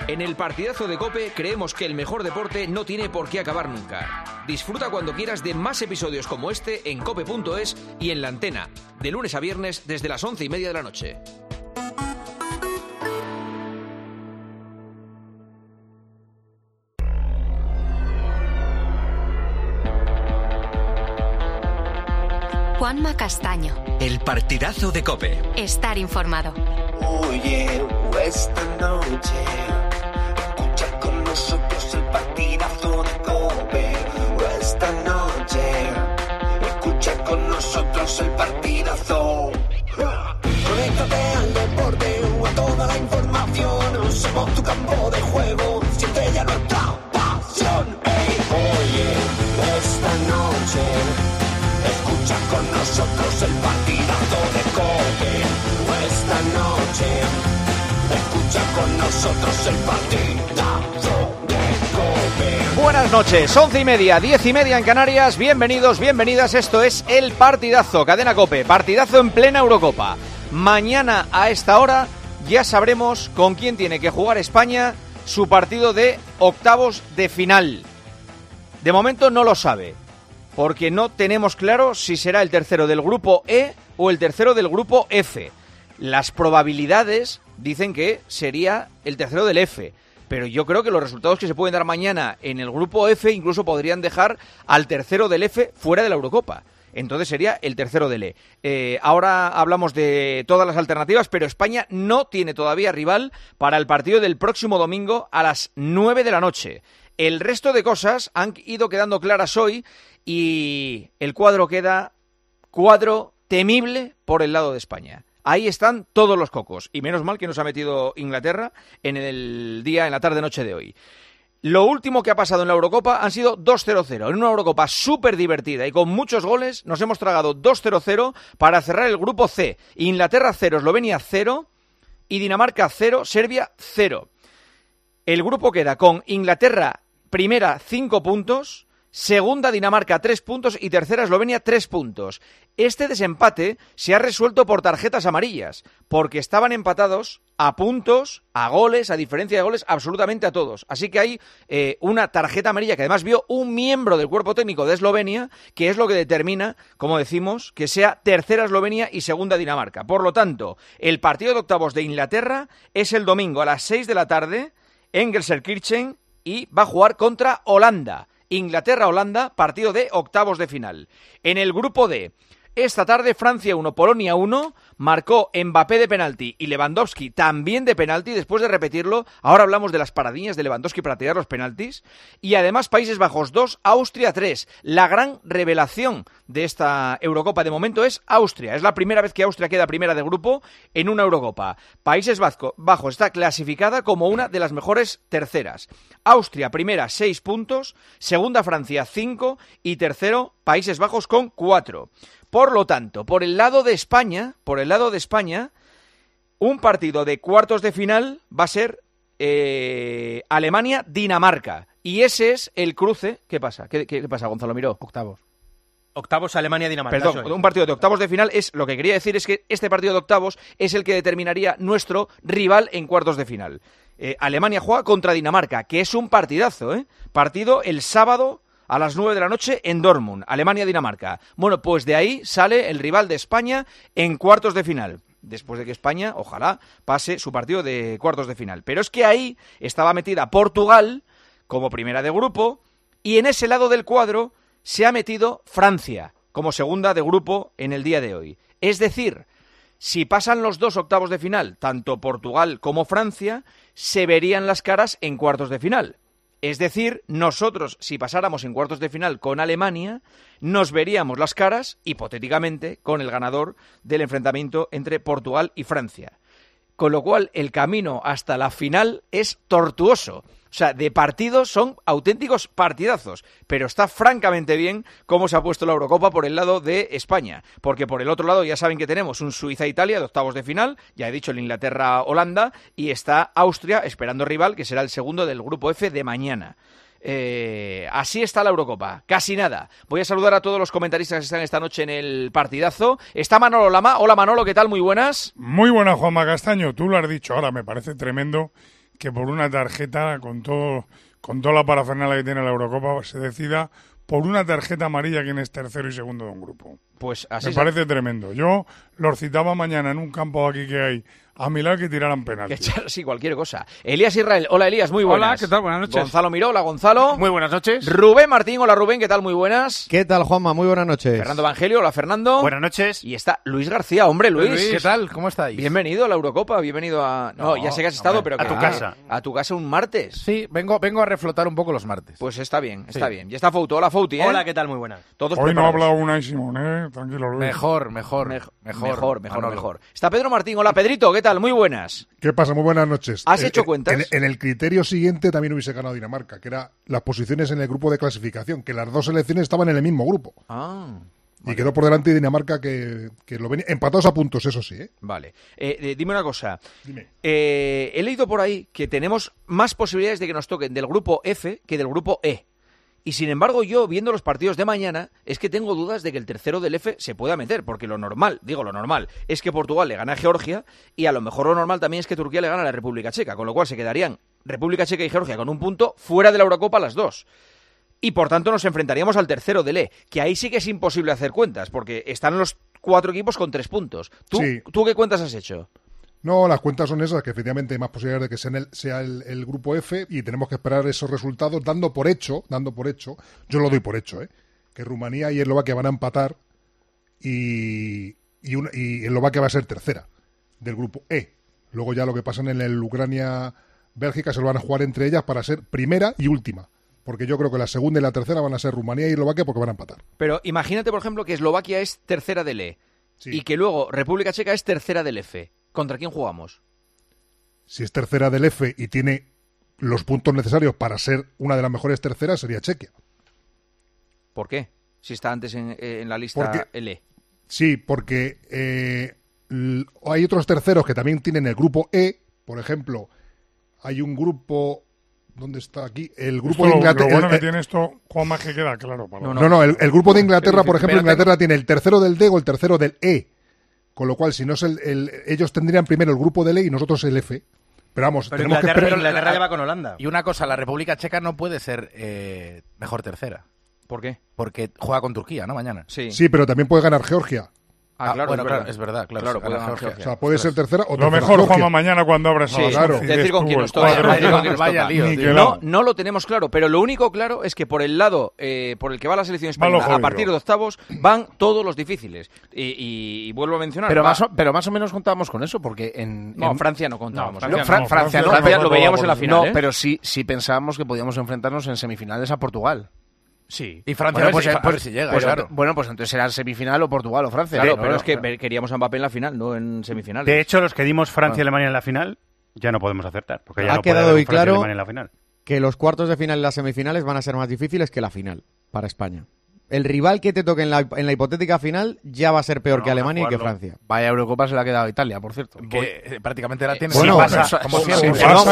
En el partidazo de COPE creemos que el mejor deporte no tiene por qué acabar nunca. Disfruta cuando quieras de más episodios como este en cope.es y en la antena, de lunes a viernes desde las 11:30 de la noche. Juanma Castaño. El partidazo de COPE. Estar informado. Oye, esta noche escucha con nosotros el partidazo de COPE. Esta noche escucha con nosotros el partidazo. Conéctate al deporte o a toda la información. Somos tu campo de juego, siente ya nuestra pasión. Hey, oye, esta noche escucha con nosotros el partidazo de COPE. Esta noche escucha con nosotros el partidazo de COPE. Buenas noches, 11:30, 10:30 en Canarias. Bienvenidos, bienvenidas. Esto es el partidazo, cadena COPE. Partidazo en plena Eurocopa. Mañana a esta hora ya sabremos con quién tiene que jugar España su partido de octavos de final. De momento no lo sabe, porque no tenemos claro si será el tercero del grupo E o el tercero del grupo F. Las probabilidades dicen que sería el tercero del F, pero yo creo que los resultados que se pueden dar mañana en el grupo F incluso podrían dejar al tercero del F fuera de la Eurocopa. Entonces sería el tercero del E. Ahora hablamos de todas las alternativas, pero España no tiene todavía rival para el partido del próximo domingo a las 9 de la noche. El resto de cosas han ido quedando claras hoy y el cuadro queda temible por el lado de España. Ahí están todos los cocos, y menos mal que nos ha metido Inglaterra en la tarde-noche de hoy. Lo último que ha pasado en la Eurocopa han sido 2-0-0. En una Eurocopa súper divertida y con muchos goles, nos hemos tragado 2-0-0 para cerrar el grupo C. Inglaterra 0, Eslovenia 0 y Dinamarca 0, Serbia 0. El grupo queda con Inglaterra primera 5 puntos, segunda Dinamarca 3 puntos y tercera Eslovenia 3 puntos. Este desempate se ha resuelto por tarjetas amarillas, porque estaban empatados a puntos, a goles, a diferencia de goles, absolutamente a todos. Así que hay una tarjeta amarilla que además vio un miembro del cuerpo técnico de Eslovenia, que es lo que determina, como decimos, que sea tercera Eslovenia y segunda Dinamarca. Por lo tanto, el partido de octavos de Inglaterra es el domingo a las 6 de la tarde en Gelsenkirchen y va a jugar contra Holanda. Inglaterra-Holanda, partido de octavos de final. En el grupo D, esta tarde Francia 1, Polonia 1, marcó Mbappé de penalti y Lewandowski también de penalti, después de repetirlo. Ahora hablamos de las paradiñas de Lewandowski para tirar los penaltis. Y además Países Bajos 2, Austria 3. La gran revelación de esta Eurocopa de momento es Austria. Es la primera vez que Austria queda primera de grupo en una Eurocopa. Países Bajos está clasificada como una de las mejores terceras. Austria primera 6 puntos, segunda Francia 5 y tercero Países Bajos con 4. Por lo tanto, por el lado de España, un partido de cuartos de final va a ser Alemania-Dinamarca. Y ese es el cruce. ¿Qué pasa? ¿Qué pasa, Gonzalo Miró? Octavos Alemania-Dinamarca. Perdón, un partido de octavos de final es, lo que quería decir es que este partido de octavos es el que determinaría nuestro rival en cuartos de final. Alemania juega contra Dinamarca, que es un partidazo, Partido el sábado a las 9 de la noche en Dortmund, Alemania-Dinamarca. Bueno, pues de ahí sale el rival de España en cuartos de final, después de que España, ojalá, pase su partido de cuartos de final. Pero es que ahí estaba metida Portugal como primera de grupo y en ese lado del cuadro se ha metido Francia como segunda de grupo en el día de hoy. Es decir, si pasan los dos octavos de final, tanto Portugal como Francia, se verían las caras en cuartos de final. Es decir, nosotros, si pasáramos en cuartos de final con Alemania, nos veríamos las caras, hipotéticamente, con el ganador del enfrentamiento entre Portugal y Francia. Con lo cual, el camino hasta la final es tortuoso. O sea, de partidos son auténticos partidazos, pero está francamente bien cómo se ha puesto la Eurocopa por el lado de España, porque por el otro lado ya saben que tenemos un Suiza-Italia de octavos de final, ya he dicho el Inglaterra-Holanda, y está Austria esperando rival, que será el segundo del grupo F de mañana. Así está la Eurocopa, casi nada. Voy a saludar a todos los comentaristas que están esta noche en el partidazo. Está Manolo Lama. Hola Manolo, ¿qué tal? Muy buenas. Muy buena, Juanma Castaño, tú lo has dicho ahora, me parece tremendo que por una tarjeta, con toda la parafernalia que tiene la Eurocopa, se decida por una tarjeta amarilla quién es tercero y segundo de un grupo. Pues así me parece tremendo. Yo los citaba mañana en un campo aquí que hay a Milán que tiraran penalti. Que echar, sí, cualquier cosa. Elías Israel, hola Elías, muy buenas. Hola, ¿qué tal? Buenas noches. Gonzalo Miró, hola Gonzalo. Muy buenas noches. Rubén Martín, hola Rubén, ¿qué tal? Muy buenas. ¿Qué tal, Juanma? Muy buenas noches. Fernando Evangelio, hola Fernando. Buenas noches. Y está Luis García, hombre Luis. ¿Qué tal? ¿Cómo estáis? Bienvenido a la Eurocopa, bienvenido a... No, ya sé que has estado, pero a tu casa. A tu casa un martes. Sí, vengo a reflotar un poco los martes. Pues está bien, está bien. Ya está Fouto, hola Fouti, ¿eh? Hola, ¿qué tal? Muy buenas. Todos Hoy no ha preparados. hablado Unai Simón, Tranquilo, Luis. Mejor. Está Pedro Martín, hola Pedrito, ¿qué tal? Muy buenas. ¿Qué pasa? Muy buenas noches. ¿Has hecho cuentas? En el criterio siguiente también hubiese ganado Dinamarca, que era las posiciones en el grupo de clasificación, que las dos selecciones estaban en el mismo grupo. Ah. Y quedó por delante Dinamarca que lo venía empatados a puntos, eso sí. Vale. Dime una cosa. Dime. He leído por ahí que tenemos más posibilidades de que nos toquen del grupo F que del grupo E. Y sin embargo, yo, viendo los partidos de mañana, es que tengo dudas de que el tercero del F se pueda meter, porque lo normal, es que Portugal le gana a Georgia, y a lo mejor lo normal también es que Turquía le gana a la República Checa, con lo cual se quedarían República Checa y Georgia con un punto fuera de la Eurocopa las dos. Y por tanto nos enfrentaríamos al tercero del E, que ahí sí que es imposible hacer cuentas, porque están los 4 equipos con 3 puntos. ¿Tú qué cuentas has hecho? No, las cuentas son esas, que efectivamente hay más posibilidades de que sea el grupo F y tenemos que esperar esos resultados dando por hecho, yo lo doy por hecho, que Rumanía y Eslovaquia van a empatar y Eslovaquia va a ser tercera del grupo E. Luego ya lo que pasa en el Ucrania-Bélgica se lo van a jugar entre ellas para ser primera y última. Porque yo creo que la segunda y la tercera van a ser Rumanía y Eslovaquia porque van a empatar. Pero imagínate, por ejemplo, que Eslovaquia es tercera del E y que luego República Checa es tercera del F. ¿Contra quién jugamos? Si es tercera del F y tiene los puntos necesarios para ser una de las mejores terceras, sería Chequia. ¿Por qué? Si está antes en la lista el E. Sí, porque hay otros terceros que también tienen el grupo E. Por ejemplo, hay un grupo... ¿Dónde está aquí? El grupo de Inglaterra... Lo bueno que tiene esto, Juanma, que queda claro. El grupo de Inglaterra, por ejemplo, Inglaterra tiene el tercero del D o el tercero del E. Con lo cual, si no es ellos tendrían primero el grupo del E y nosotros el F. Pero vamos, tenemos que esperar. Inglaterra ya va con Holanda. Y una cosa, la República Checa no puede ser mejor tercera. ¿Por qué? Porque juega con Turquía, ¿no? Mañana. Sí, pero también puede ganar Georgia. Claro, es verdad. Claro, puede ganar Georgia. O sea, puede ser tercera o lo mejor, Juanma, mañana cuando abras claro. Decir con quién nos toca. Vaya lío. No lo tenemos claro, pero lo único claro es que por el lado por el que va la selección española a partir de octavos van todos los difíciles. Y vuelvo a mencionar. Pero más o menos contábamos con eso, porque en Francia no contábamos. Francia lo veíamos en la final. No, pero sí pensábamos que podíamos enfrentarnos en semifinales a Portugal. Sí. Y Francia pues si llega, claro. Bueno, pues entonces será semifinal o Portugal o Francia. Claro, pero es que queríamos a Mbappé en la final, no en semifinales. De hecho, los que dimos Francia y Alemania en la final, ya no podemos acertar. Porque ya ha no quedado hoy claro en la final. Que los cuartos de final y las semifinales van a ser más difíciles que la final para España. El rival que te toque en la hipotética final ya va a ser peor que Alemania y que Francia. Vaya Eurocopa se la ha quedado a Italia, por cierto. Que prácticamente la tiene. Bueno, como siempre.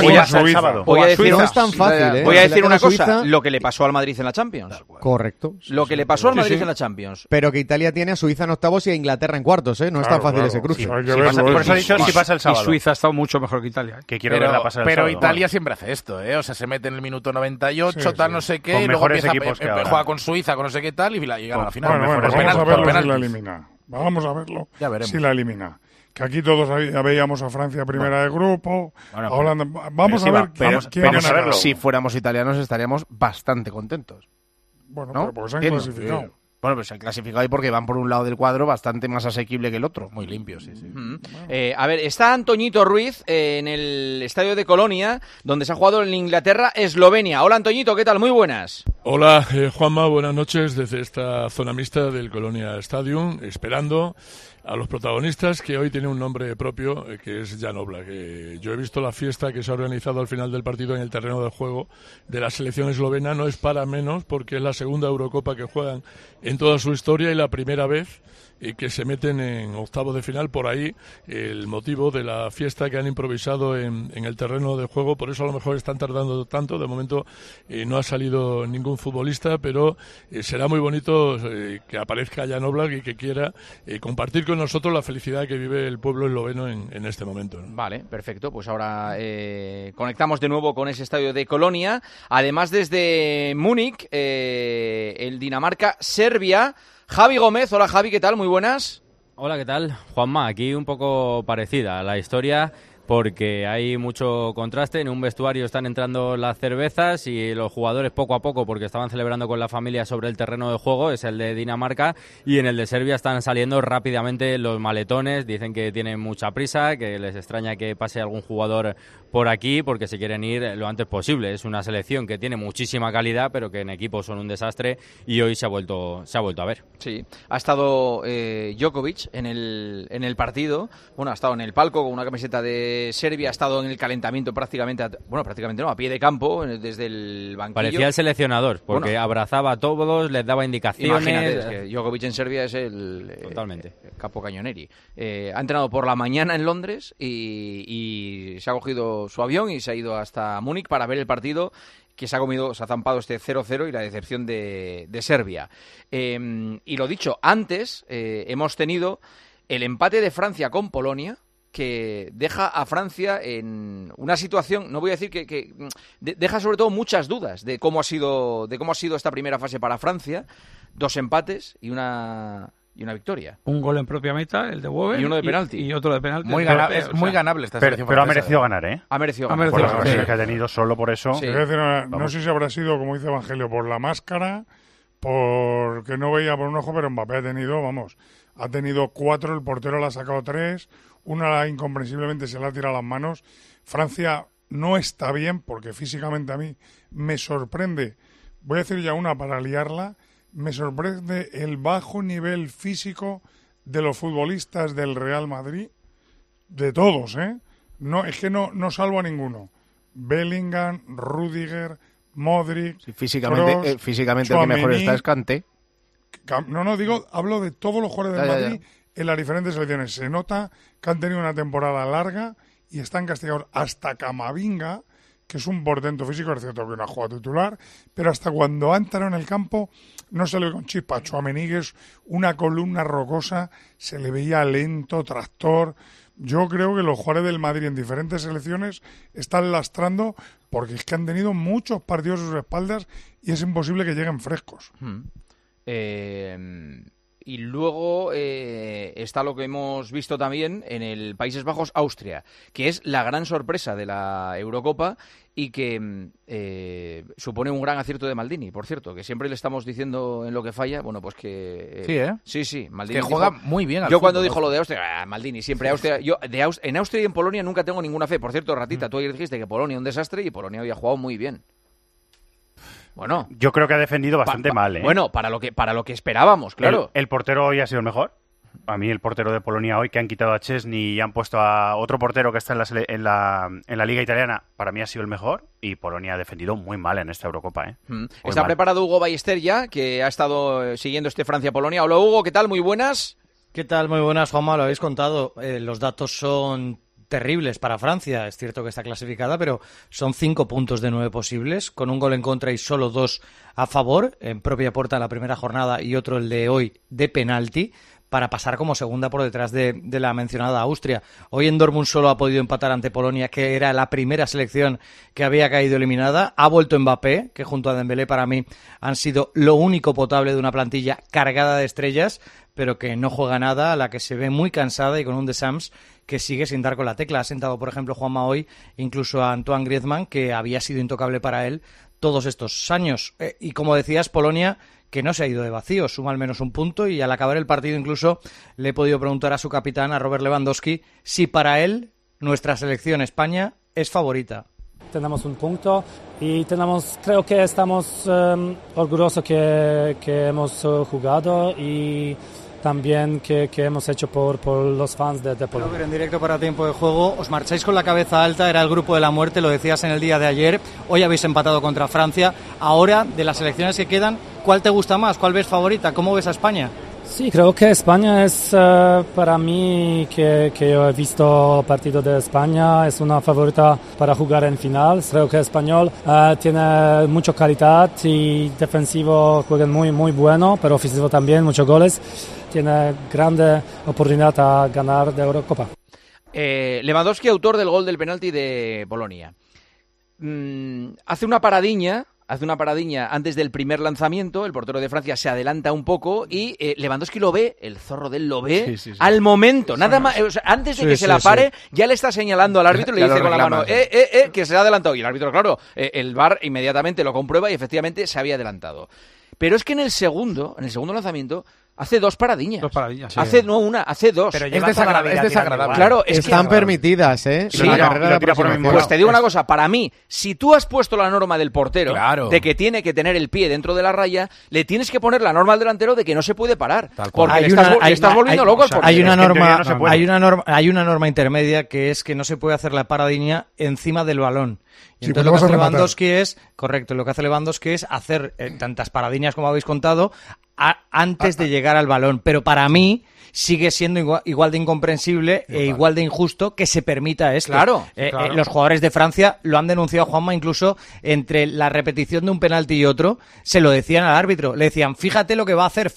Voy a decir, no es tan fácil, Voy a decir una cosa. Lo que le pasó al Madrid en la Champions. Correcto. Lo que le pasó al Madrid en la Champions. Pero que Italia tiene a Suiza en octavos y a Inglaterra en cuartos, ¿eh? No es tan fácil ese cruce. Por eso he dicho si pasa el sábado. Y Suiza ha estado mucho mejor que Italia. Que quiero verla pasar el sábado. Pero Italia siempre hace esto, ¿eh? O sea, se mete en el minuto 98, tal no sé qué, y luego juega con Suiza, con no sé qué tal, y gana la final. Bueno, vamos a verlo si la elimina. Vamos a verlo si la elimina. Que aquí todos veíamos a Francia primera de grupo, a Holanda. Vamos a ver quién gana. Si fuéramos italianos estaríamos bastante contentos. Bueno, pero porque se han clasificado. Bueno, pues se han clasificado ahí porque van por un lado del cuadro bastante más asequible que el otro. Muy limpio, sí. A ver, está Antoñito Ruiz en el estadio de Colonia, donde se ha jugado en Inglaterra-Eslovenia. Hola, Antoñito, ¿qué tal? Muy buenas. Hola, Juanma, buenas noches desde esta zona mixta del Colonia Stadium, esperando a los protagonistas, que hoy tiene un nombre propio, que es Jan Oblak. Yo he visto la fiesta que se ha organizado al final del partido en el terreno del juego de la selección eslovena, no es para menos, porque es la segunda Eurocopa que juegan en toda su historia y la primera vez que se meten en octavos de final. Por ahí el motivo de la fiesta que han improvisado en el terreno de juego, por eso a lo mejor están tardando tanto. De momento no ha salido ningún futbolista, pero será muy bonito que aparezca Jan Oblak y que quiera compartir con con nosotros la felicidad que vive el pueblo esloveno en este momento, ¿no? Vale, perfecto. Pues ahora conectamos de nuevo con ese estadio de Colonia. Además, desde Múnich, el Dinamarca-Serbia. Javi Gómez. Hola, Javi, ¿qué tal? Muy buenas. Hola, ¿qué tal? Juanma, aquí un poco parecida a la historia, porque hay mucho contraste. En un vestuario están entrando las cervezas y los jugadores poco a poco, porque estaban celebrando con la familia sobre el terreno de juego, es el de Dinamarca, y en el de Serbia están saliendo rápidamente los maletones. Dicen que tienen mucha prisa, que les extraña que pase algún jugador por aquí porque se quieren ir lo antes posible. Es una selección que tiene muchísima calidad, pero que en equipo son un desastre, y hoy se ha vuelto a ver. Sí, ha estado Djokovic en el partido. Bueno, ha estado en el palco con una camiseta de Serbia, ha estado en el calentamiento prácticamente no, a pie de campo, desde el banquillo. Parecía el seleccionador, porque abrazaba a todos, les daba indicaciones. Imagínate, es que Djokovic en Serbia es el totalmente capo cañoneri. Ha entrenado por la mañana en Londres y se ha cogido su avión y se ha ido hasta Múnich para ver el partido, que se ha zampado este 0-0 y la decepción de Serbia. Y lo dicho, antes hemos tenido el empate de Francia con Polonia, que deja a Francia en una situación, no voy a decir que deja sobre todo muchas dudas de cómo ha sido esta primera fase para Francia. 2 empates y una victoria. Un gol en propia meta, el de Weber, y uno de penalti. Y otro de penalti. Muy ganable esta selección. Pero ha merecido ganar, ¿eh? Ha merecido ganar. Por las ocasiones sí. que ha tenido solo por eso. Sí. No sé si habrá sido, como dice Evangelio, por la máscara, porque no veía por un ojo, pero Mbappé ha tenido 4, el portero le ha sacado 3, una incomprensiblemente se le ha tirado las manos. Francia no está bien, porque físicamente a mí me sorprende, voy a decir ya una para liarla, me sorprende el bajo nivel físico de los futbolistas del Real Madrid, de todos, ¿eh? No, es que no salvo a ninguno. Bellingham, Rüdiger, Modric, sí, físicamente el que mejor está es Kanté. Hablo de todos los jugadores del Madrid en las diferentes selecciones. Se nota que han tenido una temporada larga y están castigados. Hasta Camavinga, que es un portento físico, es cierto que no ha jugado titular, pero hasta cuando ha entrado en el campo no se le ve con chispa. Tchouaméni, que es una columna rocosa, se le veía lento, tractor. Yo creo que los jugadores del Madrid en diferentes selecciones están lastrando porque es que han tenido muchos partidos a sus espaldas y es imposible que lleguen frescos. Y luego está lo que hemos visto también en el Países Bajos, Austria, que es la gran sorpresa de la Eurocopa y que supone un gran acierto de Maldini, por cierto, que siempre le estamos diciendo en lo que falla, bueno, pues que... sí, ¿eh? Sí, Maldini que juega muy bien al Yo cuando fútbol, dijo lo de Austria, Maldini, siempre Austria... En Austria y en Polonia nunca tengo ninguna fe. Por cierto, Ratita, tú ayer dijiste que Polonia un desastre y Polonia había jugado muy bien. Bueno, yo creo que ha defendido bastante mal, ¿eh? Bueno, para lo que esperábamos, claro. El portero hoy ha sido el mejor. A mí el portero de Polonia hoy, que han quitado a Chesney y han puesto a otro portero que está en la Liga Italiana, para mí ha sido el mejor. Y Polonia ha defendido muy mal en esta Eurocopa, ¿eh? Está preparado Hugo Ballester ya, que ha estado siguiendo Francia-Polonia. Hola Hugo, ¿qué tal? Muy buenas. ¿Qué tal? Muy buenas, Juanma, lo habéis contado. Los datos son terribles para Francia. Es cierto que está clasificada, pero son 5 puntos de 9 posibles, con un gol en contra y solo 2 a favor, en propia puerta en la primera jornada y otro, el de hoy, de penalti, para pasar como segunda por detrás de la mencionada Austria. Hoy en Dortmund solo ha podido empatar ante Polonia, que era la primera selección que había caído eliminada. Ha vuelto Mbappé, que junto a Dembélé para mí han sido lo único potable de una plantilla cargada de estrellas, pero que no juega nada, a la que se ve muy cansada y con un Deschamps que sigue sin dar con la tecla. Ha sentado, por ejemplo, Juanma hoy incluso a Antoine Griezmann, que había sido intocable para él todos estos años. Y como decías, Polonia, que no se ha ido de vacío, suma al menos un punto, y al acabar el partido incluso le he podido preguntar a su capitán, a Robert Lewandowski, si para él nuestra selección España es favorita. Tenemos un punto y creo que estamos orgullosos que hemos jugado y también que hemos hecho por los fans de Polonia. En directo para Tiempo de Juego, os marcháis con la cabeza alta, era el grupo de la muerte, lo decías en el día de ayer, hoy habéis empatado contra Francia, ahora de las selecciones que quedan, ¿cuál te gusta más? ¿Cuál ves favorita? ¿Cómo ves a España? Sí, creo que España es, para mí, que yo he visto partido de España, es una favorita para jugar en final. Creo que el español tiene mucha calidad y defensivo juegan muy, muy bueno, pero ofensivo también, muchos goles. tiene grande oportunidad a ganar de Eurocopa. Lewandowski, autor del gol del penalti de Polonia. Hace una paradiña antes del primer lanzamiento, el portero de Francia se adelanta un poco y Lewandowski lo ve, el zorro de él lo ve, al momento, nada más, o sea, antes de que se la pare, ya le está señalando al árbitro y le dice con la mano, que se ha adelantado. Y el árbitro, claro, el VAR inmediatamente lo comprueba y efectivamente se había adelantado. Pero es que en el segundo lanzamiento hace dos paradiñas. Dos paradiñas. Hace no una, hace dos. Pero es desagradable. Claro, están permitidas, ¿eh? Sí, pues te digo una cosa, para mí, si tú has puesto la norma del portero de que tiene que tener el pie dentro de la raya, le tienes que poner la norma al delantero de que no se puede parar. Porque le estás volviendo loco al portero. Hay una norma intermedia que es que no se puede hacer la paradiña encima del balón. Y entonces lo que hace Lewandowski es hacer tantas paradiñas como habéis contado antes de llegar al balón. Pero para mí sigue siendo igual de incomprensible e igual de injusto que se permita esto. Claro. Los jugadores de Francia lo han denunciado, Juanma, incluso entre la repetición de un penalti y otro, se lo decían al árbitro. Le decían, fíjate lo que va a hacer.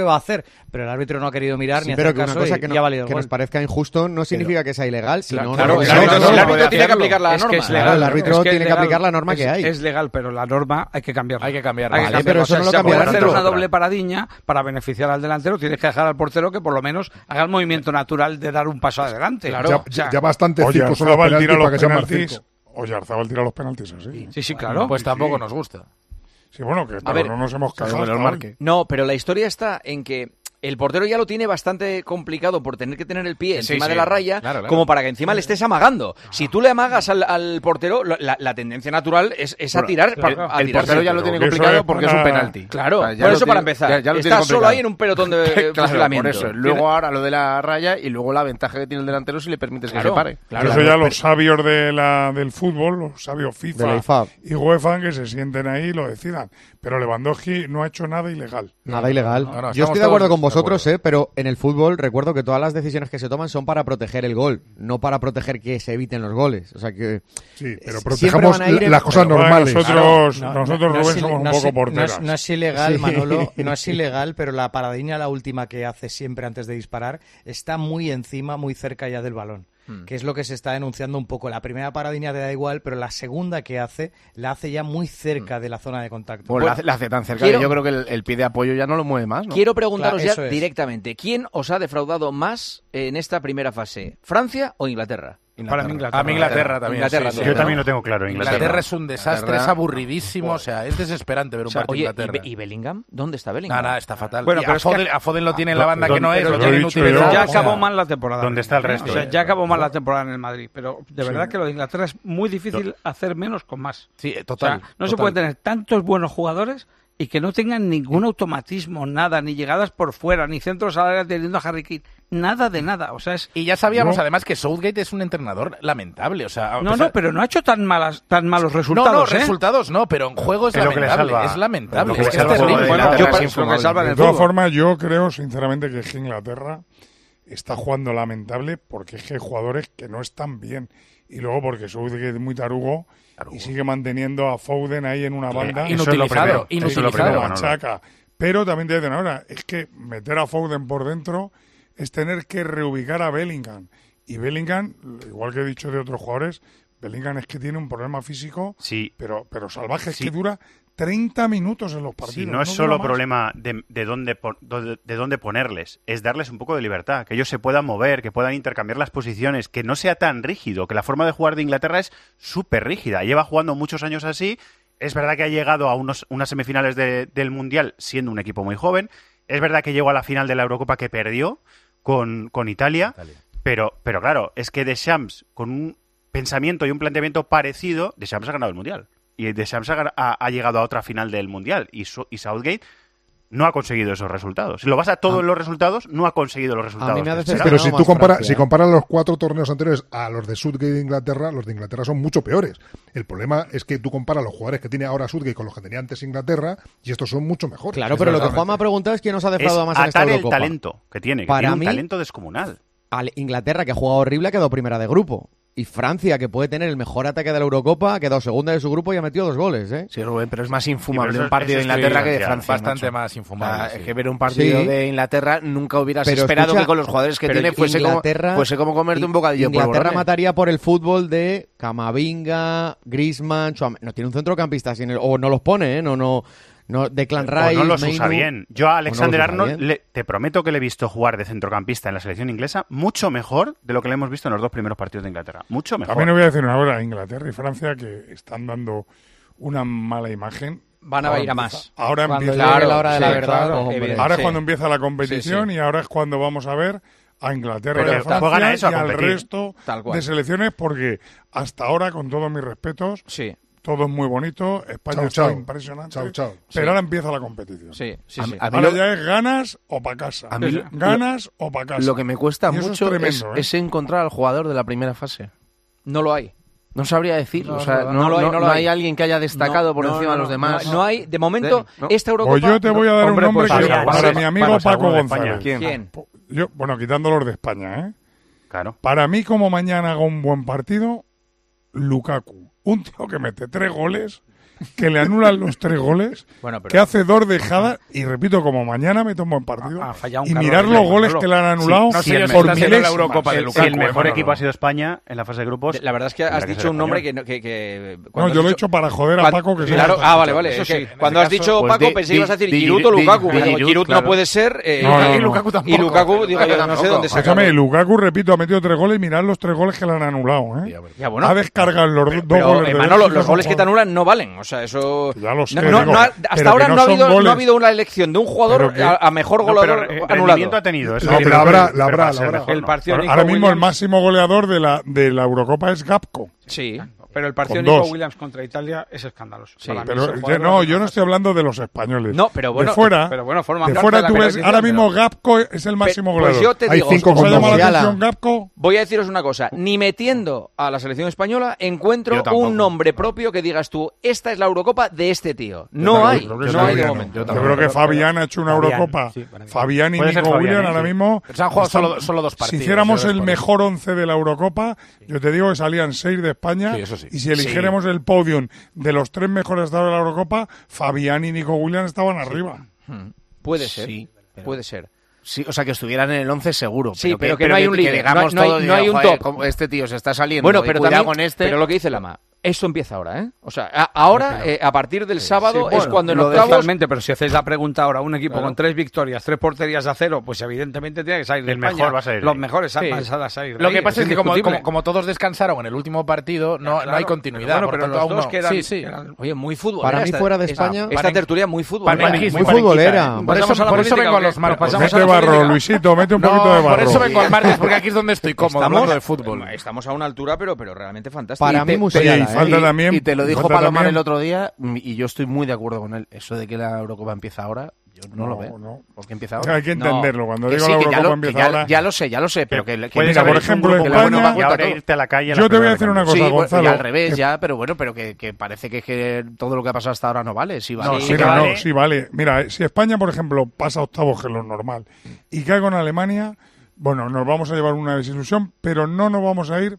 Pero el árbitro no ha querido mirar ni hacer caso y ya ha valido el gol. Que nos parezca injusto no significa que sea ilegal, sino... Claro, el árbitro tiene que aplicar la norma. El árbitro tiene que aplicar la norma que hay. Es legal, pero la norma hay que cambiarla. Vale, pero eso no lo cambia el árbitro. hacer una doble paradiña para beneficiar al delantero, tienes que dejar al portero que por lo menos haga el movimiento natural de dar un paso adelante. Claro. Ya bastante circo son los penaltis para que sea más circo. Oyarzabal tira los penaltis así. Sí, claro. Pues tampoco nos gusta. Sí, bueno, que no nos hemos quejado. No, pero la historia está en que el portero ya lo tiene bastante complicado por tener que tener el pie encima de la raya, como para que encima le estés amagando. Si tú le amagas al portero, la tendencia natural es a tirar. El portero ya lo tiene complicado porque es un penalti. Claro, por eso para empezar. Estás solo ahí en un pelotón de fusilamiento. Por eso. Luego ahora lo de la raya y luego la ventaja que tiene el delantero si le permites que se pare. Eso ya los sabios del fútbol, los sabios FIFA y UEFA, que se sienten ahí y lo decidan. Pero Lewandowski no ha hecho nada ilegal. Nada ilegal. Yo estoy de acuerdo con vosotros, pero en el fútbol recuerdo que todas las decisiones que se toman son para proteger el gol, no para proteger que se eviten los goles. O sea que sí, pero protejamos las cosas normales. Nosotros Rubén, somos un poco porteras. No es ilegal, Manolo, no es ilegal, pero la paradiña, la última que hace siempre antes de disparar, está muy encima, muy cerca ya del balón. Que es lo que se está denunciando un poco. La primera paradiña te da igual, pero la segunda que hace, la hace ya muy cerca de la zona de contacto. Pues la hace tan cerca que yo creo que el pie de apoyo ya no lo mueve más, ¿no? Quiero preguntaros directamente, ¿quién os ha defraudado más en esta primera fase? ¿Francia o Inglaterra? Para mí Inglaterra. A mí Inglaterra también. Sí. Yo también lo tengo claro. Inglaterra es un desastre, es aburridísimo, o sea, es desesperante ver un partido de Inglaterra. ¿Y Bellingham? ¿Dónde está Bellingham? Nada, está fatal. Bueno, pero a Foden lo tiene en la banda que no es, lo tiene inutilizado. Ya acabó mal la temporada. ¿Dónde está el resto? O sea, ya acabó mal la temporada en el Madrid, pero de verdad que lo de Inglaterra es muy difícil hacer menos con más. Sí, total. O sea, no se puede tener tantos buenos jugadores y que no tengan ningún automatismo, nada, ni llegadas por fuera, ni centros al área teniendo a Harry Kane, nada de nada. O sea, y ya sabíamos además que Southgate es un entrenador lamentable, o sea, pero no ha hecho tan malos resultados. Resultados no, pero en juego es lamentable, es lamentable. De todas formas, yo creo sinceramente que Inglaterra está jugando lamentable porque es que hay jugadores que no están bien. Y luego porque Southgate es muy tarugo y sigue manteniendo a Foden ahí en una banda. Inutilizado. Machaca. Pero también te dicen ahora, es que meter a Foden por dentro es tener que reubicar a Bellingham. Y Bellingham, igual que he dicho de otros jugadores, Bellingham es que tiene un problema físico, pero salvaje, es que dura 30 minutos en los partidos. Sí, no es solo problema de dónde ponerles, es darles un poco de libertad, que ellos se puedan mover, que puedan intercambiar las posiciones, que no sea tan rígido, que la forma de jugar de Inglaterra es súper rígida. Lleva jugando muchos años así. Es verdad que ha llegado a unas semifinales del Mundial siendo un equipo muy joven. Es verdad que llegó a la final de la Eurocopa que perdió con Italia. Pero claro, es que Deschamps, con un pensamiento y un planteamiento parecido, Deschamps ha ganado el Mundial. Y Deschamps ha llegado a otra final del Mundial. Y Southgate no ha conseguido esos resultados. Si lo vas a todos los resultados, no ha conseguido los resultados. Pero si tú comparas los 4 torneos anteriores a los de Southgate de Inglaterra, los de Inglaterra son mucho peores. El problema es que tú comparas los jugadores que tiene ahora Southgate con los que tenía antes Inglaterra y estos son mucho mejores. Claro, pero lo que Juan me ha preguntado es quién nos ha defraudado más en esta Eurocopa. El talento que tiene, un talento descomunal. Inglaterra, que ha jugado horrible, ha quedado primera de grupo. Y Francia, que puede tener el mejor ataque de la Eurocopa, ha quedado segunda de su grupo y ha metido 2 goles, ¿eh? Sí, Rubén, pero es más infumable un partido de Inglaterra que de Francia. Bastante más infumable. Es que ver un partido de Inglaterra nunca hubieras esperado que con los jugadores que tiene fuese como comerte un bocadillo de polvo. Inglaterra mataría por el fútbol de Camavinga, Griezmann, no tiene un centrocampista o no los pone, ¿eh? No, Declan Rice, no los Mainu, usa bien. Yo a Alexander no Arnold te prometo que le he visto jugar de centrocampista en la selección inglesa mucho mejor de lo que le hemos visto en los 2 primeros partidos de Inglaterra. Mucho mejor. También voy a decir una cosa, Inglaterra y Francia que están dando una mala imagen. Van a ir a más. Ahora empieza la hora de la verdad. Ahora es cuando empieza la competición y ahora es cuando vamos a ver a Inglaterra y a Francia y al resto de selecciones, porque hasta ahora, con todos mis respetos, todo es muy bonito, España está impresionante, pero ahora empieza la competición. Ahora ya es ganas o para casa. Ganas o para casa. Lo que me cuesta mucho es encontrar al jugador de la primera fase. No lo hay. No sabría decir, no hay alguien que haya destacado por encima de los demás. No hay, de momento, esta Eurocopa... Pues yo te voy a dar un nombre para mi amigo Paco González. ¿Quién? Quitando los de España, ¿eh? Claro. Para mí, como mañana haga un buen partido, Lukaku. Un tío que mete 3 goles, que le anulan los 3 goles, que hace 2 dejadas, y repito, como mañana mete un buen partido, y mirar los goles que le han anulado por miles. Si el mejor equipo ha sido España en la fase de grupos... La verdad es que has dicho un nombre que no, yo lo he hecho para joder a Paco. Claro, vale. Eso sí. Cuando has dicho Paco, pensé que ibas a decir Giroud o Lukaku. Giroud no puede ser, y Lukaku tampoco. Y Lukaku, digo yo, no sé dónde se acaba. Lukaku, repito, ha metido 3 goles, y mirad los 3 goles que le han anulado, ¿eh? Ha descargado los 2 goles. Manolo, los goles que te anulan no valen, o sea, eso... Ya lo sé, hasta ahora no ha habido una elección de un jugador a mejor goleador anulado. Ha tenido eso. Pero habrá. Ahora mismo el máximo goleador de la Eurocopa es Gapco. Sí. Pero el partido de Nico Williams contra Italia es escandaloso. Sí, pero yo no estoy hablando de los españoles. No, pero bueno, de fuera tú ves, ahora mismo Gapco es el máximo goleador. Pues yo te digo, hay 5 ¿os llama la atención Gapco? Voy a deciros una cosa, ni metiendo a la selección española encuentro un nombre propio que digas tú, esta es la Eurocopa de este tío. No hay de momento. Yo creo que Fabián ha hecho una Eurocopa. Fabián y Nico Williams ahora mismo se han jugado solo 2 partidos. Si hiciéramos el mejor 11 de la Eurocopa, yo te digo que salían 6 de España. Y si eligiéramos el podium de los 3 mejores de la Eurocopa, Fabián y Nico Williams estaban arriba. Puede ser, puede ser. Sí, o sea, que estuvieran en el 11 seguro. Sí, pero que no hay un líder, no hay un top. Este tío se está saliendo. Bueno, pero también, pero lo que dice Lama, esto empieza ahora, ¿eh? O sea, ahora, a partir del sábado, es cuando en octavos... Totalmente, pero si hacéis la pregunta ahora, un equipo con 3 victorias, 3 porterías a 0, pues evidentemente tiene que salir de España. Mejor va a salir. Los mejores van a salir. Lo que pasa es que como todos descansaron en el último partido, no hay continuidad. Pero los dos que eran... Oye, muy futbolera. Para mí, fuera de España... Esta tertulia muy futbolera. Muy futbolera. Por eso vengo a los martes. Mete barro, Luisito, mete un poquito de barro. Por eso vengo al martes, porque aquí es donde estoy cómodo, hablando de fútbol. Estamos a una altura, pero realmente fantástica. Para mí, Musiala. Falta también... Te lo dijo Palomar el otro día, y yo estoy muy de acuerdo con él. Eso de que la Eurocopa empieza ahora, yo no lo veo. ¿Por empieza ahora? Hay que entenderlo. Cuando digo la Eurocopa empieza ahora... Ya lo sé, pero que mira, por ejemplo, España... Y ahora irte a la calle... Yo te voy a decir una cosa, Gonzalo. Y al revés, pero que parece que todo lo que ha pasado hasta ahora no vale. Sí vale. Sí vale. Mira, si España, por ejemplo, pasa octavos, que es lo normal, y cae con Alemania, bueno, nos vamos a llevar una desilusión, pero no nos vamos a ir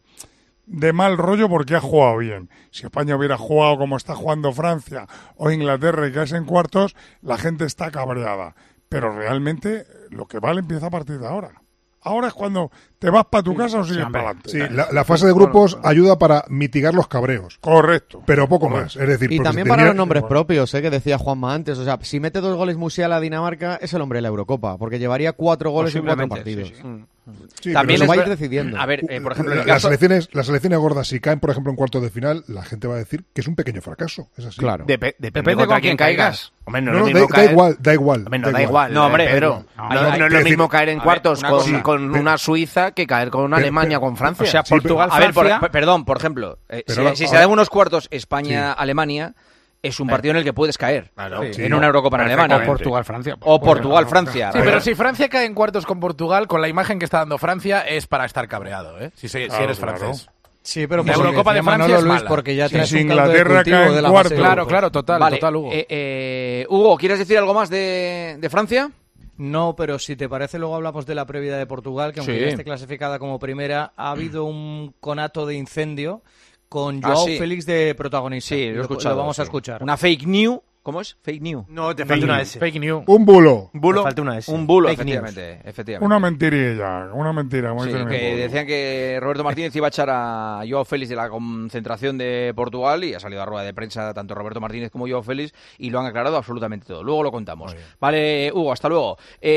de mal rollo porque ha jugado bien. Si España hubiera jugado como está jugando Francia o Inglaterra y caes en cuartos, la gente está cabreada. Pero realmente lo que vale empieza a partir de ahora. Ahora es cuando te vas para tu casa o sigues para adelante. Sí, la fase de grupos ayuda para mitigar los cabreos. Correcto. Pero poco más. Es decir, y también para los nombres propios, que decía Juanma antes. O sea, si mete 2 goles Musiala a Dinamarca, es el hombre de la Eurocopa, porque llevaría 4 goles en 4 partidos. Sí, también lo vais decidiendo. A ver, por ejemplo, las selecciones gordas, si caen, por ejemplo, en cuartos de final, la gente va a decir que es un pequeño fracaso. Es así. Claro. Depende con quién caigas. Hombre, da igual. Da igual. No, hombre, Pedro. No es lo mismo caer en cuartos con una Suiza que caer con una Alemania, con Francia. O sea, Portugal, Francia... Perdón, por ejemplo, si se dan unos cuartos España-Alemania... Es un partido en el que puedes caer. Claro, en una Eurocopa en Alemania. O Portugal-Francia. O Portugal-Francia. Sí, pero si Francia cae en cuartos con Portugal, con la imagen que está dando Francia, es para estar cabreado, ¿eh? Si eres francés. Sí, pero la Eurocopa de Francia es mala. Porque ya traes si un caldo Inglaterra de cultivo de la cuarto. Claro, total, vale, Hugo. Hugo, ¿quieres decir algo más de Francia? No, pero si te parece, luego hablamos de la previa de Portugal, que aunque ya esté clasificada como primera, ha habido un conato de incendio con Joao Félix de protagonista. Sí, lo he escuchado. Lo vamos a escuchar. Una fake news. ¿Cómo es? Fake news. No, te falta una S. Fake news. Un bulo. Te falta una S. Un bulo, Fake efectivamente. Una mentirilla, una mentira. Como Sí, que decían que Roberto Martínez iba a echar a Joao Félix de la concentración de Portugal y ha salido a rueda de prensa tanto Roberto Martínez como Joao Félix y lo han aclarado absolutamente todo. Luego lo contamos. Vale, Hugo, hasta luego.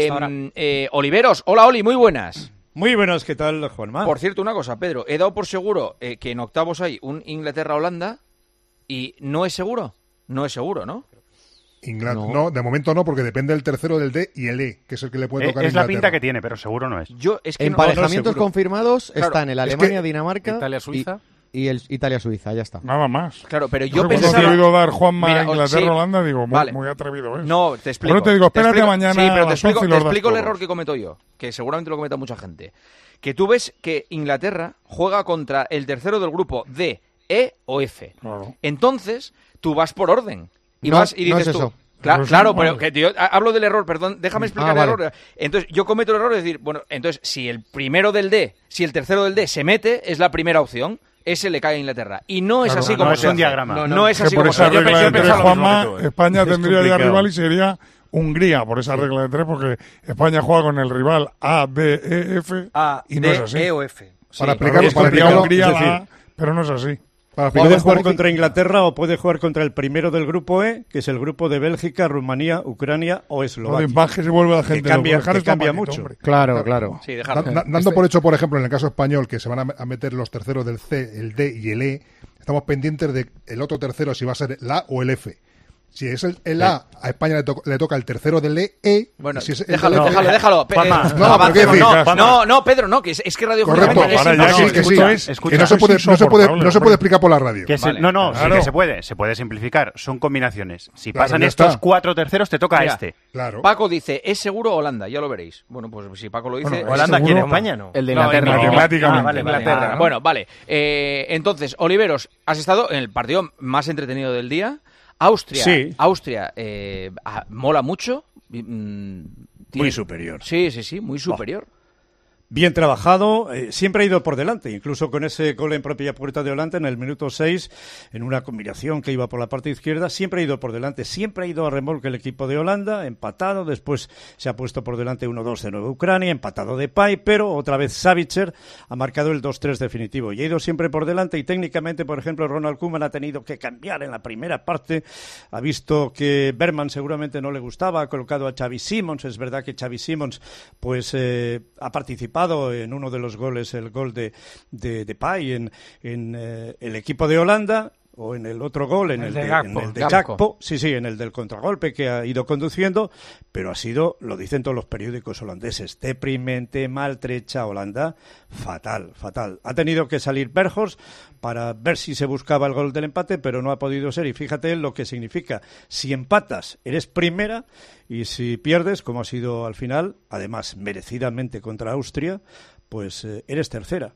Oliveros, hola Oli, muy buenas. Muy buenas, ¿qué tal, Juanma? Por cierto, una cosa, Pedro, he dado por seguro que en octavos hay un Inglaterra-Holanda y no es seguro. No es seguro, ¿no? No, de momento no, porque depende del tercero, del D y el E, que es el que le puede tocar a Es la Inglaterra. pinta que tiene, pero seguro no es. Emparejamientos confirmados Claro, están el Alemania-Dinamarca Italia-Suiza y el Italia-Suiza, ya está. Nada más. Claro, pero yo pensaba... Cuando te he oído dar Juanma a Inglaterra-Holanda, sí. digo, Vale. muy atrevido, ¿eh? No, te explico. Bueno, te digo, espérate mañana sí, pero a las 11 y te los explico das el error todos. que cometo yo, que seguramente lo cometa mucha gente. Que tú ves que Inglaterra juega contra el tercero del grupo D, E o F. Claro. Entonces, tú vas por orden. Y No, vas y no dices es tú... eso. Claro, pero que yo hablo del error, perdón, déjame explicar vale. el error. Entonces, yo cometo el error de decir, bueno, entonces, si el primero del D, si el tercero del D se mete, es la primera opción, ese le cae a Inglaterra. Y no es Claro, así no como es se un hace. diagrama. No es Que así por como esa se hace. regla de tres, Juanma, tú, ¿eh? España Es tendría ya complicado. rival y sería Hungría, por esa regla de tres, porque España juega con el rival A, D, E, F, y no es así. E o F. Para explicarlo, Para explicarlo, Hungría es decir, la A, pero no es así. Puede jugar contra Inglaterra o puede jugar contra el primero del grupo E, que es el grupo de Bélgica, Rumanía, Ucrania o Eslovaquia. Más que se vuelve la gente. Que cambia mucho. Hombre. Claro. Sí, Dando por hecho, por ejemplo, en el caso español, que se van a meter los terceros del C, el D y el E, estamos pendientes de el otro tercero, si va a ser el A o el F. Si es el A, a España le toca el tercero del E. Bueno, si es déjalo. No, Pedro, no, que es que Radio Correcto, que no se puede explicar por la radio. Sí que se puede simplificar. Son combinaciones. Si pasan ya estos está. 4 terceros, te toca Mira, este. Claro. Paco dice, es seguro Holanda, ya lo veréis. Bueno, pues si Paco lo dice... Bueno, Holanda seguro, quiere España, ¿no? El de Inglaterra. Matemáticamente. Inglaterra, ¿no? Bueno, vale. Entonces, Oliveros, has estado en el partido más entretenido del día. Austria mola mucho. Muy superior. Sí, muy superior. Bien trabajado, siempre ha ido por delante, incluso con ese gol en propia puerta de Holanda en el minuto 6, en una combinación que iba por la parte izquierda, siempre ha ido por delante, siempre ha ido a remolque el equipo de Holanda, empatado, después se ha puesto por delante 1-2 de nuevo Ucrania, empatado Depay, pero otra vez Savitzer ha marcado el 2-3 definitivo y ha ido siempre por delante y técnicamente, por ejemplo, Ronald Koeman ha tenido que cambiar en la primera parte, ha visto que Bergman seguramente no le gustaba, ha colocado a Xavi Simons, es verdad que Xavi Simons pues ha participado en uno de los goles, el gol de Depay en el equipo de Holanda, o en el otro gol, en el de Gakpo, en el del contragolpe que ha ido conduciendo, pero ha sido, lo dicen todos los periódicos holandeses, deprimente, maltrecha Holanda, fatal. Ha tenido que salir Berghorst para ver si se buscaba el gol del empate, pero no ha podido ser, y fíjate lo que significa, si empatas eres primera, y si pierdes, como ha sido al final, además merecidamente contra Austria, pues eres tercera.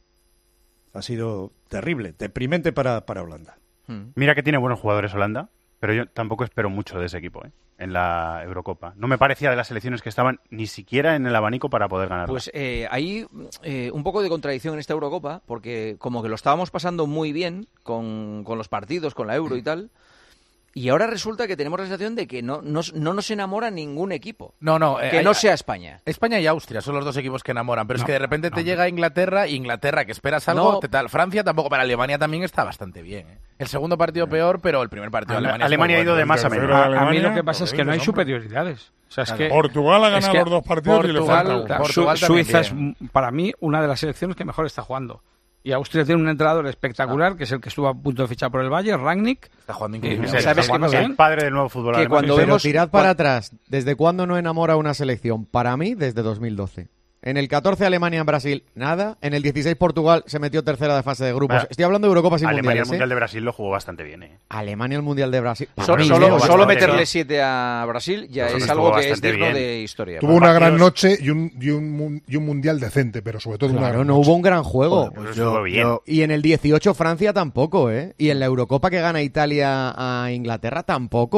Ha sido terrible, deprimente para Holanda. Mira que tiene buenos jugadores Holanda, pero yo tampoco espero mucho de ese equipo en la Eurocopa. No me parecía de las selecciones que estaban ni siquiera en el abanico para poder ganarla. Pues hay un poco de contradicción en esta Eurocopa, porque como que lo estábamos pasando muy bien con los partidos, con la Euro y tal, y ahora resulta que tenemos la sensación de que no nos enamora ningún equipo. Que no sea España. España y Austria son los dos equipos que enamoran, pero es que de repente te llega Inglaterra, que esperas algo, Francia tampoco, pero Alemania también está bastante bien. El segundo partido peor, pero el primer partido de Alemania ha ido de más a menos. A mí lo que pasa es que no hay superioridades. O sea, es que Portugal ha ganado los dos partidos y le falta uno. Suiza es, para mí, una de las selecciones que mejor está jugando. Y Austria tiene un entrenador espectacular, que es el que estuvo a punto de fichar por el Bayern, Rangnick. Está jugando increíble. ¿Sabes qué pasa? El padre del nuevo fútbol alemán. Cuando vemos... Tirad para atrás. ¿Desde cuándo no enamora una selección? Para mí, desde 2012. En el 14 Alemania en Brasil, nada. En el 16 Portugal se metió tercera de fase de grupos. Estoy hablando de Eurocopas y Alemania mundiales. el Mundial de Brasil lo jugó bastante bien. Alemania el Mundial de Brasil. Solo meterle 7 a Brasil ya es algo que es digno de historia. Tuvo una gran noche y un Mundial decente, pero sobre todo una gran no noche. hubo un gran juego. Bien. Y en el 18 Francia tampoco, ¿eh? Y en la Eurocopa que gana Italia a Inglaterra tampoco.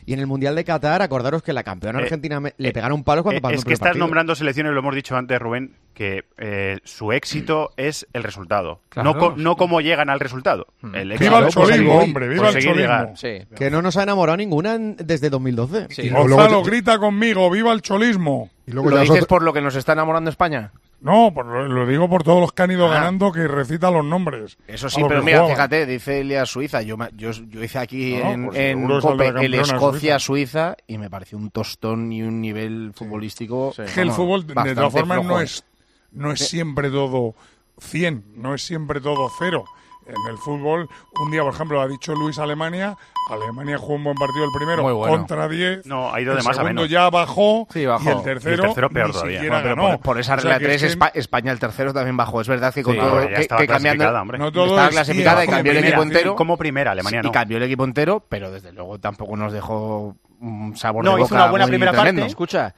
Y en el Mundial de Qatar, acordaros que la campeona argentina le pegaron palos cuando pasó Es que estás nombrando selecciones, lo hemos dicho antes, Rubén, que su éxito es el resultado, Claro. no cómo llegan al resultado. Viva el cholismo, hombre, viva el cholismo. Que no nos ha enamorado ninguna desde 2012. Y Gonzalo, grita conmigo, viva el cholismo. Y luego ¿lo dices por lo que nos está enamorando España? No, lo digo por todos los que han ido ganando, que recita los nombres. Eso sí, pero mira, fíjate, dice Elia Suiza. Yo hice aquí en Cope el Escocia-Suiza y me pareció un tostón y un nivel futbolístico. Es que el fútbol, de todas formas, no es siempre todo 100, no es siempre todo 0. En el fútbol, un día, por ejemplo, ha dicho Luis Alemania jugó un buen partido el primero contra 10. No, ha ido de el más a segundo menos. ya bajó, Sí, bajó. y el tercero peor ni todavía. siquiera Pero ganó. por esa regla 3, España el tercero también bajó. Es verdad que con todo ya estaba que cambiando, clasificada, hombre. No todo estaba es clasificada y cambió el equipo entero. Como primera, Alemania no. Y cambió el equipo entero, pero desde luego tampoco nos dejó un sabor No, de boca hizo una buena muy primera tremendo. parte. Escucha,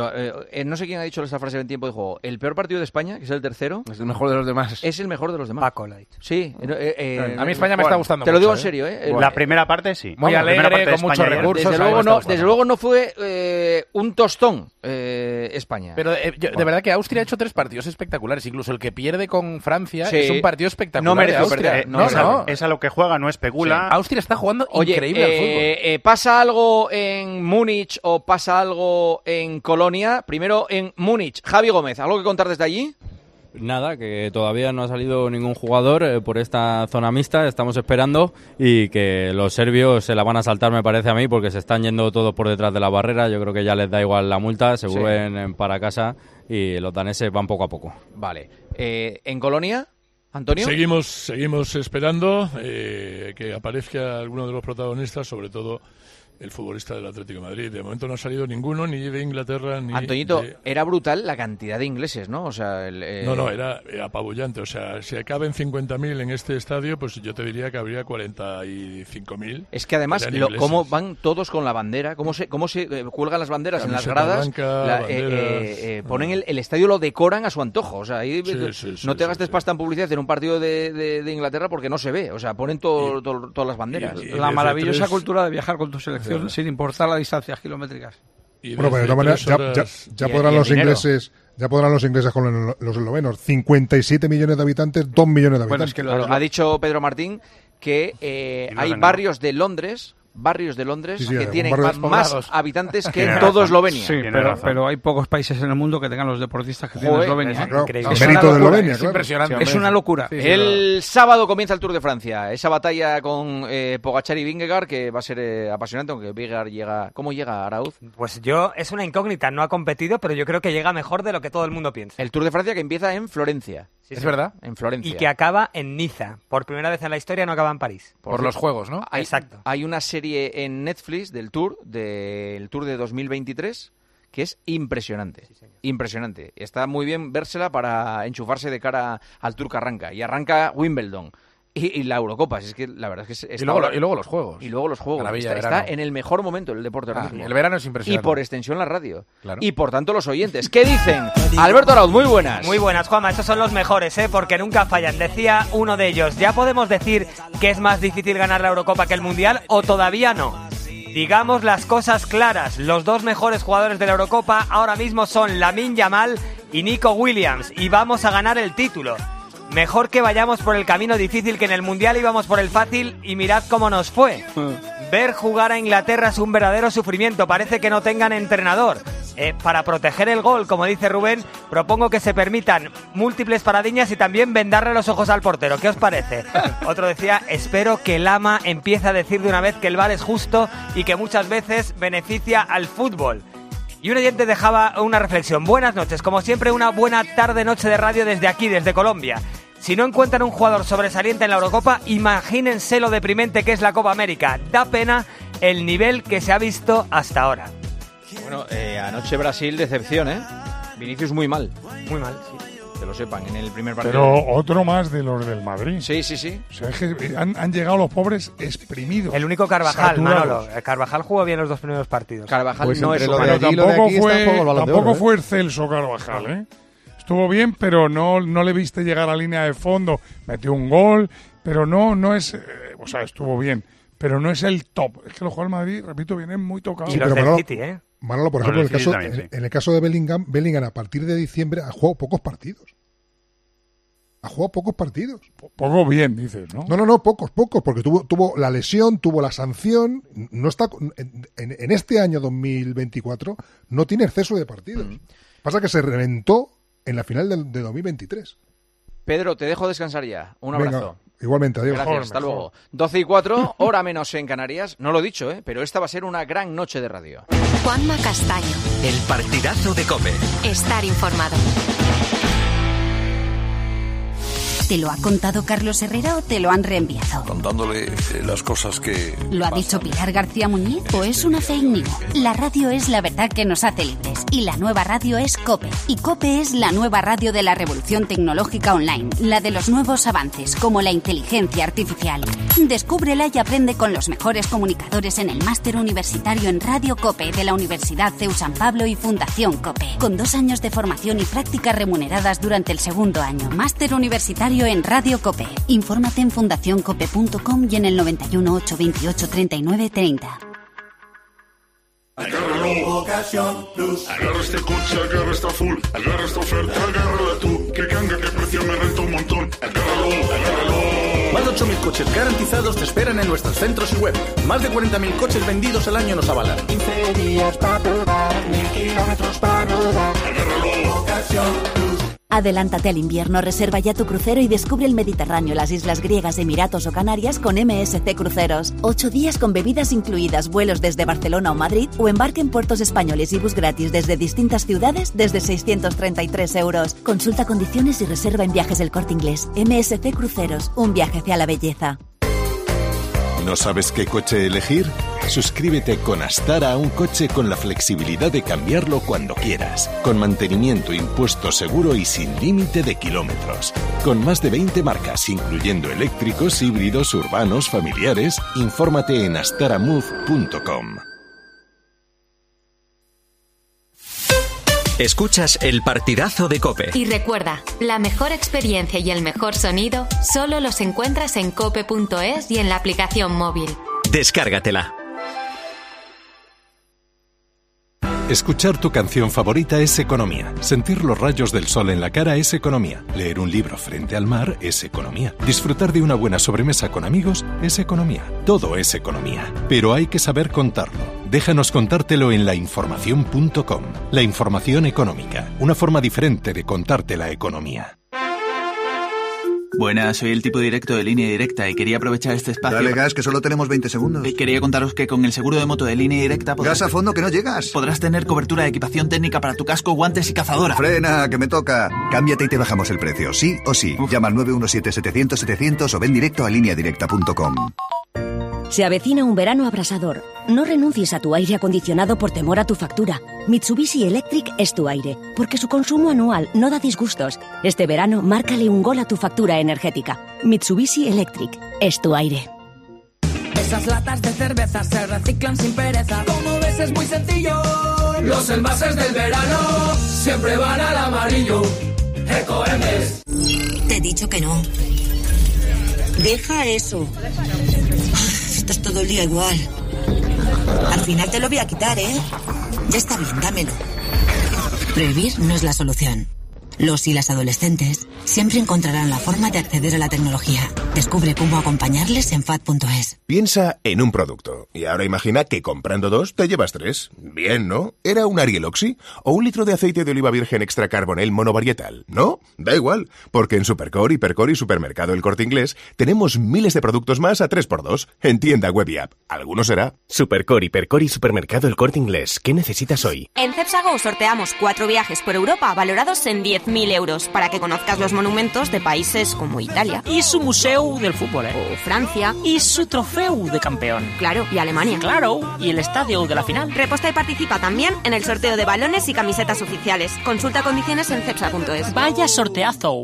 no sé quién ha dicho esta frase en tiempo, dijo, el peor partido de España, que es el tercero, es el mejor de los demás. Es el mejor de los demás. Paco lo ha dicho. Sí. A mí España me está gustando Te lo mucho, digo en serio, La primera parte sí. Muy alegre, con muchos recursos. Desde luego no fue un tostón España. Pero de verdad que Austria ha hecho 3 partidos espectaculares. Incluso el que pierde con Francia Sí. es un partido espectacular. No merece Austria. perder. Es a lo que juega, no especula. Sí. Austria está jugando increíble al fútbol. ¿Pasa algo en Múnich o pasa algo en Colonia? Primero en Múnich. Javi Gómez, ¿algo que contar desde allí? Nada, que todavía no ha salido ningún jugador por esta zona mixta, estamos esperando y que los serbios se la van a saltar, me parece a mí, porque se están yendo todos por detrás de la barrera. Yo creo que ya les da igual la multa, se vuelven para casa y los daneses van poco a poco. Vale. ¿En Colonia, Antonio? Seguimos esperando que aparezca alguno de los protagonistas, sobre todo el futbolista del Atlético de Madrid. De momento no ha salido ninguno, ni de Inglaterra, ni Antoñito, de... era brutal la cantidad de ingleses, ¿no? O sea, No, era apabullante. O sea, si acaben 50.000 en este estadio, pues yo te diría que habría 45.000. Es que además, cómo van todos con la bandera, cómo se cuelgan las banderas en las Camiseta gradas, blanca, banderas, ponen el estadio, lo decoran a su antojo. O sea, ahí Sí, no te gastes pasta en publicidad en un partido de Inglaterra porque no se ve. O sea, ponen todas las banderas. La maravillosa cultura de viajar con tu selección sin importar las distancias kilométricas. Bueno, pero de todas maneras, ya podrán los ingleses... Ya podrán los ingleses con los eslovenos. 57 millones de habitantes, 2 millones de habitantes. Claro, ha dicho Pedro Martín que hay barrios de Londres que tienen más habitantes que todo Eslovenia. Sí, pero hay pocos países en el mundo que tengan los deportistas que tiene Eslovenia. Es impresionante. Es una locura. El sábado comienza el Tour de Francia. Esa batalla con Pogačar y Vingegaard, que va a ser apasionante, aunque Vingegaard llega... ¿Cómo llega, Arauz? Pues es una incógnita. No ha competido, pero yo creo que llega mejor de lo que todo el mundo piensa. El Tour de Francia que empieza en Florencia. ¿Es verdad? En Florencia. Y que acaba en Niza. Por primera vez en la historia no acaba en París. Por los Juegos, ¿no? Exacto. Hay una serie en Netflix del Tour de 2023 que es impresionante. Impresionante. Está muy bien vérsela para enchufarse de cara al Tour que arranca. Y arranca Wimbledon. Y la Eurocopa, es que la verdad es que y luego los Juegos. Y luego los Juegos. Maravilla, está en el mejor momento el deporte ahora mismo. El verano es impresionante. Y por extensión la radio. Claro. Y por tanto los oyentes. ¿Qué dicen? Alberto Arauz, muy buenas. Muy buenas, Juanma. Estos son los mejores, porque nunca fallan. Decía uno de ellos, ¿ya podemos decir que es más difícil ganar la Eurocopa que el Mundial o todavía no? Digamos las cosas claras. Los 2 mejores jugadores de la Eurocopa ahora mismo son Lamine Yamal y Nico Williams. Y vamos a ganar el título. Mejor que vayamos por el camino difícil que en el Mundial íbamos por el fácil y mirad cómo nos fue. Ver jugar a Inglaterra es un verdadero sufrimiento, parece que no tengan entrenador. Para proteger el gol, como dice Rubén, propongo que se permitan múltiples paradiñas y también vendarle los ojos al portero. ¿Qué os parece? Otro decía, espero que Lama empiece a decir de una vez que el VAR es justo y que muchas veces beneficia al fútbol. Y un oyente dejaba una reflexión. Buenas noches, como siempre una buena tarde-noche de radio desde aquí, desde Colombia. Si no encuentran un jugador sobresaliente en la Eurocopa, imagínense lo deprimente que es la Copa América. Da pena el nivel que se ha visto hasta ahora. Bueno, anoche Brasil, decepción, ¿eh? Vinicius muy mal. Muy mal, sí. Que lo sepan, en el primer partido. Pero otro más de los del Madrid. Sí. O sea, es que han llegado los pobres exprimidos. El único Carvajal, saturados. Manolo. Carvajal jugó bien los 2 primeros partidos. Carvajal Pues no es... Pero tampoco fue el Celso Carvajal, ¿eh? Estuvo bien, pero no le viste llegar a línea de fondo. Metió un gol, pero no es... o sea, estuvo bien. pero no es el top. Es que los jugadores del Madrid, repito, vienen muy tocados. Y los del City, ¿eh? Manolo, por ejemplo, en el caso de Bellingham, a partir de diciembre ha jugado pocos partidos. Poco bien, dices, ¿no? No, pocos, porque tuvo la lesión, tuvo la sanción. No está en este año 2024 no tiene exceso de partidos. Pasa que se reventó en la final de 2023. Pedro, te dejo descansar ya. Un abrazo. Venga, igualmente, adiós. Gracias, hasta luego. 12:04, hora menos en Canarias. No lo he dicho, pero esta va a ser una gran noche de radio. Juanma Castaño. El partidazo de COPE. Estar informado. ¿Te lo ha contado Carlos Herrera o te lo han reenviado? Contándole las cosas que... ¿Lo ha dicho Pilar García Muñiz o es una fake news? La radio es la verdad que nos hace libres y la nueva radio es COPE. Y COPE es la nueva radio de la revolución tecnológica online, la de los nuevos avances como la inteligencia artificial. Descúbrela y aprende con los mejores comunicadores en el máster universitario en Radio COPE de la Universidad CEU San Pablo y Fundación COPE, con 2 años de formación y prácticas remuneradas durante el segundo año. Máster universitario en Radio COPE. Infórmate en fundacioncope.com y en el 91 828 39 30. Agárralo, Ocasión Plus. Agarra este coche, agarra esta full. Agarra esta oferta, agárrala tú. Que canga, que precio me renta un montón. Agárralo. Más de 8.000 coches garantizados te esperan en nuestros centros y web. Más de 40.000 coches vendidos al año nos avalan. 15 días para probar, 1.000 kilómetros para rodar. Agárralo, Ocasión Plus. Adelántate al invierno, reserva ya tu crucero y descubre el Mediterráneo, las islas griegas, Emiratos o Canarias con MSC Cruceros. 8 días con bebidas incluidas, vuelos desde Barcelona o Madrid o embarque en puertos españoles y bus gratis desde distintas ciudades desde 633 euros. Consulta condiciones y reserva en Viajes El Corte Inglés. MSC Cruceros, un viaje hacia la belleza. ¿No sabes qué coche elegir? Suscríbete con Astara a un coche con la flexibilidad de cambiarlo cuando quieras, con mantenimiento, impuesto seguro y sin límite de kilómetros. Con más de 20 marcas, incluyendo eléctricos, híbridos, urbanos, familiares, infórmate en astaramove.com. Escuchas el partidazo de COPE. Y recuerda, la mejor experiencia y el mejor sonido solo los encuentras en cope.es y en la aplicación móvil. Descárgatela. Escuchar tu canción favorita es economía. Sentir los rayos del sol en la cara es economía. Leer un libro frente al mar es economía. Disfrutar de una buena sobremesa con amigos es economía. Todo es economía. Pero hay que saber contarlo. Déjanos contártelo en lainformación.com. La información económica. Una forma diferente de contarte la economía. Buenas, soy el tipo directo de Línea Directa y quería aprovechar este espacio... Dale gas, que solo tenemos 20 segundos. Quería contaros que con el seguro de moto de Línea Directa... Gas a fondo, que no llegas. Podrás tener cobertura de equipación técnica para tu casco, guantes y cazadora. Frena, que me toca. Cámbiate y te bajamos el precio, sí o sí. Llama al 917-700-700 o ven directo a lineadirecta.com. Se avecina un verano abrasador. No renuncies a tu aire acondicionado por temor a tu factura. Mitsubishi Electric es tu aire, porque su consumo anual no da disgustos. Este verano, márcale un gol a tu factura energética. Mitsubishi Electric es tu aire. Esas latas de cerveza se reciclan sin pereza. Como ves es muy sencillo. Los envases del verano siempre van al amarillo. Ecoembes. Te he dicho que no. Deja eso. Estás todo el día igual. Al final te lo voy a quitar, ¿eh? Ya está bien, dámelo. Prohibir no es la solución. Los y las adolescentes siempre encontrarán la forma de acceder a la tecnología. Descubre cómo acompañarles en FAD.es. Piensa en un producto y ahora imagina que comprando 2 te llevas 3. Bien, ¿no? ¿Era un Ariel Oxy o un litro de aceite de oliva virgen extra carbonel monovarietal? ¿No? Da igual, porque en Supercore, Hipercor y Supermercado El Corte Inglés tenemos miles de productos más a 3x2 en tienda web y app. ¿Alguno será? Supercore, Hipercor y Supermercado El Corte Inglés. ¿Qué necesitas hoy? En Cepsa Go sorteamos 4 viajes por Europa valorados en 10.000 euros para que conozcas los monumentos de países como Italia. Y su museo del fútbol, O Francia. Y su trofeo de campeón. Claro, y Alemania. Claro, y el estadio de la final. Reposta y participa también en el sorteo de balones y camisetas oficiales. Consulta condiciones en cepsa.es. ¡Vaya sorteazo!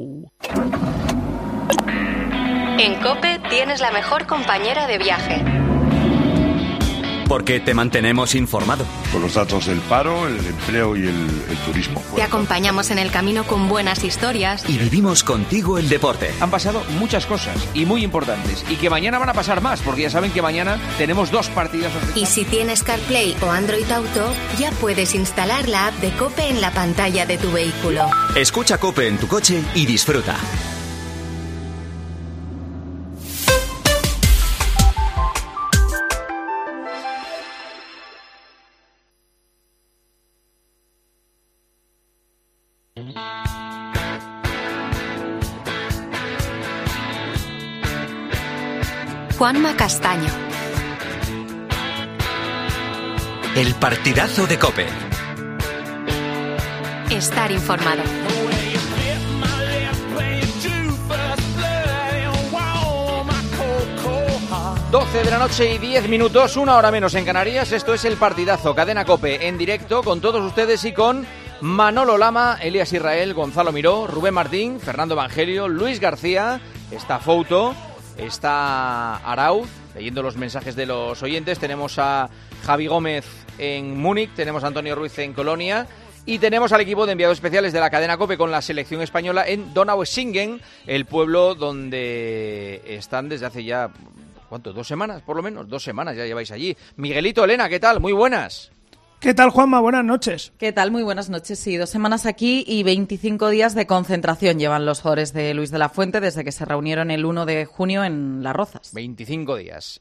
En COPE tienes la mejor compañera de viaje. Porque te mantenemos informado. Con los datos del paro, el empleo y el turismo. Te acompañamos en el camino con buenas historias. Y vivimos contigo el deporte. Han pasado muchas cosas y muy importantes. Y que mañana van a pasar más, porque ya saben que mañana tenemos 2 partidos. Y si tienes CarPlay o Android Auto, ya puedes instalar la app de COPE en la pantalla de tu vehículo. Escucha COPE en tu coche y disfruta. Juanma Castaño. El partidazo de COPE. Estar informado. 12 de la noche y 10 minutos, 1 hora menos en Canarias. Esto es el partidazo, Cadena COPE, en directo con todos ustedes y con Manolo Lama, Elías Israel, Gonzalo Miró, Rubén Martín, Fernando Evangelio, Luis García, está Fouto, está Arauz, leyendo los mensajes de los oyentes. Tenemos a Javi Gómez en Múnich, tenemos a Antonio Ruiz en Colonia y tenemos al equipo de enviados especiales de la cadena COPE con la selección española en Donaueschingen, el pueblo donde están desde hace ya, ¿cuánto? 2 semanas, por lo menos, 2 semanas ya lleváis allí. Miguelito, Elena, ¿qué tal? Muy buenas. ¿Qué tal, Juanma? Buenas noches. ¿Qué tal? Muy buenas noches. Sí, 2 semanas aquí y 25 días de concentración llevan los jugadores de Luis de la Fuente desde que se reunieron el 1 de junio en Las Rozas. 25 días.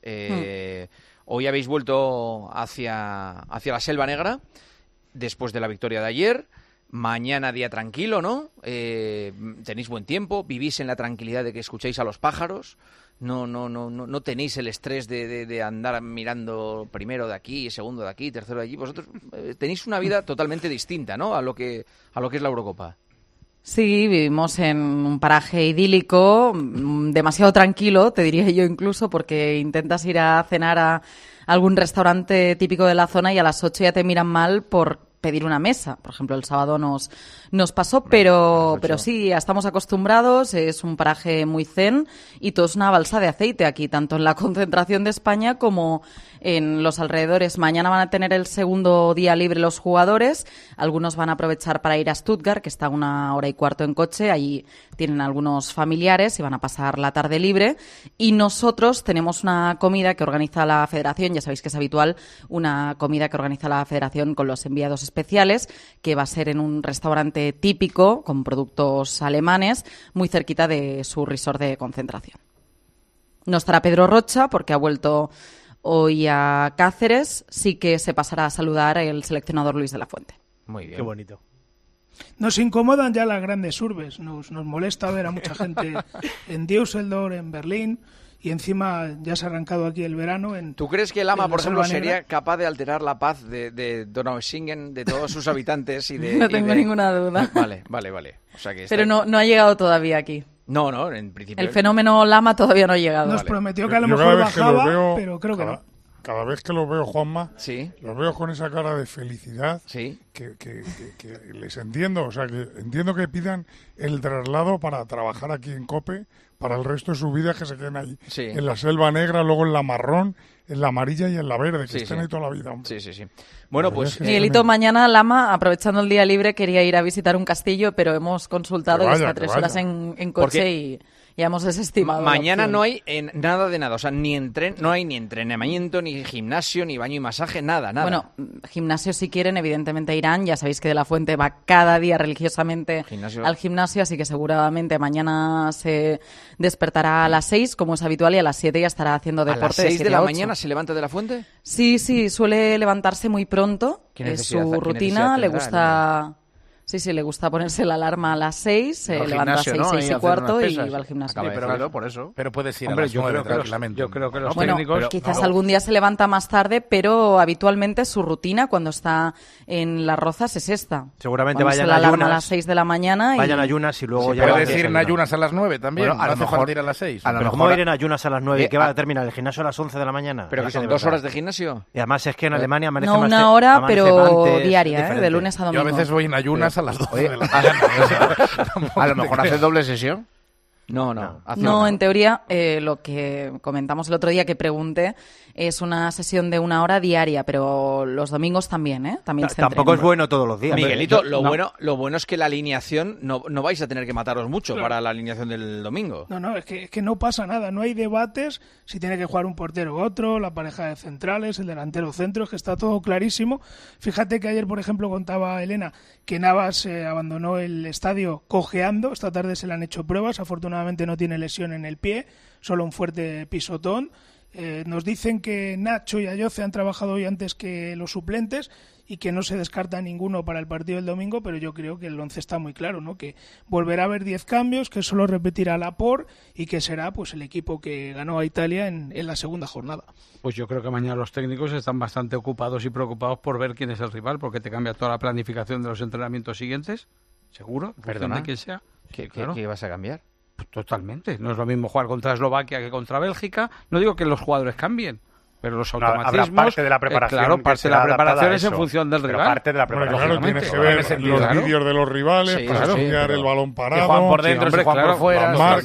Hoy habéis vuelto hacia la Selva Negra después de la victoria de ayer. Mañana día tranquilo, ¿no? Tenéis buen tiempo, vivís en la tranquilidad de que escucháis a los pájaros. No tenéis el estrés de andar mirando primero de aquí, segundo de aquí, tercero de allí. Vosotros tenéis una vida totalmente distinta, ¿no? A lo que es la Eurocopa. Sí, vivimos en un paraje idílico, demasiado tranquilo, te diría yo incluso, porque intentas ir a cenar a algún restaurante típico de la zona y a las 8 ya te miran mal por pedir una mesa. Por ejemplo, el sábado nos pasó, pero sí, ya estamos acostumbrados, es un paraje muy zen y todo es una balsa de aceite aquí, tanto en la concentración de España como en los alrededores. Mañana van a tener el segundo día libre los jugadores, algunos van a aprovechar para ir a Stuttgart, que está a 1 hora y cuarto en coche, allí tienen algunos familiares y van a pasar la tarde libre, y nosotros tenemos una comida que organiza la Federación, ya sabéis que es habitual, una comida que organiza la Federación con los enviados especiales, que va a ser en un restaurante típico con productos alemanes muy cerquita de su resort de concentración. No estará Pedro Rocha porque ha vuelto hoy a Cáceres, sí que se pasará a saludar el seleccionador Luis de la Fuente. Muy bien. Qué bonito. Nos incomodan ya las grandes urbes, nos molesta ver a mucha gente en Düsseldorf, en Berlín, y encima ya se ha arrancado aquí el verano. ¿Tú crees que el AMA, por ejemplo, sería capaz de alterar la paz de Donaueschingen, de todos sus habitantes? No tengo ninguna duda. Vale. O sea que pero no ha llegado todavía aquí. No, en principio. El fenómeno Lama todavía no ha llegado. Nos prometió que a lo mejor bajaba, pero creo que no. Cada vez que los veo, Juanma, sí, los veo con esa cara de felicidad, sí, que les entiendo. O sea, que entiendo que pidan el traslado para trabajar aquí en COPE, para el resto de su vida que se queden ahí. Sí. En la Selva Negra, luego en la marrón, en la amarilla y en la verde, que estén ahí toda la vida. Hombre. Sí. Bueno, pues Miguelito, mañana Lama, aprovechando el día libre, quería ir a visitar un castillo, pero hemos consultado y está 3 horas en coche y ya hemos desestimado. Mañana no hay nada de nada, o sea, no hay ni entrenamiento, ni gimnasio, ni baño y masaje, nada. Bueno, gimnasio si quieren, evidentemente irán, ya sabéis que De la Fuente va cada día religiosamente al gimnasio, así que seguramente mañana se despertará a las 6, como es habitual, y a las 7 ya estará haciendo deporte. ¿A las 6 de la mañana se levanta De la Fuente? Sí, suele levantarse muy pronto, es su rutina, le gusta... Sí, le gusta ponerse la alarma a las 6, se levanta a 6, 6 y cuarto y va al gimnasio. Pero claro, por eso. Pero puedes ir a las 9 tranquilamente. Yo creo que los técnicos... quizás algún día se levanta más tarde, pero habitualmente su rutina cuando está en Las Rozas es esta. Seguramente vayan la alarma a las 6 de la mañana. Vayan ayunas y luego ya... Puedes ir en ayunas a las 9 también, bueno, no hace falta ir a las 6. A lo mejor ir en ayunas a las 9, que va a terminar el gimnasio a las 11 de la mañana. Pero que son 2 horas de gimnasio. Y además es que en Alemania amanece más... No, una hora, pero diaria, de lunes a domingo. Yo a veces voy en ayunas a las 12 de la A lo mejor hace doble sesión. No, en teoría, lo que comentamos el otro día que pregunté es una sesión de 1 hora diaria, pero los domingos también, ¿eh? También tampoco es bueno todos los días. Miguelito, lo bueno es que la alineación no vais a tener que mataros mucho para la alineación del domingo. No, es que no pasa nada, no hay debates si tiene que jugar un portero u otro, la pareja de centrales, el delantero centro, es que está todo clarísimo. Fíjate que ayer, por ejemplo, contaba Elena que Navas abandonó el estadio cojeando, esta tarde se le han hecho pruebas, afortunadamente no tiene lesión en el pie, solo un fuerte pisotón. Nos dicen que Nacho y Ayoce han trabajado hoy antes que los suplentes y que no se descarta ninguno para el partido del domingo, pero yo creo que el 11 está muy claro, ¿no? Que volverá a haber 10 cambios, que solo repetirá Laporte y que será pues el equipo que ganó a Italia en la segunda jornada. Pues yo creo que mañana los técnicos están bastante ocupados y preocupados por ver quién es el rival, porque te cambia toda la planificación de los entrenamientos siguientes, seguro, perdona, de quién sea. ¿Qué vas a cambiar? Pues totalmente. No es lo mismo jugar contra Eslovaquia que contra Bélgica. No digo que los jugadores cambien, pero los automatismos... Habrá parte de la preparación. Claro, parte de la preparación es en función del rival. Parte de la preparación. Claro, tienes que ver los vídeos de los rivales, para estudiar el balón parado. Que juegan por dentro, se juegan por fuera.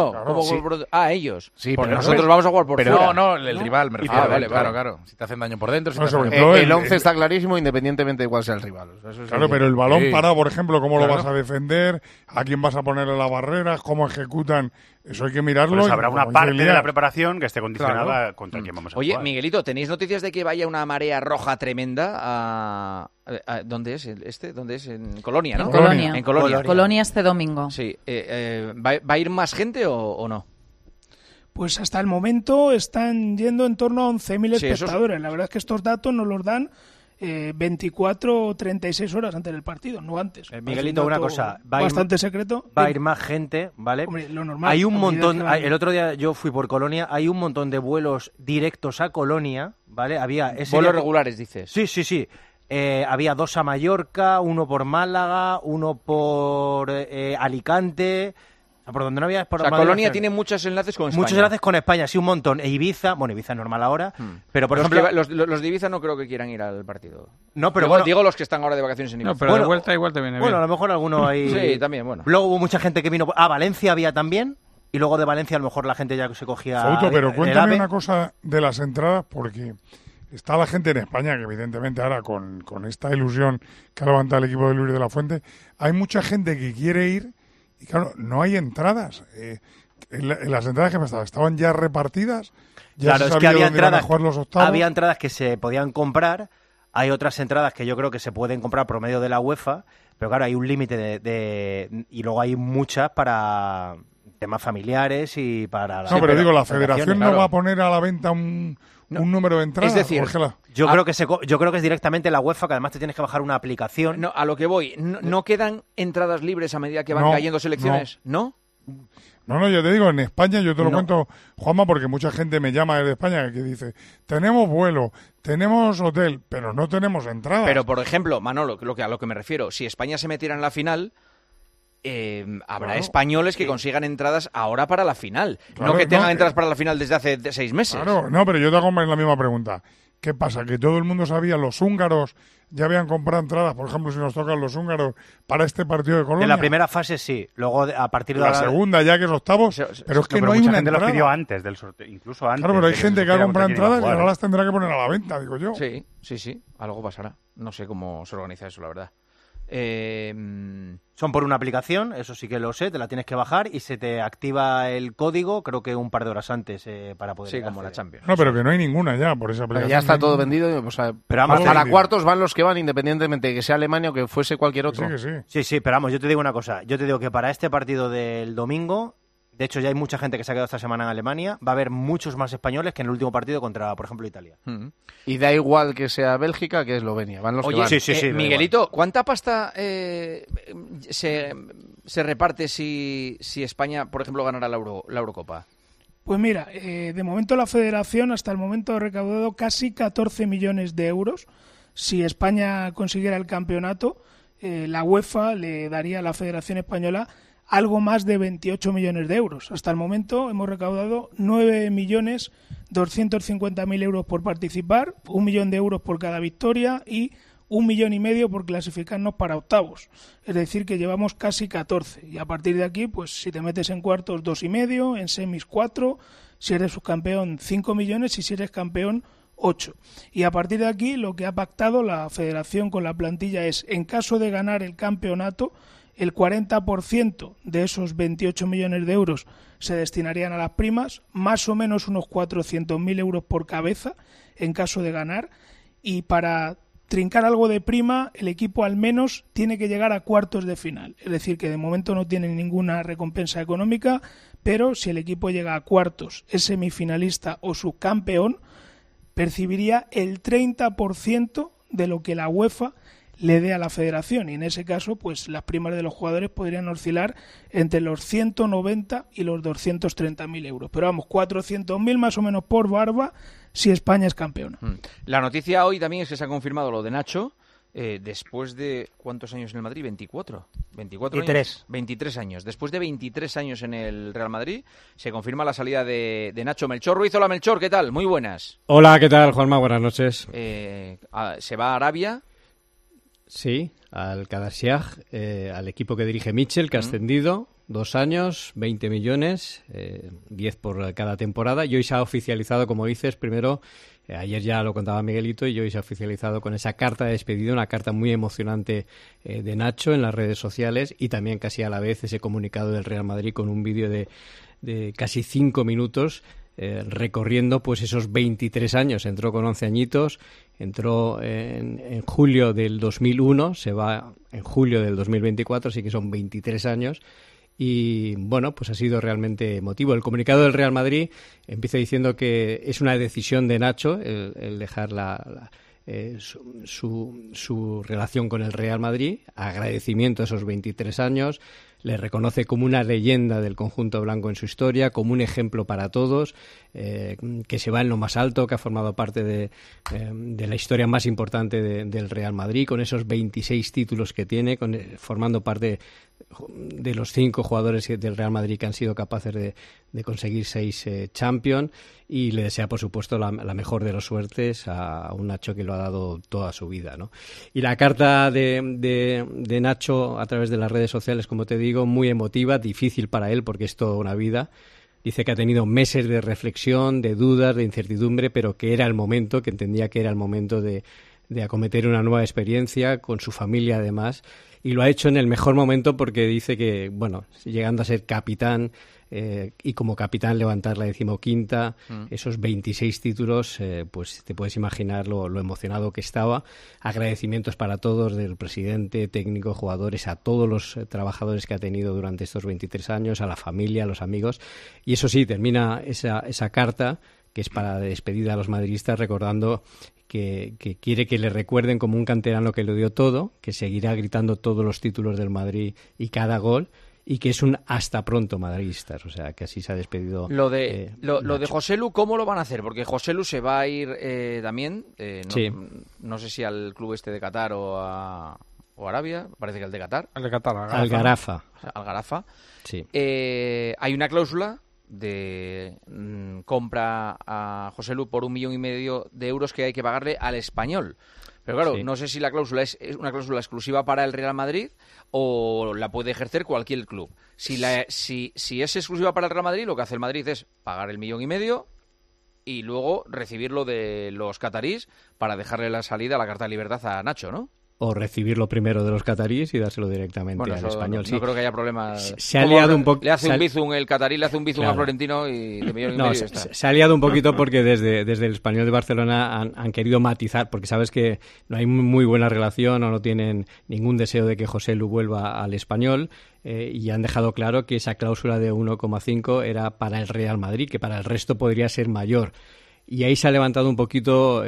Ellos. Sí, porque nosotros vamos a jugar por fuera. No, el rival, me refiero. Vale. Claro. Si te hacen daño por dentro... El 11 está clarísimo, independientemente de cuál sea el rival. Claro, pero el balón parado, por ejemplo, ¿cómo lo vas a defender? ¿A quién vas a ponerle las barreras? ¿Cómo ejecutan? Eso hay que mirarlo. Pues habrá una parte de la preparación que esté condicionada contra quién vamos a jugar. Oye, Miguelito, ¿tenéis noticias de que vaya una marea roja tremenda a ¿dónde es? ¿Dónde es? En Colonia, ¿no? En Colonia este domingo. Sí. ¿Va a ir más gente o no? Pues hasta el momento están yendo en torno a 11.000 espectadores. La verdad es que estos datos nos los dan 24 o 36 horas antes del partido, no antes. Miguelito, una cosa, bastante secreto. Va a ir más gente, ¿vale? Hombre, lo normal. Hay un montón, el otro día yo fui por Colonia, hay un montón de vuelos directos a Colonia, ¿vale? Había vuelos regulares, dices. Sí. Había 2 a Mallorca, 1 por Málaga, 1 por Alicante. Por donde no había, por Colonia tiene muchos enlaces con España. Muchos enlaces con España, sí, un montón. E Ibiza, bueno, Ibiza es normal ahora, pero por ejemplo... Los de Ibiza no creo que quieran ir al partido. No, pero digo los que están ahora de vacaciones en Ibiza. No, pero de vuelta igual te viene bien. Bueno, a lo mejor alguno ahí... Sí, también, bueno. Luego hubo mucha gente que vino... Valencia había también, y luego de Valencia a lo mejor la gente ya se cogía... Fauto, pero cuéntame una cosa de las entradas, porque... Está la gente en España, que evidentemente ahora con esta ilusión que ha levantado el equipo de Luis de la Fuente, hay mucha gente que quiere ir. Y claro, no hay entradas. En las entradas que me estaban ya repartidas. Ya claro, es que había había entradas que se podían comprar. Hay otras entradas que yo creo que se pueden comprar por medio de la UEFA. Pero claro, hay un límite y luego hay muchas para temas familiares y para... No, pero digo, la federación no va a poner a la venta un número de entradas. Es decir, yo creo que es directamente la UEFA, que además te tienes que bajar una aplicación. No, a lo que voy, ¿no quedan entradas libres a medida que van cayendo selecciones? ¿No? No, yo te digo, en España, yo te lo cuento, Juanma, porque mucha gente me llama desde España que dice, tenemos vuelo, tenemos hotel, pero no tenemos entradas. Pero, por ejemplo, Manolo, a lo que me refiero, si España se metiera en la final... habrá españoles que consigan entradas ahora para la final, no que tengan entradas para la final desde hace 6 meses. Claro, no, pero yo te hago la misma pregunta. ¿Qué pasa? Que todo el mundo sabía, los húngaros ya habían comprado entradas, por ejemplo, si nos tocan los húngaros para este partido de Colonia. En la primera fase sí, luego a partir de la segunda ya que es octavos, pero es que no hay una entrada. Los pidió antes del sorteo, incluso antes. Claro, pero hay gente que ha comprado entradas y ahora las tendrá que poner a la venta, digo yo. Sí, algo pasará. No sé cómo se organiza eso, la verdad. Son por una aplicación, eso sí que lo sé, te la tienes que bajar y se te activa el código, creo que un par de horas antes para poder... Sí, como la Champions. No, pero que no hay ninguna ya por esa aplicación. Ya está todo vendido, o sea, pero vamos, a cuartos van los que van, independientemente de que sea Alemania o que fuese cualquier otro. Sí, pero vamos, yo te digo una cosa, yo te digo que para este partido del domingo... De hecho, ya hay mucha gente que se ha quedado esta semana en Alemania. Va a haber muchos más españoles que en el último partido contra, por ejemplo, Italia. Y da igual que sea Bélgica que Eslovenia. Van los que van. Sí, Miguelito, ¿cuánta pasta se reparte si España, por ejemplo, ganara la Eurocopa? Pues mira, de momento la Federación hasta el momento ha recaudado casi 14 millones de euros. Si España consiguiera el campeonato, la UEFA le daría a la Federación Española algo más de 28 millones de euros. Hasta el momento hemos recaudado 9.250.000 euros por participar, 1 millón de euros por cada victoria y 1,5 millones por clasificarnos para octavos. Es decir, que llevamos casi 14. Y a partir de aquí, pues si te metes en cuartos, 2,5, en semis 4, si eres subcampeón 5 millones y si eres campeón 8. Y a partir de aquí lo que ha pactado la federación con la plantilla es, en caso de ganar el campeonato, el 40% de esos 28 millones de euros se destinarían a las primas, más o menos unos 400.000 euros por cabeza en caso de ganar, y para trincar algo de prima el equipo al menos tiene que llegar a cuartos de final. Es decir, que de momento no tienen ninguna recompensa económica, pero si el equipo llega a cuartos, es semifinalista o subcampeón, percibiría el 30% de lo que la UEFA le dé a la federación, y en ese caso pues las primas de los jugadores podrían oscilar entre los 190 y los 230.000 euros, pero vamos, 400.000 más o menos por barba si España es campeona. La noticia hoy también es que se ha confirmado lo de Nacho, después de ¿cuántos años en el Madrid? 24 años. 23 años. Después de 23 años en el Real Madrid, se confirma la salida de Nacho. Melchor Ruiz. Hola, Melchor, ¿qué tal? Muy buenas. Hola, ¿qué tal, Juanma? Buenas noches. Se va a Arabia. Sí, al Qadashiah, al equipo que dirige Mitchell, que ha ascendido, 2 años, 20 millones, 10 por cada temporada, y hoy se ha oficializado, como dices, primero, ayer ya lo contaba Miguelito, y hoy se ha oficializado con esa carta de despedida, una carta muy emocionante de Nacho en las redes sociales, y también casi a la vez ese comunicado del Real Madrid con un vídeo de casi 5 minutos, recorriendo pues esos 23 años. Entró con 11 añitos, entró en julio del 2001, se va en julio del 2024, así que son 23 años. Y bueno, pues ha sido realmente emotivo. El comunicado del Real Madrid empieza diciendo que es una decisión de Nacho el dejar su relación con el Real Madrid, agradecimiento a esos 23 años, le reconoce como una leyenda del conjunto blanco en su historia, como un ejemplo para todos, que se va en lo más alto, que ha formado parte de la historia más importante del Real Madrid, con esos 26 títulos que tiene, formando parte de los 5 jugadores del Real Madrid que han sido capaces de conseguir 6 Champions, y le desea, por supuesto, la mejor de las suertes a un Nacho que lo ha dado toda su vida, ¿no? Y la carta de Nacho a través de las redes sociales, como te digo, muy emotiva, difícil para él porque es toda una vida. Dice que ha tenido meses de reflexión, de dudas, de incertidumbre, pero que era el momento, que entendía que era el momento de acometer una nueva experiencia con su familia además, y lo ha hecho en el mejor momento porque dice que, bueno, llegando a ser capitán y como capitán levantar la 15ª, esos 26 títulos, pues te puedes imaginar lo emocionado que estaba. Agradecimientos para todos, del presidente, técnico, jugadores, a todos los trabajadores que ha tenido durante estos 23 años, a la familia, a los amigos. Y eso sí, termina esa carta, que es para despedida a los madridistas, recordando que quiere que le recuerden como un canterano que lo dio todo, que seguirá gritando todos los títulos del Madrid y cada gol, y que es un hasta pronto madridistas, o sea, que así se ha despedido. Lo de Joselu, ¿cómo lo van a hacer? Porque Joselu se va a ir también, no sé si al club este de Qatar o Arabia, parece que al de Qatar. Al de Qatar, al Garafa. Al Garafa. Sí. Hay una cláusula de compra a Joselu por 1,5 millones de euros que hay que pagarle al Español. Pero claro, no sé si la cláusula es una cláusula exclusiva para el Real Madrid o la puede ejercer cualquier club. Si es exclusiva para el Real Madrid, lo que hace el Madrid es pagar el 1,5 millones y luego recibirlo de los catarís para dejarle la salida a la carta de libertad a Nacho, ¿no? O recibirlo primero de los cataríes y dárselo directamente al Español. No creo que haya problemas. Se ha liado un poco. Le hace un bizum el catarí, le hace un bizum a Florentino y de 1,5 millones está. Se ha liado un poquito porque desde el Español de Barcelona han querido matizar, porque sabes que no hay muy buena relación o no tienen ningún deseo de que Joselu vuelva al Español, y han dejado claro que esa cláusula de 1,5 era para el Real Madrid, que para el resto podría ser mayor. Y ahí se ha levantado un poquito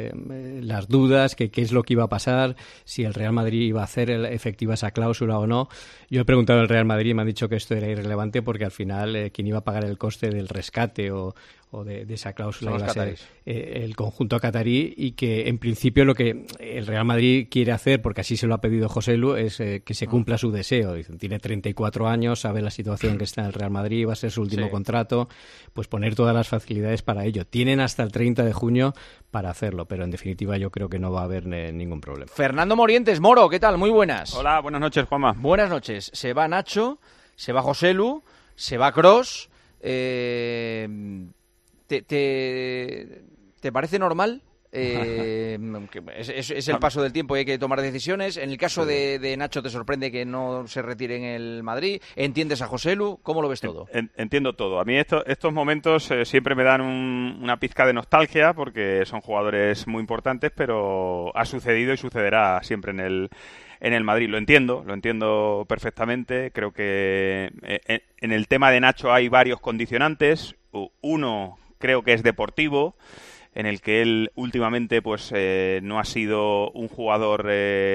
las dudas, que qué es lo que iba a pasar, si el Real Madrid iba a hacer efectiva esa cláusula o no. Yo he preguntado al Real Madrid y me han dicho que esto era irrelevante porque al final quien iba a pagar el coste del rescate o o de esa cláusula iba a ser el conjunto catarí, y que en principio lo que el Real Madrid quiere hacer, porque así se lo ha pedido Joselu, es que se cumpla su deseo. Dicen, tiene 34 años, sabe la situación que está en el Real Madrid, va a ser su último contrato, pues poner todas las facilidades para ello. Tienen hasta el 30 de junio para hacerlo, pero en definitiva yo creo que no va a haber ningún problema. Fernando Morientes, Moro, ¿qué tal? Muy buenas. Hola, buenas noches, Juanma. Buenas noches. Se va Nacho, se va Joselu, se va Kroos. ¿Te parece normal? Es el paso del tiempo y hay que tomar decisiones. En el caso de Nacho, ¿te sorprende que no se retire en el Madrid? ¿Entiendes a Joselu? ¿Cómo lo ves todo? Entiendo todo. A mí estos momentos siempre me dan una pizca de nostalgia porque son jugadores muy importantes, pero ha sucedido y sucederá siempre en el Madrid. Lo entiendo perfectamente. Creo que en el tema de Nacho hay varios condicionantes. Uno creo que es deportivo, en el que él últimamente pues no ha sido un jugador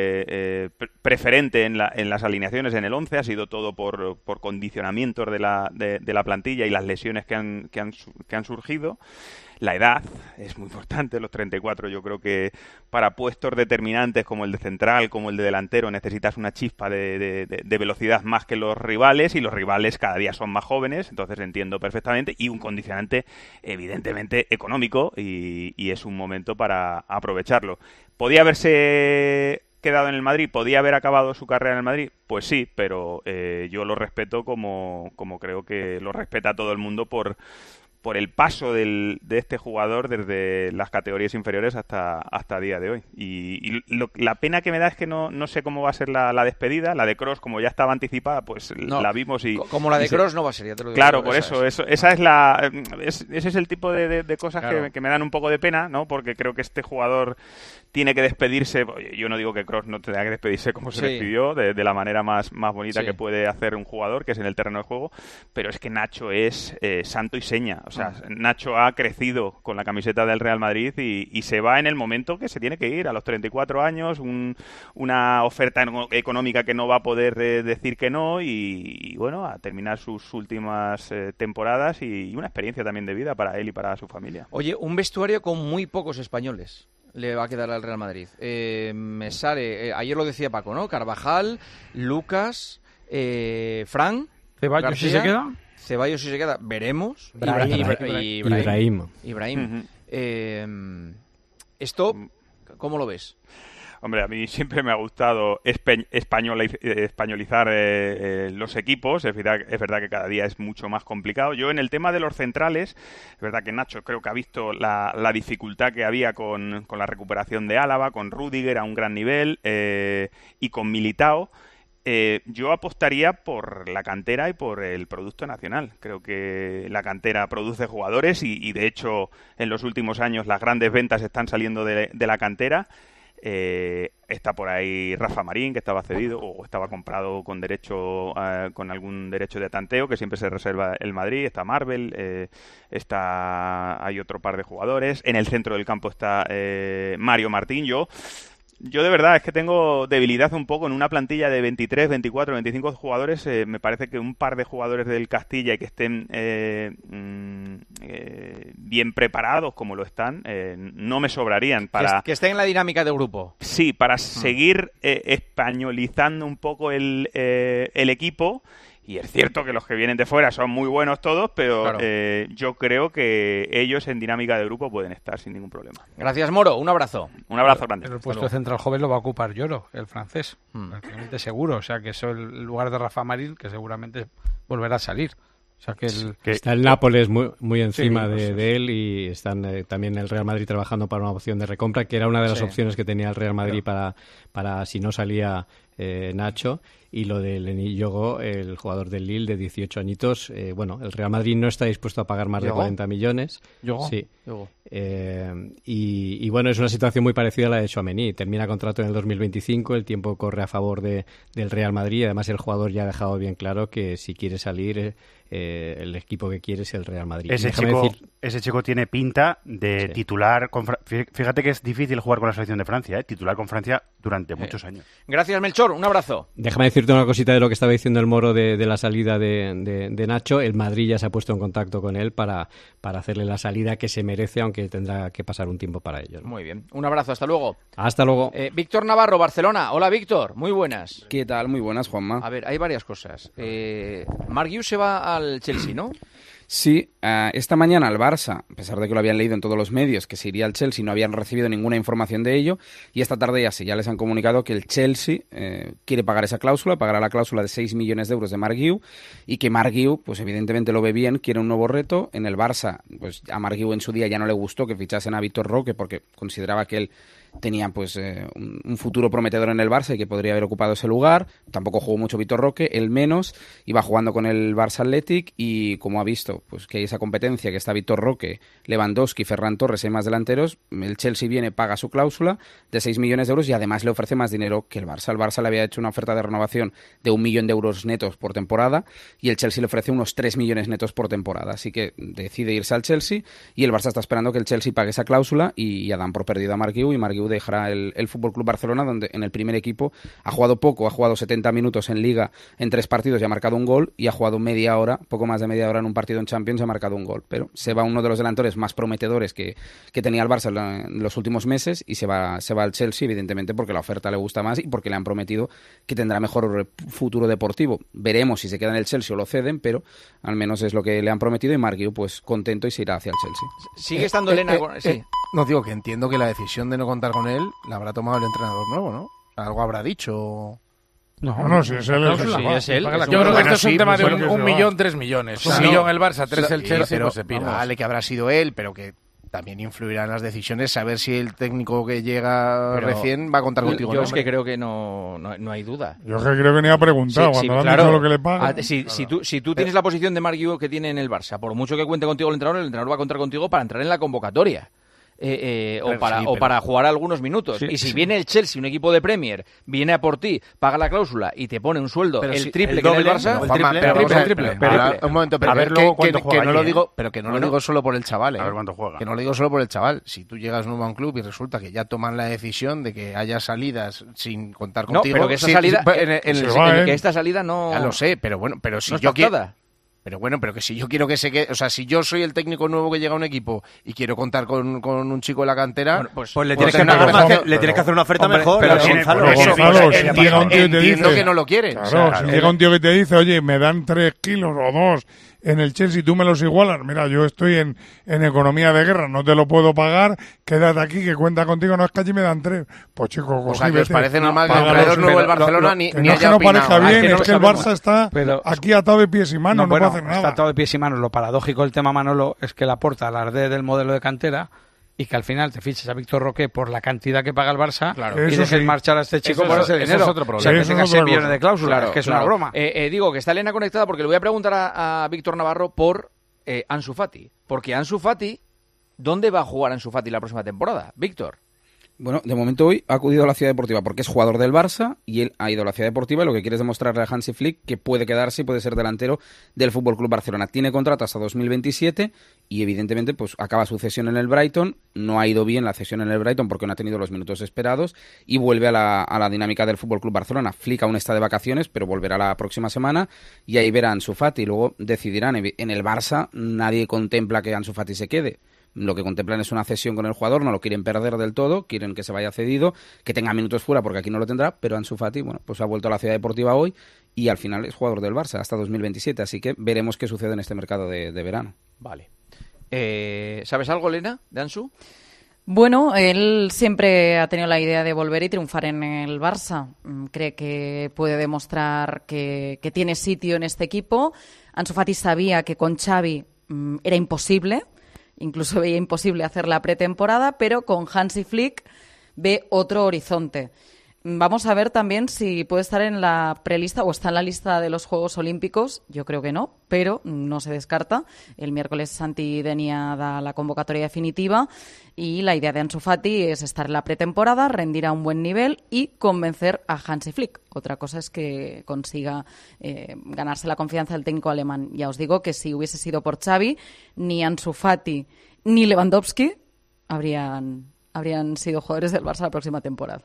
preferente en las alineaciones en el 11, ha sido todo por condicionamientos de la plantilla y las lesiones que han surgido. La edad es muy importante, los 34. Yo creo que para puestos determinantes como el de central, como el de delantero, necesitas una chispa de velocidad más que los rivales, y los rivales cada día son más jóvenes, entonces entiendo perfectamente, y un condicionante evidentemente económico, y es un momento para aprovecharlo. ¿Podía haberse quedado en el Madrid? ¿Podía haber acabado su carrera en el Madrid? Pues sí, pero yo lo respeto como creo que lo respeta todo el mundo por el paso de este jugador desde las categorías inferiores hasta día de hoy. La pena que me da es que no sé cómo va a ser la despedida. La de Kroos, como ya estaba anticipada, pues no, la vimos y... Como la de Kroos no va a ser, ya te lo digo. Claro, por eso esa es ese es el tipo de cosas que me dan un poco de pena, ¿no? Porque creo que este jugador tiene que despedirse. Yo no digo que Kroos no tenga que despedirse como se despidió, de la manera más bonita que puede hacer un jugador, que es en el terreno de juego, pero es que Nacho es santo y seña. O sea, Nacho ha crecido con la camiseta del Real Madrid y se va en el momento que se tiene que ir, a los 34 años, una oferta económica que no va a poder decir que no, y bueno, a terminar sus últimas temporadas, y una experiencia también de vida para él y para su familia. Oye, un vestuario con muy pocos españoles le va a quedar al Real Madrid. Me sale, ayer lo decía Paco, ¿no? Carvajal, Lucas, Fran, Ceballos, García, ¿si se queda? Ceballos, si se queda, veremos. Ibrahim. ¿Esto cómo lo ves? Hombre, a mí siempre me ha gustado españolizar los equipos. Es verdad que cada día es mucho más complicado. Yo en el tema de los centrales, es verdad que Nacho creo que ha visto la dificultad que había con la recuperación de Álava, con Rüdiger a un gran nivel, y con Militao. Yo apostaría por la cantera y por el producto nacional. Creo que la cantera produce jugadores y de hecho en los últimos años las grandes ventas están saliendo de la cantera. Está por ahí Rafa Marín, que estaba cedido o estaba comprado con derecho con algún derecho de tanteo, que siempre se reserva el Madrid. Está Marvel, hay otro par de jugadores. En el centro del campo está Mario Martín. Yo de verdad es que tengo debilidad un poco en una plantilla de 23, 24, 25 jugadores. Me parece que un par de jugadores del Castilla y que estén bien preparados como lo están, no me sobrarían para... Que estén en la dinámica de grupo. Sí, para seguir españolizando un poco el equipo. Y es cierto que los que vienen de fuera son muy buenos todos, pero claro, yo creo que ellos en dinámica de grupo pueden estar sin ningún problema. Gracias, Moro. Un abrazo. Un abrazo grande. El puesto de central joven lo va a ocupar Lloro, el francés. Prácticamente seguro. O sea, que eso es el lugar de Rafa Marín, que seguramente volverá a salir. O sea, está el Nápoles muy encima de él, y están también el Real Madrid trabajando para una opción de recompra, que era una de las opciones que tenía el Real Madrid para si no salía Nacho. Y lo de Lenny Yogo, el jugador del Lille de 18 añitos, bueno, el Real Madrid no está dispuesto a pagar más de 40 millones. Sí. Y bueno, es una situación muy parecida a la de Tchouaméni. Termina contrato en el 2025, el tiempo corre a favor del Real Madrid. Además, el jugador ya ha dejado bien claro que si quiere salir, el equipo que quiere es el Real Madrid. Ese chico tiene pinta de titular. Fíjate que es difícil jugar con la selección de Francia, titular con Francia durante muchos años. Gracias, Melchor. Víctor, un abrazo. Déjame decirte una cosita de lo que estaba diciendo el Moro de la salida de Nacho. El Madrid ya se ha puesto en contacto con él para hacerle la salida que se merece, aunque tendrá que pasar un tiempo para ello, ¿no? Muy bien, un abrazo, hasta luego. Hasta luego. Víctor Navarro, Barcelona. Hola, Víctor, muy buenas. ¿Qué tal? Muy buenas, Juanma. A ver, hay varias cosas. Marc Guiu se va al Chelsea, ¿no? Sí, esta mañana el Barça, a pesar de que lo habían leído en todos los medios, que se iría al Chelsea, no habían recibido ninguna información de ello, y esta tarde ya les han comunicado que el Chelsea quiere pagar esa cláusula, pagará la cláusula de 6 millones de euros de Marc Guiu, y que Marc Guiu, pues evidentemente lo ve bien, quiere un nuevo reto. En el Barça, pues a Marc Guiu en su día ya no le gustó que fichasen a Vitor Roque, porque consideraba que él tenía pues un futuro prometedor en el Barça y que podría haber ocupado ese lugar. Tampoco jugó mucho Vitor Roque, él menos, iba jugando con el Barça Athletic, y como ha visto pues que hay esa competencia, que está Vitor Roque, Lewandowski, Ferran Torres, hay más delanteros, el Chelsea viene, paga su cláusula de 6 millones de euros y además le ofrece más dinero que el Barça. El Barça le había hecho una oferta de renovación de 1 millón de euros netos por temporada y el Chelsea le ofrece unos 3 millones netos por temporada, así que decide irse al Chelsea y el Barça está esperando que el Chelsea pague esa cláusula y ya dan por perdido a Marc Guiu, y Marc Guiu dejará el FC Barcelona, donde en el primer equipo ha jugado poco, ha jugado 70 minutos en Liga en 3 partidos y ha marcado un gol, y ha jugado media hora, poco más de media hora en un partido en Champions y ha marcado un gol, pero se va uno de los delanteros más prometedores que tenía el Barça en los últimos meses y se va al Chelsea, evidentemente porque la oferta le gusta más y porque le han prometido que tendrá mejor futuro deportivo. Veremos si se queda en el Chelsea o lo ceden, pero al menos es lo que le han prometido, y Marc Guiu pues contento y se irá hacia el Chelsea. Sigue estando Elena sí. No, digo que entiendo que la decisión de no contar con él la habrá tomado el entrenador nuevo, ¿no? Algo habrá dicho. No, si es él. Sí, es él. Yo creo que esto es un tema de 1 millón, 3 millones. 1 millón el Barça, 3 el Chelsea, pero pues se pira. Vale, que habrá sido él, pero que también influirá en las decisiones saber si el técnico que llega recién va a contar contigo. Yo es que creo que no hay duda. Yo es que creo que ni ha preguntado cuando le han dicho lo que le paga. Si tú tienes la posición de Marc Guiu que tiene en el Barça, por mucho que cuente contigo el entrenador va a contar contigo para entrar en la convocatoria. O para jugar algunos minutos. Y si viene el Chelsea, un equipo de Premier, viene a por ti, paga la cláusula y te pone un sueldo triple que en el Barça, el triple. Un momento, pero que no lo digo, pero que no lo digo solo por el chaval, a ver cuánto juega. Que no lo digo solo por el chaval. Si tú llegas nuevo a un club y resulta que ya toman la decisión de que haya salidas sin contar contigo, pero que esa salida, que esta salida no. Ya lo sé, pero bueno, pero si yo quiero. Pero que si yo quiero que se quede, o sea, si yo soy el técnico nuevo que llega a un equipo y quiero contar con un chico de la cantera, pues le tienes que hacer una oferta mejor. Pero Gonzalo, entiendo que no lo quieren. Claro, si llega un tío que te dice, oye, me dan 3 kilos o 2 en el Chelsea, tú me los igualas, mira, yo estoy en economía de guerra, no te lo puedo pagar, quédate aquí, que cuenta contigo, no es que allí me dan 3. Pues chico, o sea, que os parece normal que el entrenador nuevo del Barcelona ni no es que no parezca bien, es que el Barça está aquí atado de pies y manos, no puede hacer nada. Está atado de pies y manos. Lo paradójico del tema, Manolo, es que Laporta alarde del modelo de cantera y que al final te fiches a Víctor Roque por la cantidad que paga el Barça y dejes marchar a este chico por ese dinero. Eso es otro problema. O sea, que tenga 6 millones de cláusulas, que es una broma. Digo que está Elena conectada porque le voy a preguntar a Víctor Navarro por Ansu Fati. Porque Ansu Fati, ¿dónde va a jugar Ansu Fati la próxima temporada? Víctor. Bueno, de momento hoy ha acudido a la Ciudad Deportiva porque es jugador del Barça y él ha ido a la Ciudad Deportiva y lo que quiere es demostrarle a Hansi Flick que puede quedarse y puede ser delantero del FC Barcelona. Tiene contrato hasta 2027 y evidentemente pues acaba su cesión en el Brighton. No ha ido bien la cesión en el Brighton porque no ha tenido los minutos esperados y vuelve a la dinámica del FC Barcelona. Flick aún está de vacaciones, pero volverá la próxima semana y ahí verá a Ansu Fati y luego decidirán. En el Barça nadie contempla que Ansu Fati se quede. Lo que contemplan es una cesión con el jugador, no lo quieren perder del todo, quieren que se vaya cedido, que tenga minutos fuera porque aquí no lo tendrá, pero Ansu Fati, bueno, pues ha vuelto a la Ciudad Deportiva hoy y al final es jugador del Barça hasta 2027, así que veremos qué sucede en este mercado de verano. Vale. ¿Sabes algo, Elena, de Ansu? Bueno, él siempre ha tenido la idea de volver y triunfar en el Barça. Cree que puede demostrar que tiene sitio en este equipo. Ansu Fati sabía que con Xavi era imposible. Incluso veía imposible hacer la pretemporada, pero con Hansi Flick ve otro horizonte. Vamos a ver también si puede estar en la prelista o está en la lista de los Juegos Olímpicos. Yo creo que no, pero no se descarta. El miércoles Santi Denia da la convocatoria definitiva y la idea de Ansu Fati es estar en la pretemporada, rendir a un buen nivel y convencer a Hansi Flick. Otra cosa es que consiga ganarse la confianza del técnico alemán. Ya os digo que si hubiese sido por Xavi, ni Ansu Fati ni Lewandowski habrían habrían sido jugadores del Barça la próxima temporada.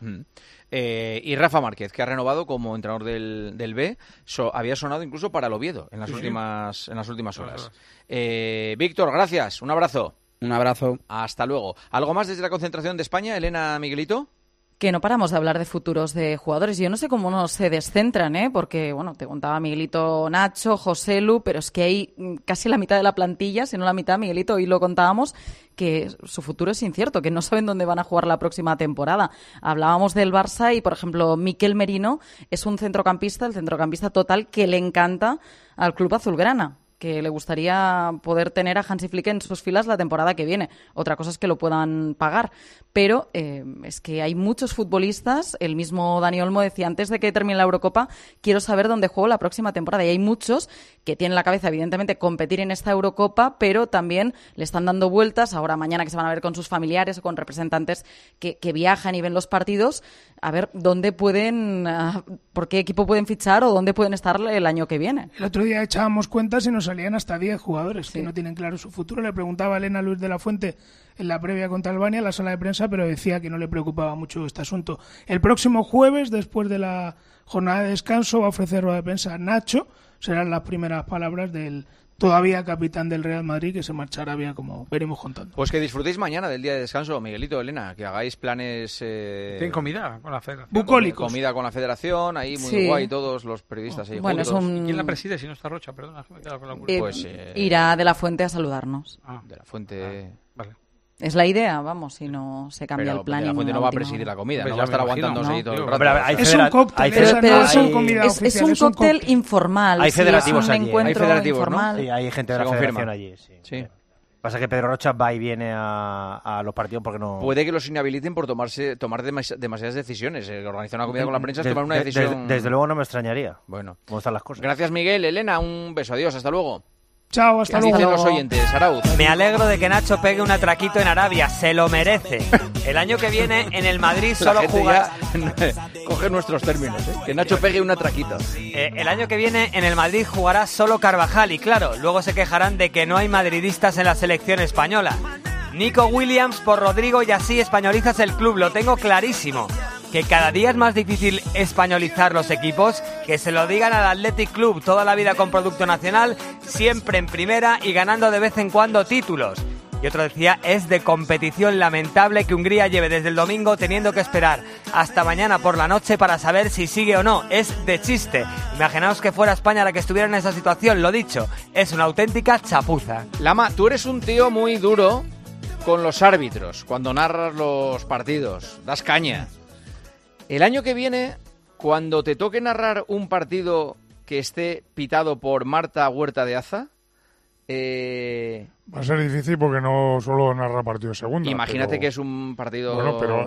Y Rafa Márquez, que ha renovado como entrenador del B, había sonado incluso para el Oviedo en las últimas horas. Víctor, gracias, un abrazo. Un abrazo. Hasta luego. ¿Algo más desde la concentración de España, Elena, Miguelito? Que no paramos de hablar de futuros de jugadores. Yo no sé cómo no se descentran, porque, bueno, te contaba Miguelito, Nacho, Joselu, pero es que hay casi la mitad de la plantilla, si no la mitad, Miguelito, hoy lo contábamos, que su futuro es incierto, que no saben dónde van a jugar la próxima temporada. Hablábamos del Barça y, por ejemplo, Miquel Merino es un centrocampista, el centrocampista total que le encanta al club azulgrana, que le gustaría poder tener a Hansi Flick en sus filas la temporada que viene. Otra cosa es que lo puedan pagar. Pero es que hay muchos futbolistas, el mismo Dani Olmo decía, antes de que termine la Eurocopa, quiero saber dónde juego la próxima temporada. Y hay muchos que tienen la cabeza, evidentemente, competir en esta Eurocopa, pero también le están dando vueltas, ahora mañana que se van a ver con sus familiares o con representantes que viajan y ven los partidos, a ver dónde pueden, por qué equipo pueden fichar o dónde pueden estar el año que viene. El otro día echábamos cuentas y nos salían hasta 10 jugadores que no tienen claro su futuro. Le preguntaba a Elena Luis de la Fuente en la previa contra Albania, en la sala de prensa, pero decía que no le preocupaba mucho este asunto. El próximo jueves, después de la jornada de descanso, va a ofrecer rueda de prensa Nacho. Serán las primeras palabras del todavía capitán del Real Madrid, que se marchará bien, como veremos contando. Pues que disfrutéis mañana del día de descanso, Miguelito, Elena, que hagáis planes... Tienen comida con la federación. Bucólicos. Comida con la federación, ahí muy guay, todos los periodistas ahí juntos. ¿Quién la preside si no está Rocha? Perdona, me he quedado con la culpa. Irá de la Fuente a saludarnos. De la Fuente... Vale. Es la idea, vamos, si no se cambia el plan. Pero la Fuente no va a presidir la comida, no va a estar aguantándose ahí todo el rato. Es un cóctel, es un cóctel informal. Hay federativos allí. Hay federativos, informal. ¿no? Sí, hay gente de la federación allí. Sí. Pasa que Pedro Rocha va y viene a los partidos porque no... Puede que los inhabiliten por tomar demasiadas decisiones. Organizar una comida con la prensa es tomar una decisión... Desde luego no me extrañaría. Bueno. ¿Cómo están las cosas? Gracias, Miguel. Elena, un beso. Adiós. Hasta luego. Chao, hasta luego. Dicen los oyentes, Arauz. Me alegro de que Nacho pegue un atraquito en Arabia, se lo merece. El año que viene en el Madrid solo jugará... Coge nuestros términos, que Nacho pegue un atraquito. El año que viene en el Madrid jugará solo Carvajal y claro, luego se quejarán de que no hay madridistas en la selección española. Nico Williams por Rodrigo y así españolizas el club, lo tengo clarísimo. Que cada día es más difícil españolizar los equipos, que se lo digan al Athletic Club, toda la vida con producto nacional, siempre en primera y ganando de vez en cuando títulos. Y otro decía, es de competición lamentable que Hungría lleve desde el domingo teniendo que esperar hasta mañana por la noche para saber si sigue o no. Es de chiste. Imaginaos que fuera España la que estuviera en esa situación, lo dicho, es una auténtica chapuza. Lama, tú eres un tío muy duro con los árbitros, cuando narras los partidos, das caña. El año que viene, cuando te toque narrar un partido que esté pitado por Marta Huerta de Aza... Va a ser difícil porque no solo narra partido de segunda. Imagínate que es un partido... Bueno, pero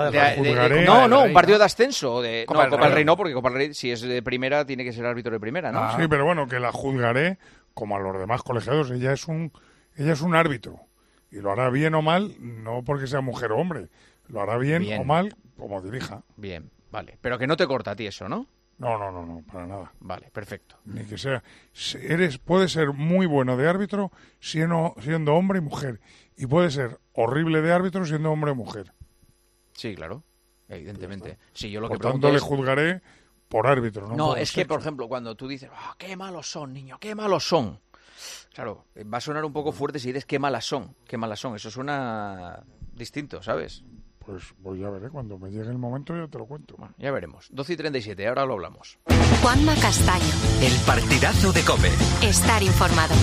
un partido de ascenso. Copa del Rey no, porque Copa del Rey, si es de primera, tiene que ser árbitro de primera, ¿no? Sí, pero bueno, que la juzgaré como a los demás colegiados. Ella es un árbitro. Y lo hará bien o mal, no porque sea mujer o hombre. Lo hará bien o mal, como dirija. Bien, vale. Pero que no te corta a ti eso, ¿no? No, para nada. Vale, perfecto. Ni que sea. Puedes ser muy bueno de árbitro siendo hombre y mujer. Y puedes ser horrible de árbitro siendo hombre o mujer. Sí, claro. Evidentemente. Sí, yo por tanto, le juzgaré por árbitro. No, es que, por ejemplo, cuando tú dices, qué malos son, niño, qué malos son. Claro, va a sonar un poco fuerte si dices qué malas son. Eso suena distinto, ¿sabes? Pues ya veré, cuando me llegue el momento ya te lo cuento. Bueno, ya veremos. 12:37, ahora lo hablamos. Juanma Castaño. El partidazo de COPE. Estar informado.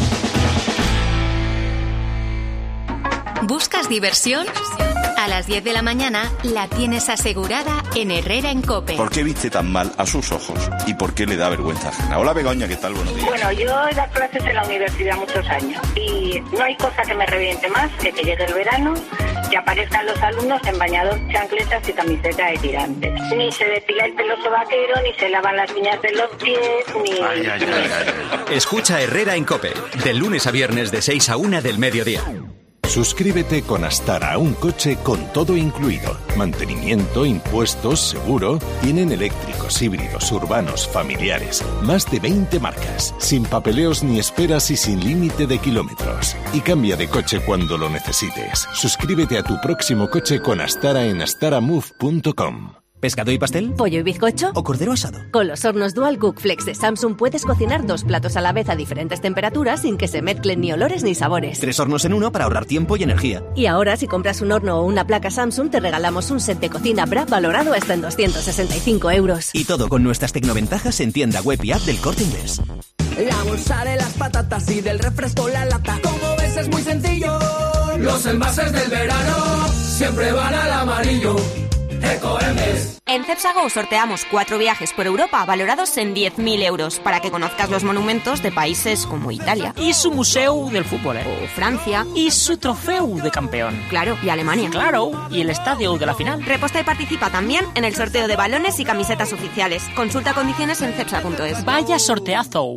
¿Buscas diversión? A las 10 de la mañana la tienes asegurada en Herrera en COPE. ¿Por qué viste tan mal a sus ojos? ¿Y por qué le da vergüenza ajena? Hola Begoña, ¿qué tal? Buenos días. Bueno, yo he dado clases en la universidad muchos años y no hay cosa que me reviente más que llegue el verano, que aparezcan los alumnos en bañador, chancletas y camiseta de tirantes. Ni se depila el pelo sobaquero, ni se lavan las uñas de los pies, ni... Escucha Herrera en COPE, de lunes a viernes de 6 a 1 del mediodía. Suscríbete con Astara a un coche con todo incluido. Mantenimiento, impuestos, seguro. Tienen eléctricos, híbridos, urbanos, familiares. Más de 20 marcas. Sin papeleos ni esperas y sin límite de kilómetros. Y cambia de coche cuando lo necesites. Suscríbete a tu próximo coche con Astara en astaramove.com. ¿Pescado y pastel? ¿Pollo y bizcocho? ¿O cordero asado? Con los hornos Dual Cook Flex de Samsung puedes cocinar 2 platos a la vez a diferentes temperaturas sin que se mezclen ni olores ni sabores. 3 hornos en uno para ahorrar tiempo y energía. Y ahora, si compras un horno o una placa Samsung, te regalamos un set de cocina Bra valorado hasta en 265 euros. Y todo con nuestras tecnoventajas en tienda web y app del Corte Inglés. La bolsa de las patatas y del refresco la lata. Como ves es muy sencillo. Los envases del verano siempre van al amarillo. Ecoembes. En Cepsa Go sorteamos 4 viajes por Europa valorados en 10.000 euros para que conozcas los monumentos de países como Italia. Y su museo del fútbol, O Francia. Y su trofeo de campeón. Claro, y Alemania. Claro, y el estadio de la final. Reposta y participa también en el sorteo de balones y camisetas oficiales. Consulta condiciones en cepsa.es. Vaya sorteazo.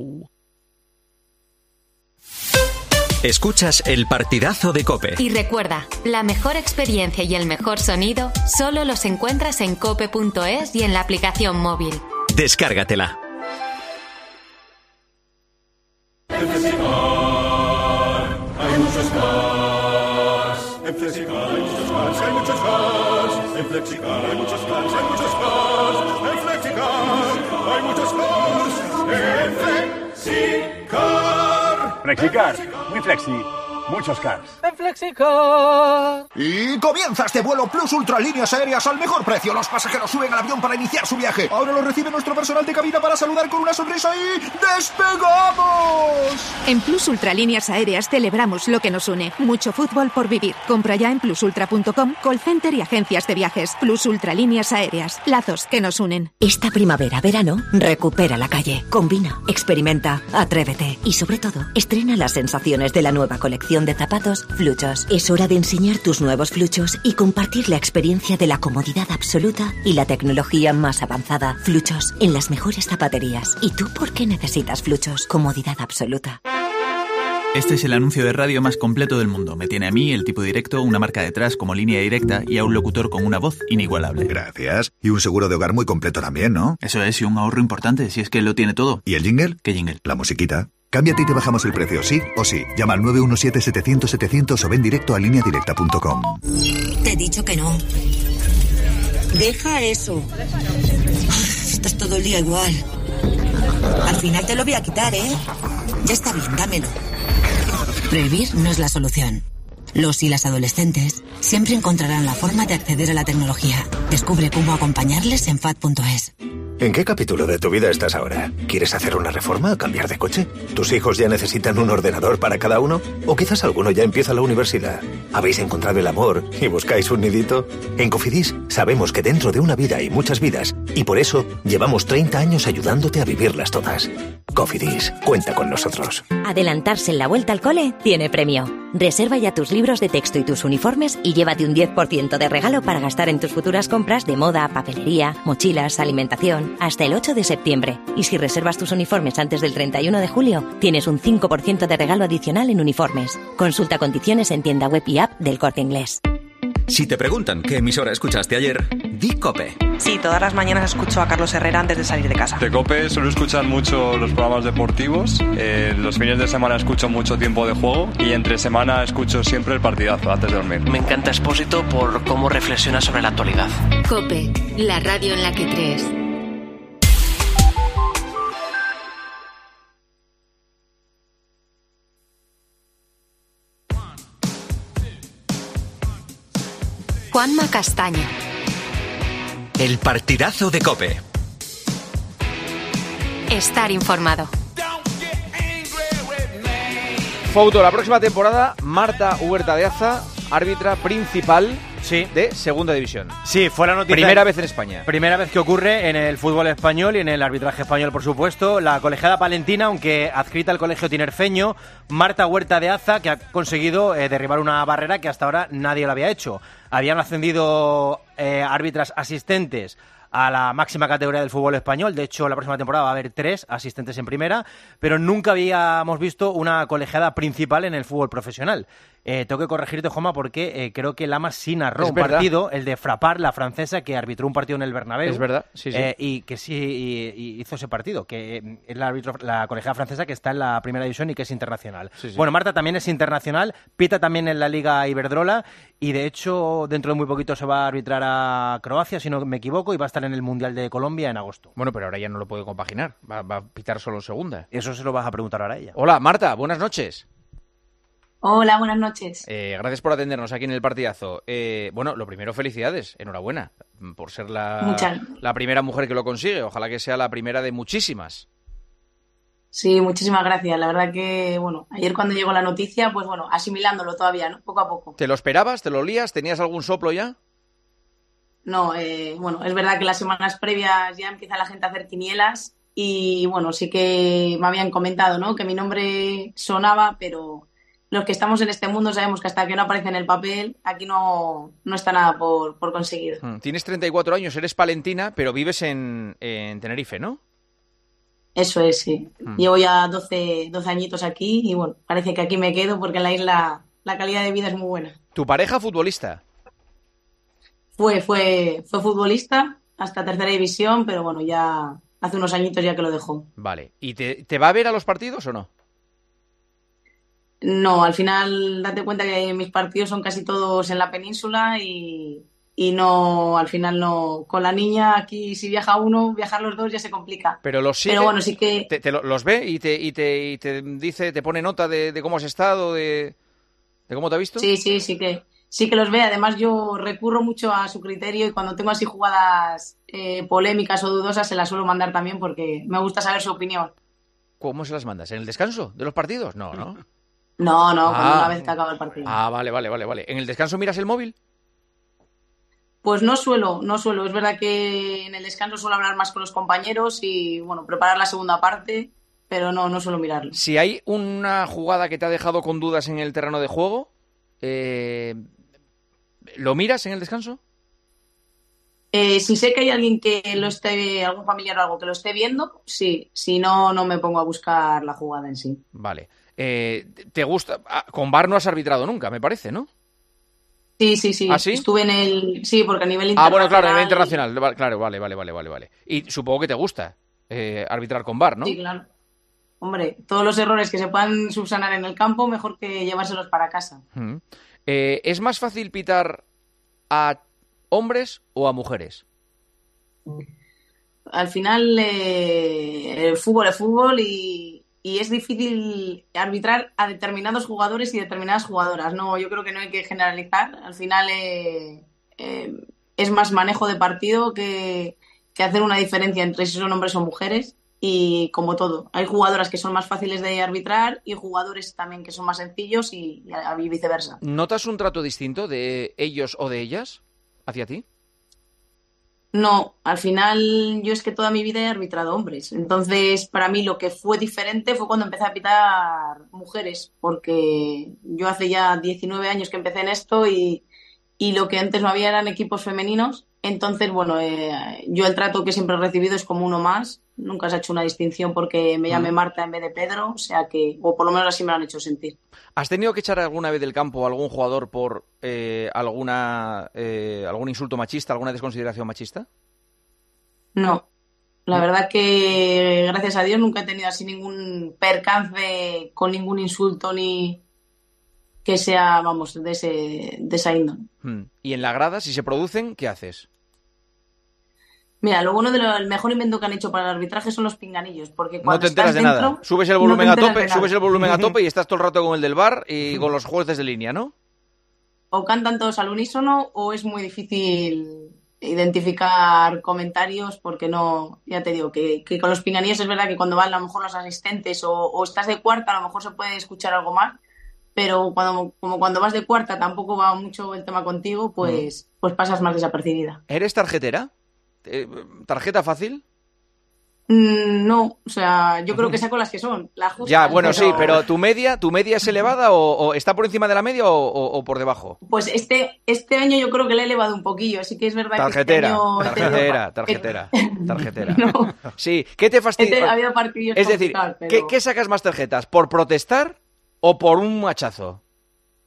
Escuchas el partidazo de COPE. Y recuerda, la mejor experiencia y el mejor sonido solo los encuentras en cope.es y en la aplicación móvil. Descárgatela. En Flexicar hay muchos cars. En Flexicar hay muchos cars, hay muchos cars. En Flexicar hay muchos cars, hay muchos cars. En Flexicar hay muchos cars. En Flexicar. Flexicar, muy flexi, muchos cars. En Flexicar. Y comienza este vuelo Plus Ultra Líneas Aéreas al mejor precio. Los pasajeros suben al avión para iniciar su viaje. Ahora lo recibe nuestro personal de cabina para saludar con una sonrisa y ¡despegamos! En Plus Ultra Líneas Aéreas celebramos lo que nos une. Mucho fútbol por vivir. Compra ya en plusultra.com, call center y agencias de viajes. Plus Ultra Líneas Aéreas. Lazos que nos unen. Esta primavera-verano, recupera la calle. Combina, experimenta, atrévete. Y sobre todo, estrena las sensaciones de la nueva colección de zapatos Fluchos. Es hora de enseñar tus nuevos Fluchos y compartir la experiencia de la comodidad absoluta y la tecnología más avanzada. Fluchos, en las mejores zapaterías. ¿Y tú por qué necesitas Fluchos? Comodidad absoluta. Este es el anuncio de radio más completo del mundo. Me tiene a mí, el tipo directo, una marca detrás como línea directa y a un locutor con una voz inigualable. Gracias. Y un seguro de hogar muy completo también, ¿no? Eso es, y un ahorro importante, si es que lo tiene todo. ¿Y el jingle? ¿Qué jingle? La musiquita. Cámbiate y te bajamos el precio, sí o sí. Llama al 917-700-700 o ven directo a lineadirecta.com. Te he dicho que no. Deja eso. Estás todo el día igual. Al final te lo voy a quitar, ¿eh? Ya está bien, dámelo. Prohibir no es la solución. Los y las adolescentes siempre encontrarán la forma de acceder a la tecnología. Descubre cómo acompañarles en FAD.es. ¿En qué capítulo de tu vida estás ahora? ¿Quieres hacer una reforma o cambiar de coche? ¿Tus hijos ya necesitan un ordenador para cada uno? ¿O quizás alguno ya empieza la universidad? ¿Habéis encontrado el amor y buscáis un nidito? En Cofidis sabemos que dentro de una vida hay muchas vidas y por eso llevamos 30 años ayudándote a vivirlas todas. Cofidis, cuenta con nosotros. Adelantarse en la vuelta al cole tiene premio. Reserva ya tus libros de texto y tus uniformes y llévate un 10% de regalo para gastar en tus futuras compras de moda, papelería, mochilas, alimentación, hasta el 8 de septiembre. Y si reservas tus uniformes antes del 31 de julio, tienes un 5% de regalo adicional en uniformes. Consulta condiciones en tienda web y app del Corte Inglés. Si te preguntan qué emisora escuchaste ayer, di COPE. Sí, todas las mañanas escucho a Carlos Herrera antes de salir de casa. De COPE suelo escuchar mucho los programas deportivos, los fines de semana escucho mucho Tiempo de Juego y entre semana escucho siempre el partidazo antes de dormir. Me encanta Expósito por cómo reflexiona sobre la actualidad. COPE, la radio en la que crees. Juanma Castaño. El partidazo de COPE. Estar informado. Fouto, la próxima temporada, Marta Huerta de Aza, árbitra principal de Segunda División. Sí, fue la noticia. Primera vez en España. Primera vez que ocurre en el fútbol español y en el arbitraje español, por supuesto. La colegiada palentina, aunque adscrita al colegio tinerfeño, Marta Huerta de Aza, que ha conseguido derribar una barrera que hasta ahora nadie lo había hecho. Habían ascendido árbitras asistentes a la máxima categoría del fútbol español. De hecho, la próxima temporada va a haber 3 asistentes en primera, pero nunca habíamos visto una colegiada principal en el fútbol profesional. Tengo que corregirte, Juanma, porque creo que Lamas sí narró un verdad. partido, el de Frappart, la francesa, que arbitró un partido en el Bernabéu. Es verdad, sí. Y que sí hizo ese partido, que es la colegiada francesa que está en la primera división y que es internacional. Sí. Bueno, Marta también es internacional, pita también en la Liga Iberdrola y de hecho dentro de muy poquito se va a arbitrar a Croacia, si no me equivoco, y va a estar en el Mundial de Colombia en agosto. Bueno, pero ahora ya no lo puede compaginar, va a pitar solo en segunda. Eso se lo vas a preguntar ahora a ella. Hola, Marta, buenas noches. Hola, buenas noches. Gracias por atendernos aquí en el partidazo. Bueno, lo primero, felicidades, enhorabuena por ser la primera mujer que lo consigue. Ojalá que sea la primera de muchísimas. Sí, muchísimas gracias. La verdad que, bueno, ayer cuando llegó la noticia, pues bueno, asimilándolo todavía, ¿no? Poco a poco. ¿Te lo esperabas? ¿Te lo olías? ¿Tenías algún soplo ya? No, bueno, es verdad que las semanas previas ya empieza la gente a hacer quinielas y, bueno, sí que me habían comentado, ¿no? Que mi nombre sonaba, pero los que estamos en este mundo sabemos que hasta que no aparece en el papel, aquí no está nada por conseguir. Tienes 34 años, eres palentina, pero vives en Tenerife, ¿no? Eso es, sí. Llevo ya 12 añitos aquí y, bueno, parece que aquí me quedo porque en la isla la calidad de vida es muy buena. ¿Tu pareja futbolista? Fue futbolista hasta tercera división, pero bueno, ya hace unos añitos ya que lo dejó. Vale. ¿Y te va a ver a los partidos o no? No, al final date cuenta que mis partidos son casi todos en la península y no, al final no. Con la niña aquí si viaja uno, viajar los dos ya se complica. Pero los sigue, pero bueno, sí que los ve y te dice, te pone nota de cómo has estado, de cómo te ha visto. Sí que los ve. Además yo recurro mucho a su criterio y cuando tengo así jugadas polémicas o dudosas se las suelo mandar también porque me gusta saber su opinión. ¿Cómo se las mandas? ¿En el descanso de los partidos? No. No, cuando una vez que acaba el partido. Vale. ¿En el descanso miras el móvil? Pues no suelo. Es verdad que en el descanso suelo hablar más con los compañeros y, bueno, preparar la segunda parte, pero no suelo mirarlo. Si hay una jugada que te ha dejado con dudas en el terreno de juego, ¿lo miras en el descanso? Si sé que hay alguien algún familiar o algo que lo esté viendo, sí. Si no, no me pongo a buscar la jugada en sí. Vale. ¿Te gusta? Con VAR no has arbitrado nunca, me parece, ¿no? Sí. ¿Ah, sí? Estuve en el... Sí, porque a nivel internacional... bueno, claro, a nivel internacional. Claro, vale. Y supongo que te gusta arbitrar con VAR, ¿no? Sí, claro. Hombre, todos los errores que se puedan subsanar en el campo, mejor que llevárselos para casa. ¿Es más fácil pitar a hombres o a mujeres? Al final, el fútbol es fútbol y es difícil arbitrar a determinados jugadores y determinadas jugadoras. No, yo creo que no hay que generalizar. Al final es más manejo de partido que hacer una diferencia entre si son hombres o mujeres. Y como todo, hay jugadoras que son más fáciles de arbitrar y jugadores también que son más sencillos y viceversa. ¿Notas un trato distinto de ellos o de ellas hacia ti? No, al final yo es que toda mi vida he arbitrado hombres. Entonces, para mí lo que fue diferente fue cuando empecé a pitar mujeres, porque yo hace ya 19 años que empecé en esto y lo que antes no había eran equipos femeninos. Entonces, bueno, yo el trato que siempre he recibido es como uno más. Nunca se ha hecho una distinción porque me llame Marta en vez de Pedro, o por lo menos así me lo han hecho sentir. ¿Has tenido que echar alguna vez del campo a algún jugador por algún insulto machista, alguna desconsideración machista? No. La verdad que, gracias a Dios, nunca he tenido así ningún percance con ningún insulto ni que sea, vamos, de esa índole. ¿Y en la grada, si se producen, qué haces? Mira, lo bueno el mejor invento que han hecho para el arbitraje son los pinganillos, porque cuando no te enteras estás de dentro, nada. Subes el volumen a tope y estás todo el rato con el del VAR y con los jueces de línea, ¿no? O cantan todos al unísono o es muy difícil identificar comentarios porque no, ya te digo, que con los pinganillos es verdad que cuando van a lo mejor los asistentes o estás de cuarta a lo mejor se puede escuchar algo más, pero cuando vas de cuarta tampoco va mucho el tema contigo, pues pasas más desapercibida. ¿Eres tarjetera? ¿Tarjeta fácil? No, o sea, yo creo que saco las que son, las justas. Ya, bueno, sí, pero ¿tu media es elevada o está por encima de la media o por debajo? Pues este año yo creo que la he elevado un poquillo, así que es verdad tarjetera, que este año... Tarjetera. No. Sí, ¿qué te fastidia? Ha habido partidos es decir, pero... ¿qué sacas más tarjetas? ¿Por protestar o por un machazo?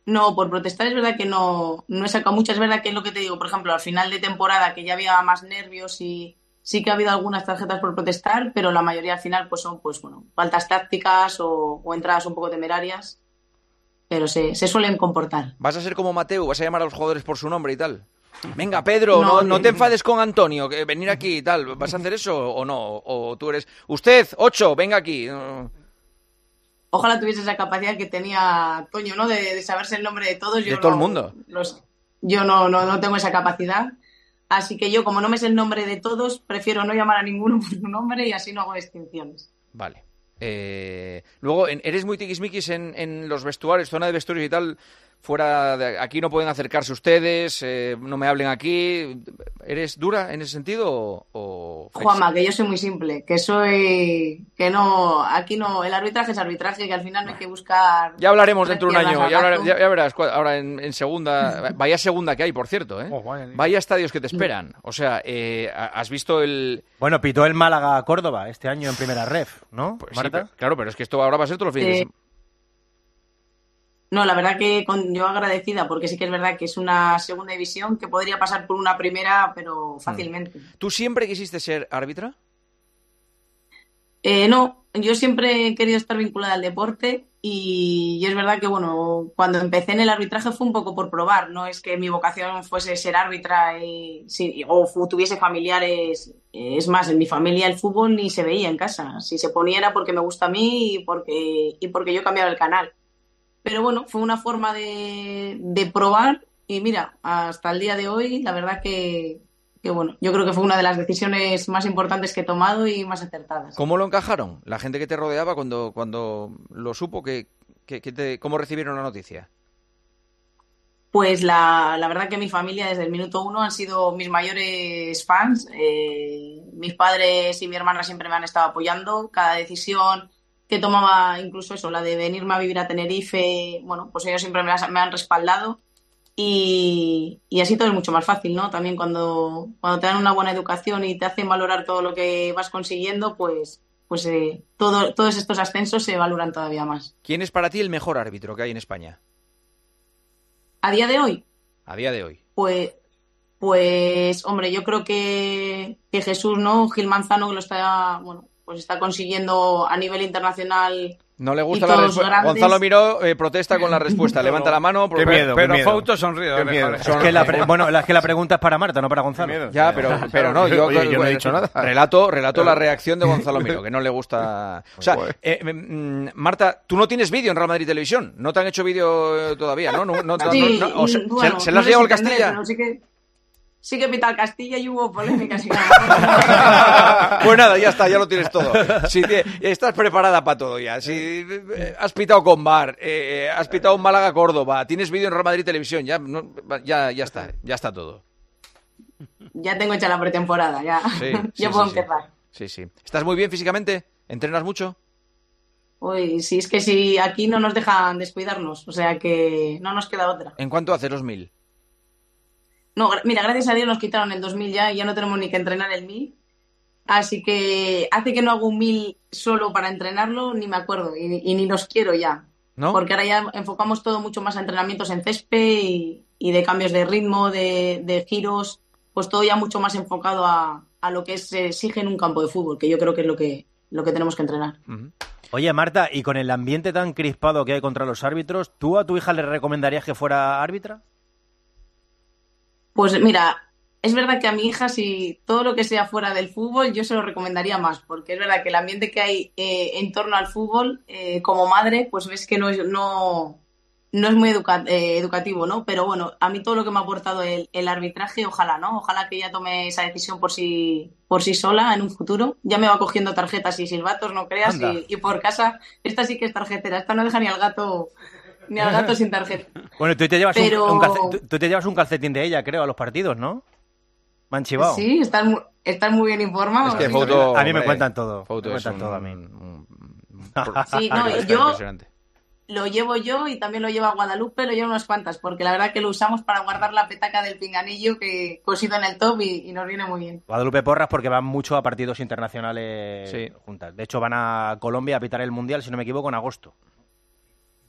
No, por protestar es verdad que no he sacado muchas. Es verdad que es lo que te digo, por ejemplo, al final de temporada que ya había más nervios y sí que ha habido algunas tarjetas por protestar, pero la mayoría al final pues son faltas tácticas o entradas un poco temerarias, pero se suelen comportar. ¿Vas a ser como Mateu? ¿Vas a llamar a los jugadores por su nombre y tal? Venga, Pedro, no te enfades con Antonio, que venir aquí y tal. ¿Vas a hacer eso o no? ¿O tú eres, usted, 8, venga aquí? Ojalá tuviese esa capacidad que tenía Toño, ¿no? De saberse el nombre de todos. De todo el mundo. Yo no tengo esa capacidad. Así que yo, como no me sé el nombre de todos, prefiero no llamar a ninguno por su nombre y así no hago distinciones. Vale. Luego, ¿eres muy tiquismiquis en los vestuarios, zona de vestuarios y tal? Fuera de aquí no pueden acercarse ustedes, no me hablen aquí. ¿Eres dura en ese sentido o Juanma, que yo soy muy simple, aquí no, el arbitraje es arbitraje, que al final no hay que buscar... Ya hablaremos dentro de un año, ya verás, ahora en segunda, vaya segunda que hay, por cierto, ¿eh? Vaya estadios que te esperan. O sea, ¿has visto el...? Bueno, pitó el Málaga-Córdoba este año en primera ref, ¿no, pues Marta? Sí, claro, pero es que esto ahora va a ser todos los fines de semana. No, la verdad que yo agradecida, porque sí que es verdad que es una segunda división que podría pasar por una primera, pero fácilmente. ¿Tú siempre quisiste ser árbitra? No, yo siempre he querido estar vinculada al deporte y es verdad que, bueno, cuando empecé en el arbitraje fue un poco por probar, no es que mi vocación fuese ser árbitra o tuviese familiares. Es más, en mi familia el fútbol ni se veía en casa. Si se ponía era porque me gusta a mí y porque yo cambiaba el canal. Pero bueno, fue una forma de probar y mira, hasta el día de hoy, la verdad que bueno, yo creo que fue una de las decisiones más importantes que he tomado y más acertadas. ¿Cómo lo encajaron? La gente que te rodeaba cuando lo supo, ¿cómo recibieron la noticia? Pues la verdad que mi familia desde el minuto 1 han sido mis mayores fans. Mis padres y mi hermana siempre me han estado apoyando. Cada decisión que tomaba, incluso eso, la de venirme a vivir a Tenerife, bueno, pues ellos siempre me han respaldado y así todo es mucho más fácil, ¿no? También cuando te dan una buena educación y te hacen valorar todo lo que vas consiguiendo, pues todos estos ascensos se valoran todavía más. ¿Quién es para ti el mejor árbitro que hay en España? ¿A día de hoy? A día de hoy. Pues hombre, yo creo que Jesús, ¿no? Gil Manzano, que lo está, bueno, pues está consiguiendo a nivel internacional. No le gusta la respuesta. Gonzalo Miró protesta con la respuesta. Levanta la mano. Qué miedo, pero Fausto sonríe. Es que la pregunta es para Marta, no para Gonzalo. Ya, pero no, yo no he dicho nada. Relato la reacción de Gonzalo Miró, que no le gusta. O sea, Marta, tú no tienes vídeo en Real Madrid Televisión. No te han hecho vídeo todavía, ¿no? ¿Se las has llevado al Castilla? Sí que pita el Castilla y hubo polémicas. Pues nada, ya está, ya lo tienes todo. Si estás preparada para todo ya. Si has pitado con VAR, has pitado un Málaga-Córdoba, tienes vídeo en Real Madrid Televisión, ya está todo. Ya tengo hecha la pretemporada, ya puedo empezar. Sí. ¿Estás muy bien físicamente? ¿Entrenas mucho? Uy, sí, es que si aquí no nos dejan descuidarnos, o sea que no nos queda otra. ¿En cuánto hace los 1000? No, mira, gracias a Dios nos quitaron el 2000 ya no tenemos ni que entrenar el 1000. Así que hace que no hago un 1000 solo para entrenarlo, ni me acuerdo, y ni los quiero ya. ¿No? Porque ahora ya enfocamos todo mucho más a entrenamientos en césped y de cambios de ritmo, de giros, pues todo ya mucho más enfocado a lo que se exige en un campo de fútbol, que yo creo que es lo que tenemos que entrenar. Uh-huh. Oye, Marta, y con el ambiente tan crispado que hay contra los árbitros, ¿tú a tu hija le recomendarías que fuera árbitra? Pues mira, es verdad que a mi hija, si todo lo que sea fuera del fútbol, yo se lo recomendaría más, porque es verdad que el ambiente que hay en torno al fútbol, como madre, pues ves que no es muy educativo, ¿no? Pero bueno, a mí todo lo que me ha aportado el arbitraje, ojalá, ¿no? Ojalá que ella tome esa decisión por sí sola en un futuro. Ya me va cogiendo tarjetas y silbatos, no creas, y por casa, esta sí que es tarjetera, esta no deja ni al gato sin tarjeta. Bueno, tú te llevas un calcetín de ella, creo, a los partidos, ¿no? Me han chivado. Sí, están muy bien informados. Es que Fausto, a mí me cuentan todo. Fausto me cuentan todo a mí. Sí, no, yo lo llevo yo y también lo lleva Guadalupe, lo llevo unas cuantas, porque la verdad que lo usamos para guardar la petaca del pinganillo que cosido en el top y nos viene muy bien. Guadalupe porras porque van mucho a partidos internacionales juntas. De hecho, van a Colombia a pitar el Mundial, si no me equivoco, en agosto. Sí.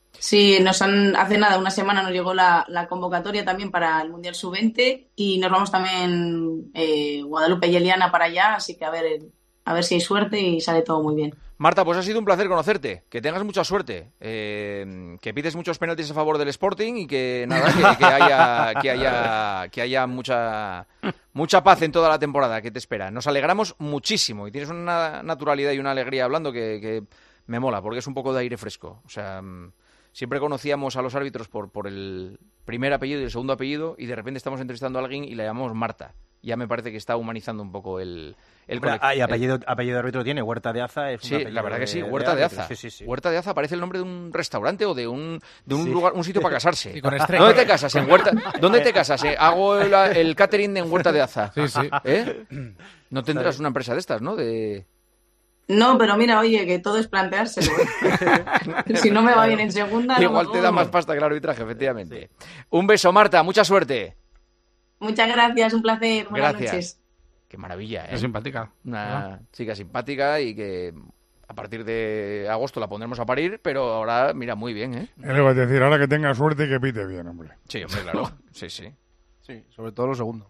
Sí, hace nada, una semana nos llegó la convocatoria también para el Mundial Sub-20 y nos vamos también Guadalupe y Eliana para allá, así que a ver si hay suerte y sale todo muy bien. Marta, pues ha sido un placer conocerte, que tengas mucha suerte, que pides muchos penaltis a favor del Sporting y que nada, que haya mucha paz en toda la temporada que te espera. Nos alegramos muchísimo y tienes una naturalidad y una alegría hablando que me mola, porque es un poco de aire fresco. O sea, siempre conocíamos a los árbitros por el primer apellido y el segundo apellido y de repente estamos entrevistando a alguien y la llamamos Marta. Ya me parece que está humanizando un poco el y apellido de árbitro tiene, Huerta de Aza es un apellido. Sí, la verdad que sí, Huerta de Aza. Sí. Huerta de Aza parece el nombre de un restaurante o de un lugar, un sitio para casarse. Sí, con ¿Dónde te casas? ¿En Huerta? ¿Dónde te casas? Hago el catering en Huerta de Aza. Sí. No tendrás una empresa de estas, ¿no? No, pero mira, oye, que todo es planteárselo. Si no me va bien en segunda... Igual te da más pasta que el arbitraje, efectivamente. Un beso, Marta, mucha suerte. Muchas gracias, un placer. Buenas noches. Qué maravilla, ¿eh? Es simpática. Una chica simpática y que a partir de agosto la pondremos a parir, pero ahora, mira, muy bien, ¿eh? Le voy a decir, ahora que tenga suerte y que pite bien, hombre. Sí, hombre, claro. Sí. Sí, sobre todo lo segundo.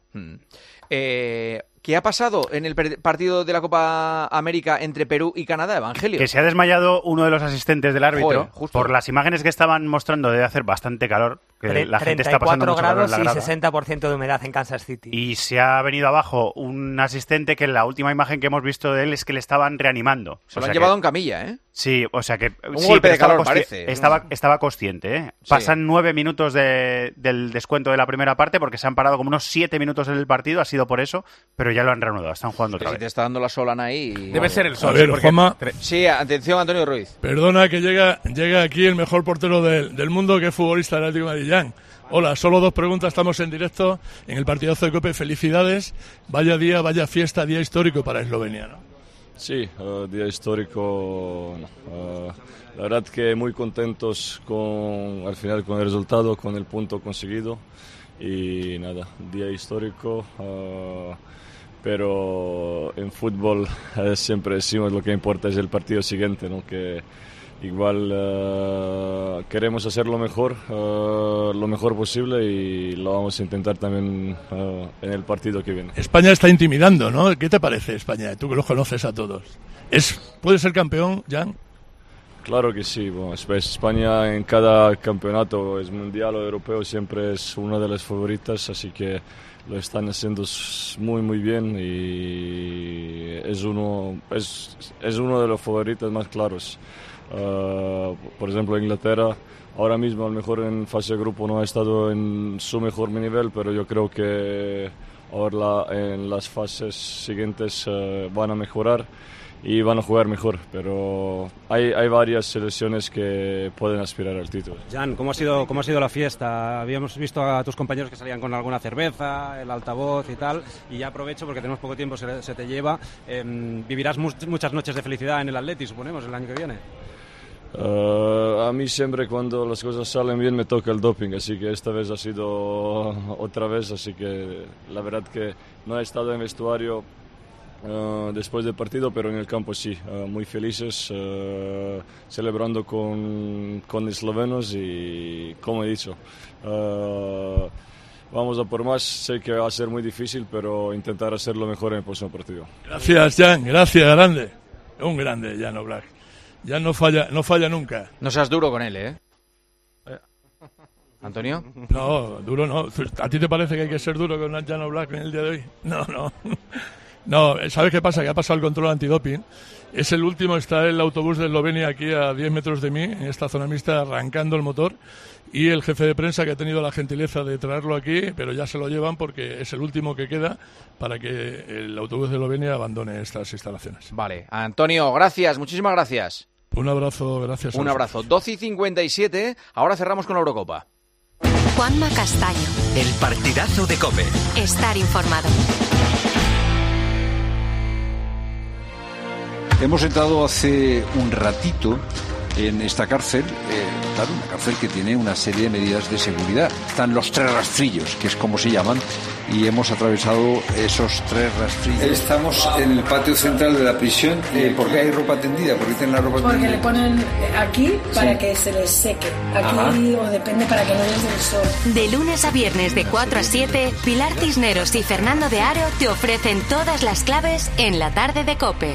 ¿Qué ha pasado en el partido de la Copa América entre Perú y Canadá, Evangelio? Que se ha desmayado uno de los asistentes del árbitro. Joder, por las imágenes que estaban mostrando, debe hacer bastante calor. Que la gente está pasando mucho calor en la grada. Y 60% de humedad en Kansas City. Y se ha venido abajo un asistente que la última imagen que hemos visto de él es que le estaban reanimando. Se lo han llevado en camilla, ¿eh? Sí, o sea que... Un golpe de calor parece. Estaba consciente, ¿eh? Sí. Pasan 9 minutos del descuento de la primera parte porque se han parado como unos 7 minutos en el partido, ha sido por eso, pero ya lo han reanudado, están jugando otra vez. Si te está dando la Solana ahí... Debe ser el sol. A ver, Juanma... Sí, atención, Antonio Ruiz. Perdona que llega aquí el mejor portero del mundo, que es futbolista del Atlético de Madrid, Jan. Hola, solo 2 preguntas, estamos en directo en el partidazo de COPE. Felicidades, vaya día, vaya fiesta, día histórico para Eslovenia, ¿no? Sí, día histórico. La verdad que muy contentos al final con el resultado, con el punto conseguido. Y nada, día histórico. Pero en fútbol siempre decimos lo que importa es el partido siguiente, ¿no? Que igual queremos hacer lo mejor posible y lo vamos a intentar también en el partido que viene. España está intimidando, ¿no? ¿Qué te parece España? Tú que los conoces a todos. ¿Puede ser campeón, Jan? Claro que sí. Bueno, España en cada campeonato, es mundial o europeo, siempre es una de las favoritas, así que lo están haciendo muy muy bien y es uno de los favoritos más claros. Por ejemplo, Inglaterra ahora mismo a lo mejor en fase de grupo no ha estado en su mejor nivel, pero yo creo que ahora en las fases siguientes van a mejorar y van a jugar mejor, pero hay varias selecciones que pueden aspirar al título. Jan, ¿cómo ha sido la fiesta? Habíamos visto a tus compañeros que salían con alguna cerveza, el altavoz y tal, y ya aprovecho porque tenemos poco tiempo, se te lleva. Vivirás muchas noches de felicidad en el Atleti, suponemos, el año que viene. A mí siempre cuando las cosas salen bien me toca el doping, así que esta vez ha sido otra vez, así que la verdad que no he estado en vestuario después del partido, pero en el campo sí, muy felices, celebrando con eslovenos y como he dicho, vamos a por más, sé que va a ser muy difícil, pero intentar hacerlo mejor en el próximo partido. Gracias, Jan, gracias, grande, un grande Jan Oblak. Ya no falla nunca. No seas duro con él, ¿eh? ¿Antonio? No, duro no. ¿A ti te parece que hay que ser duro con Jan Oblak en el día de hoy? No. No, ¿sabes qué pasa? Que ha pasado el control antidoping. Es el último, está el autobús de Eslovenia aquí a 10 metros de mí, en esta zona mixta, arrancando el motor. Y el jefe de prensa que ha tenido la gentileza de traerlo aquí, pero ya se lo llevan porque es el último que queda para que el autobús de Eslovenia abandone estas instalaciones. Vale. Antonio, gracias, muchísimas gracias. Un abrazo, gracias. Un abrazo. 12:57, ahora cerramos con la Eurocopa. Juanma Castaño. El partidazo de COPE. Estar informado. Hemos entrado hace un ratito en esta cárcel, claro, una cárcel que tiene una serie de medidas de seguridad. Están los 3 rastrillos, que es como se llaman, y hemos atravesado esos 3 rastrillos. Estamos en el patio central de la prisión. ¿Por qué hay ropa tendida? ¿Por qué tienen la ropa tendida? Porque le ponen aquí para que se les seque. Aquí o depende para que no les dé el sol. De lunes a viernes de 4 a 7, Pilar Cisneros y Fernando de Aro te ofrecen todas las claves en la tarde de COPE.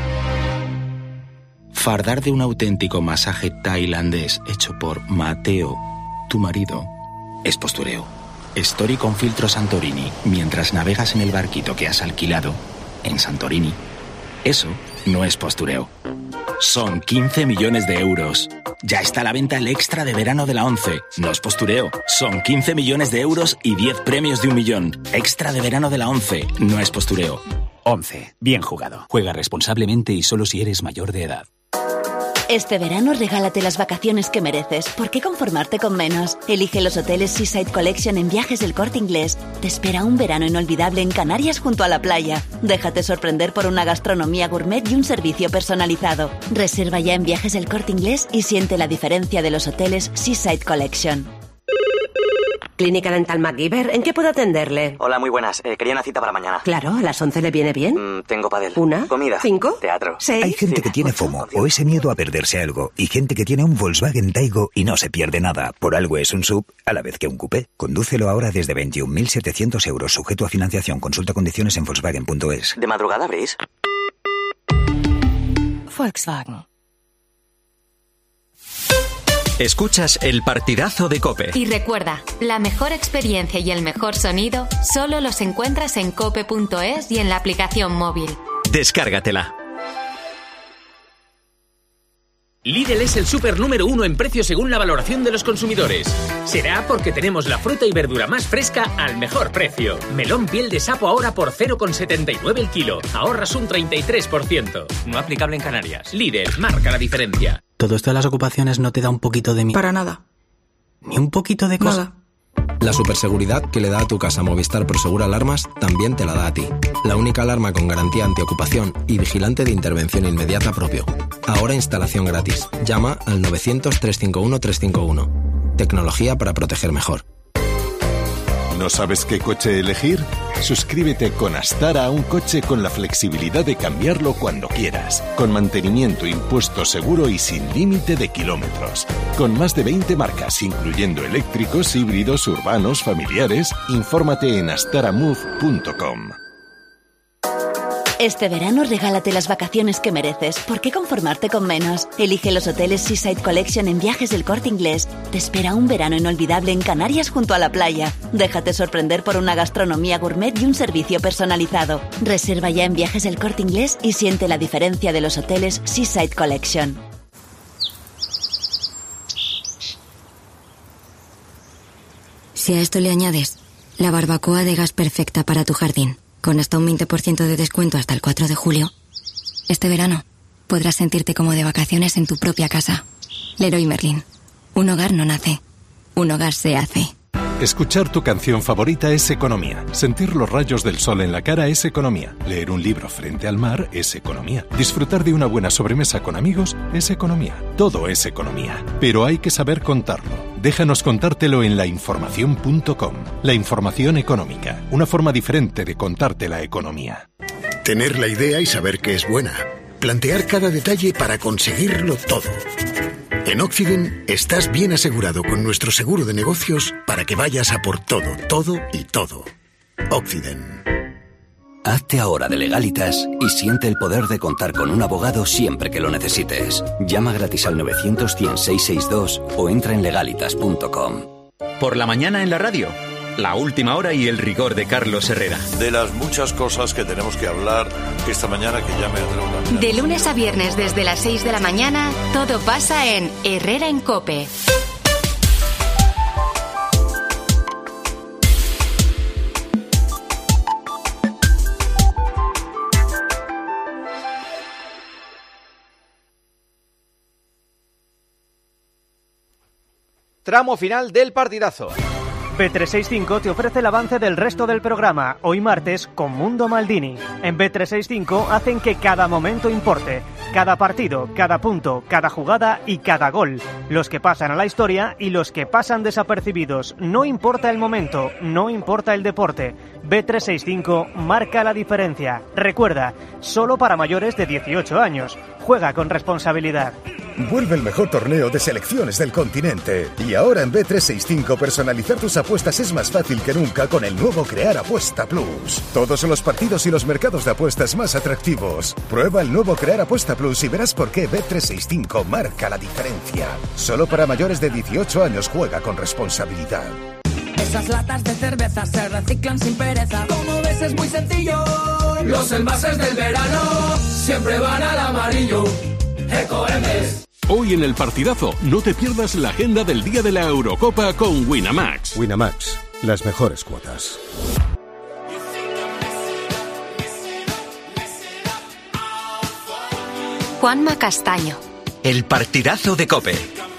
Fardar de un auténtico masaje tailandés hecho por Mateo, tu marido, es postureo. Story con filtro Santorini mientras navegas en el barquito que has alquilado en Santorini. Eso no es postureo. Son 15 millones de euros. Ya está a la venta el extra de verano de la 11. No es postureo. Son 15 millones de euros y 10 premios de 1 millón. Extra de verano de la 11. No es postureo. 11. Bien jugado. Juega responsablemente y solo si eres mayor de edad. Este verano regálate las vacaciones que mereces. ¿Por qué conformarte con menos? Elige los hoteles Seaside Collection en Viajes del Corte Inglés. Te espera un verano inolvidable en Canarias junto a la playa. Déjate sorprender por una gastronomía gourmet y un servicio personalizado. Reserva ya en Viajes del Corte Inglés y siente la diferencia de los hoteles Seaside Collection. Clínica Dental MacGyver, ¿en qué puedo atenderle? Hola, muy buenas. Quería una cita para mañana. Claro, ¿a las 11 le viene bien? Tengo pádel. ¿Una? Comida. 5. Teatro. 6. Hay gente que tiene FOMO o ese miedo a perderse algo y gente que tiene un Volkswagen Taigo y no se pierde nada. Por algo es un SUV a la vez que un coupé. Condúcelo ahora desde 21.700 euros sujeto a financiación. Consulta condiciones en Volkswagen.es. ¿De madrugada abrís? Volkswagen. Escuchas el partidazo de COPE. Y recuerda, la mejor experiencia y el mejor sonido solo los encuentras en cope.es y en la aplicación móvil. Descárgatela. Lidl es el súper número 1 en precio según la valoración de los consumidores. Será porque tenemos la fruta y verdura más fresca al mejor precio. Melón piel de sapo ahora por 0,79 el kilo. Ahorras un 33%. No aplicable en Canarias. Lidl, marca la diferencia. ¿Todo esto de las ocupaciones no te da un poquito de miedo? Para nada. ¿Ni un poquito de cosa? Nada. La superseguridad que le da a tu casa Movistar Prosegur Alarmas también te la da a ti. La única alarma con garantía antiocupación y vigilante de intervención inmediata propio. Ahora instalación gratis. Llama al 900-351-351. Tecnología para proteger mejor. ¿No sabes qué coche elegir? Suscríbete con Astara a un coche con la flexibilidad de cambiarlo cuando quieras, con mantenimiento, impuesto seguro y sin límite de kilómetros. Con más de 20 marcas, incluyendo eléctricos, híbridos, urbanos, familiares, infórmate en astaramove.com. Este verano regálate las vacaciones que mereces. ¿Por qué conformarte con menos? Elige los hoteles Seaside Collection en Viajes del Corte Inglés. Te espera un verano inolvidable en Canarias junto a la playa. Déjate sorprender por una gastronomía gourmet y un servicio personalizado. Reserva ya en Viajes del Corte Inglés y siente la diferencia de los hoteles Seaside Collection. Si a esto le añades la barbacoa de gas perfecta para tu jardín, con hasta un 20% de descuento hasta el 4 de julio, este verano podrás sentirte como de vacaciones en tu propia casa. Leroy Merlin. Un hogar no nace, un hogar se hace. Escuchar tu canción favorita es economía. Sentir los rayos del sol en la cara es economía. Leer un libro frente al mar es economía. Disfrutar de una buena sobremesa con amigos es economía. Todo es economía. Pero hay que saber contarlo. Déjanos contártelo en lainformación.com. La información económica. Una forma diferente de contarte la economía. Tener la idea y saber que es buena. Plantear cada detalle para conseguirlo todo. En Oxiden estás bien asegurado con nuestro seguro de negocios para que vayas a por todo, todo y todo. Oxiden. Hazte ahora de Legalitas y siente el poder de contar con un abogado siempre que lo necesites. Llama gratis al 900-100-662 o entra en legalitas.com. Por la mañana en la radio, la última hora y el rigor de Carlos Herrera. De las muchas cosas que tenemos que hablar esta mañana, que ya me atrevo a... De lunes a viernes desde las 6 de la mañana, todo pasa en Herrera en COPE. Tramo final del partidazo. Bet365 te ofrece el avance del resto del programa, hoy martes con Mundo Maldini. En Bet365 hacen que cada momento importe, cada partido, cada punto, cada jugada y cada gol. Los que pasan a la historia y los que pasan desapercibidos. No importa el momento, no importa el deporte. Bet365 marca la diferencia. Recuerda, solo para mayores de 18 años. Juega con responsabilidad. Vuelve el mejor torneo de selecciones del continente. Y ahora en Bet365 personalizar tus apuestas es más fácil que nunca con el nuevo Crear Apuesta Plus. Todos son los partidos y los mercados de apuestas más atractivos. Prueba el nuevo Crear Apuesta Plus y verás por qué Bet365 marca la diferencia. Solo para mayores de 18 años. Juega con responsabilidad. Esas latas de cerveza se reciclan sin pereza. Como ves es muy sencillo. Los envases del verano siempre van al amarillo. Ecoembes. Hoy en el partidazo, no te pierdas la agenda del día de la Eurocopa con Winamax. Winamax, las mejores cuotas. Juanma Castaño. El partidazo de COPE.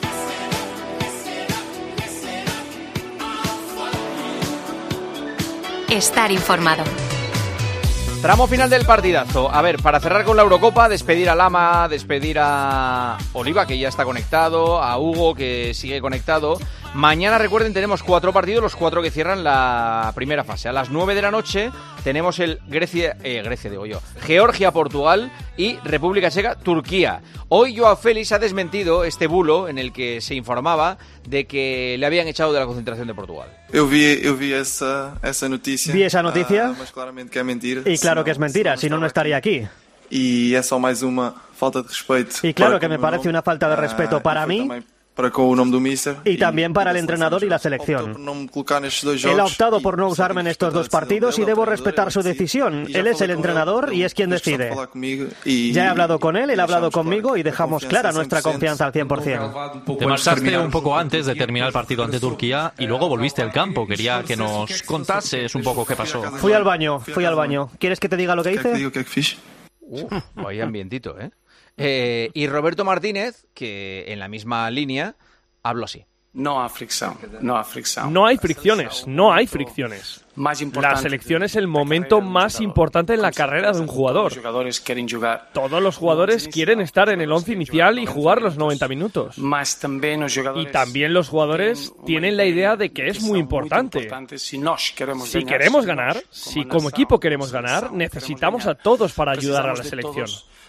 Estar informado. Tramo final del partidazo. A ver, para cerrar con la Eurocopa, despedir a Lama, despedir a Oliva, que ya está conectado, a Hugo, que sigue conectado. Mañana, recuerden, tenemos 4 partidos, los 4 que cierran la primera fase. A las 9 de la noche tenemos el Georgia-Portugal y República Checa-Turquía. Hoy Joao Félix ha desmentido este bulo en el que se informaba de que le habían echado de la concentración de Portugal. Eu vi esa noticia. Vi esa noticia. Mas claramente que é mentira. Y claro que es mentira, si no, no estaría aquí. Y é só mais uma falta de respeito. Y claro que me parece una falta de respeto para mí. Para con o nome do míster. Y también para el entrenador y la selección. Él ha optado por no usarme en estos 2 partidos y debo respetar su decisión. Él es el entrenador y es quien decide. Ya he hablado con él ha hablado conmigo y dejamos clara nuestra confianza al 100%. Te marchaste un poco antes de terminar el partido ante Turquía y luego volviste al campo. Quería que nos contases un poco qué pasó. Fui al baño. ¿Quieres que te diga lo que hice? Vaya ambientito, ¿eh? Y Roberto Martínez, que en la misma línea, habló así. No hay fricción. No hay fricciones. La selección es el momento más importante en la carrera de un jugador. Todos los jugadores quieren estar en el 11 inicial y jugar los 90 minutos. Y también los jugadores tienen la idea de que es muy importante. Si queremos ganar, si como equipo queremos ganar, necesitamos a todos para ayudar a la selección.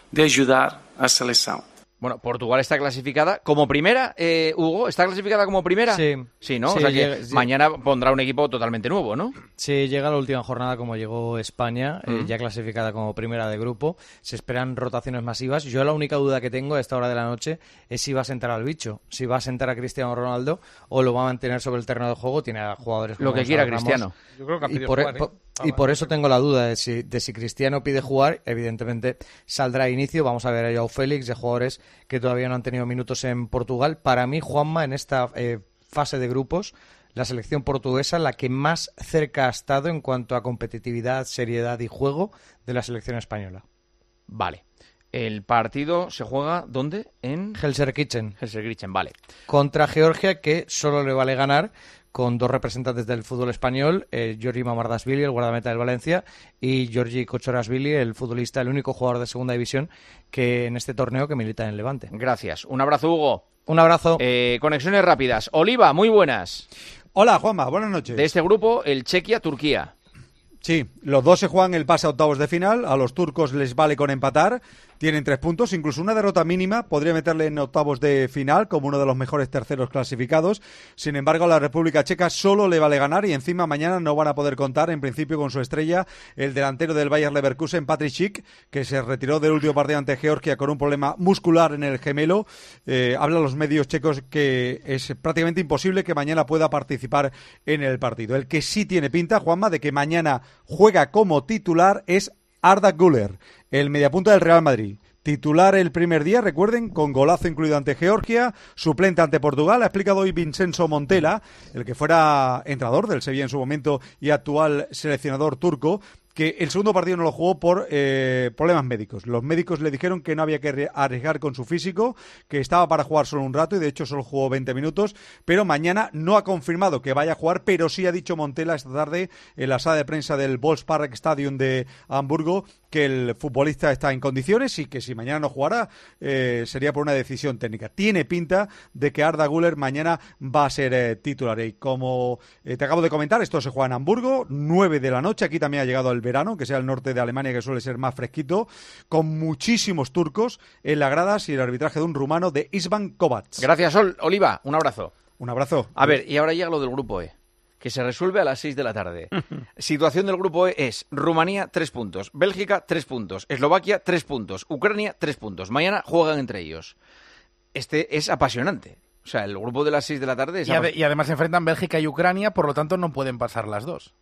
Bueno, Portugal está clasificada como primera, Hugo, ¿está clasificada como primera? Sí, ¿no? Sí, o sea que mañana pondrá un equipo totalmente nuevo, ¿no? Sí, llega la última jornada como llegó España, ya clasificada como primera de grupo. Se esperan rotaciones masivas. Yo la única duda que tengo a esta hora de la noche es si va a sentar al bicho, si va a sentar a Cristiano Ronaldo o lo va a mantener sobre el terreno de juego. Tiene a jugadores como lo que quiera Cristiano. Yo creo que ha pedido jugar, y por eso tengo la duda de si Cristiano pide jugar, evidentemente saldrá a inicio. Vamos a ver a Joao Félix, de jugadores que todavía no han tenido minutos en Portugal. Para mí, Juanma, en esta fase de grupos, la selección portuguesa la que más cerca ha estado en cuanto a competitividad, seriedad y juego de la selección española. Vale. El partido se juega, ¿dónde? En Gelsenkirchen, vale. Contra Georgia, que solo le vale ganar con 2 representantes del fútbol español, Giorgi Mamardashvili, el guardameta del Valencia, y Giorgi Kochorashvili, el futbolista, el único jugador de segunda división que en este torneo que milita en el Levante. Gracias. Un abrazo, Hugo. Un abrazo. Conexiones rápidas. Oliva, muy buenas. Hola, Juanma, buenas noches. De este grupo, el Chequia-Turquía. Sí, los dos se juegan el pase a octavos de final. A los turcos les vale con empatar. Tienen 3 puntos, incluso una derrota mínima podría meterle en octavos de final como uno de los mejores terceros clasificados. Sin embargo, a la República Checa solo le vale ganar y encima mañana no van a poder contar en principio con su estrella, el delantero del Bayer Leverkusen, Patrick Schick, que se retiró del último partido ante Georgia con un problema muscular en el gemelo. Hablan los medios checos que es prácticamente imposible que mañana pueda participar en el partido. El que sí tiene pinta, Juanma, de que mañana juega como titular es Arda Güler, el mediapunta del Real Madrid. Titular el primer día, recuerden, con golazo incluido ante Georgia, suplente ante Portugal. Ha explicado hoy Vincenzo Montella, el que fuera entrenador del Sevilla en su momento y actual seleccionador turco, que el segundo partido no lo jugó por problemas médicos. Los médicos le dijeron que no había que arriesgar con su físico, que estaba para jugar solo un rato y de hecho solo jugó 20 minutos, pero mañana no ha confirmado que vaya a jugar, pero sí ha dicho Montela esta tarde en la sala de prensa del Volkspark Stadium de Hamburgo que el futbolista está en condiciones y que si mañana no jugara sería por una decisión técnica. Tiene pinta de que Arda Güler mañana va a ser titular. Y como te acabo de comentar, esto se juega en Hamburgo, 9 de la noche. Aquí también ha llegado el verano, que sea el norte de Alemania, que suele ser más fresquito, con muchísimos turcos en las gradas y el arbitraje de un rumano, de Isvan Kovac. Gracias, Oliva. Un abrazo. Un abrazo. A ver, y ahora llega lo del grupo E, que se resuelve a las 6 de la tarde. Situación del grupo E es Rumanía, 3 puntos, Bélgica, 3 puntos, Eslovaquia, 3 puntos, Ucrania, 3 puntos. Mañana juegan entre ellos. Este es apasionante. O sea, el grupo de las 6 de la tarde es y además se enfrentan Bélgica y Ucrania, por lo tanto no pueden pasar las dos.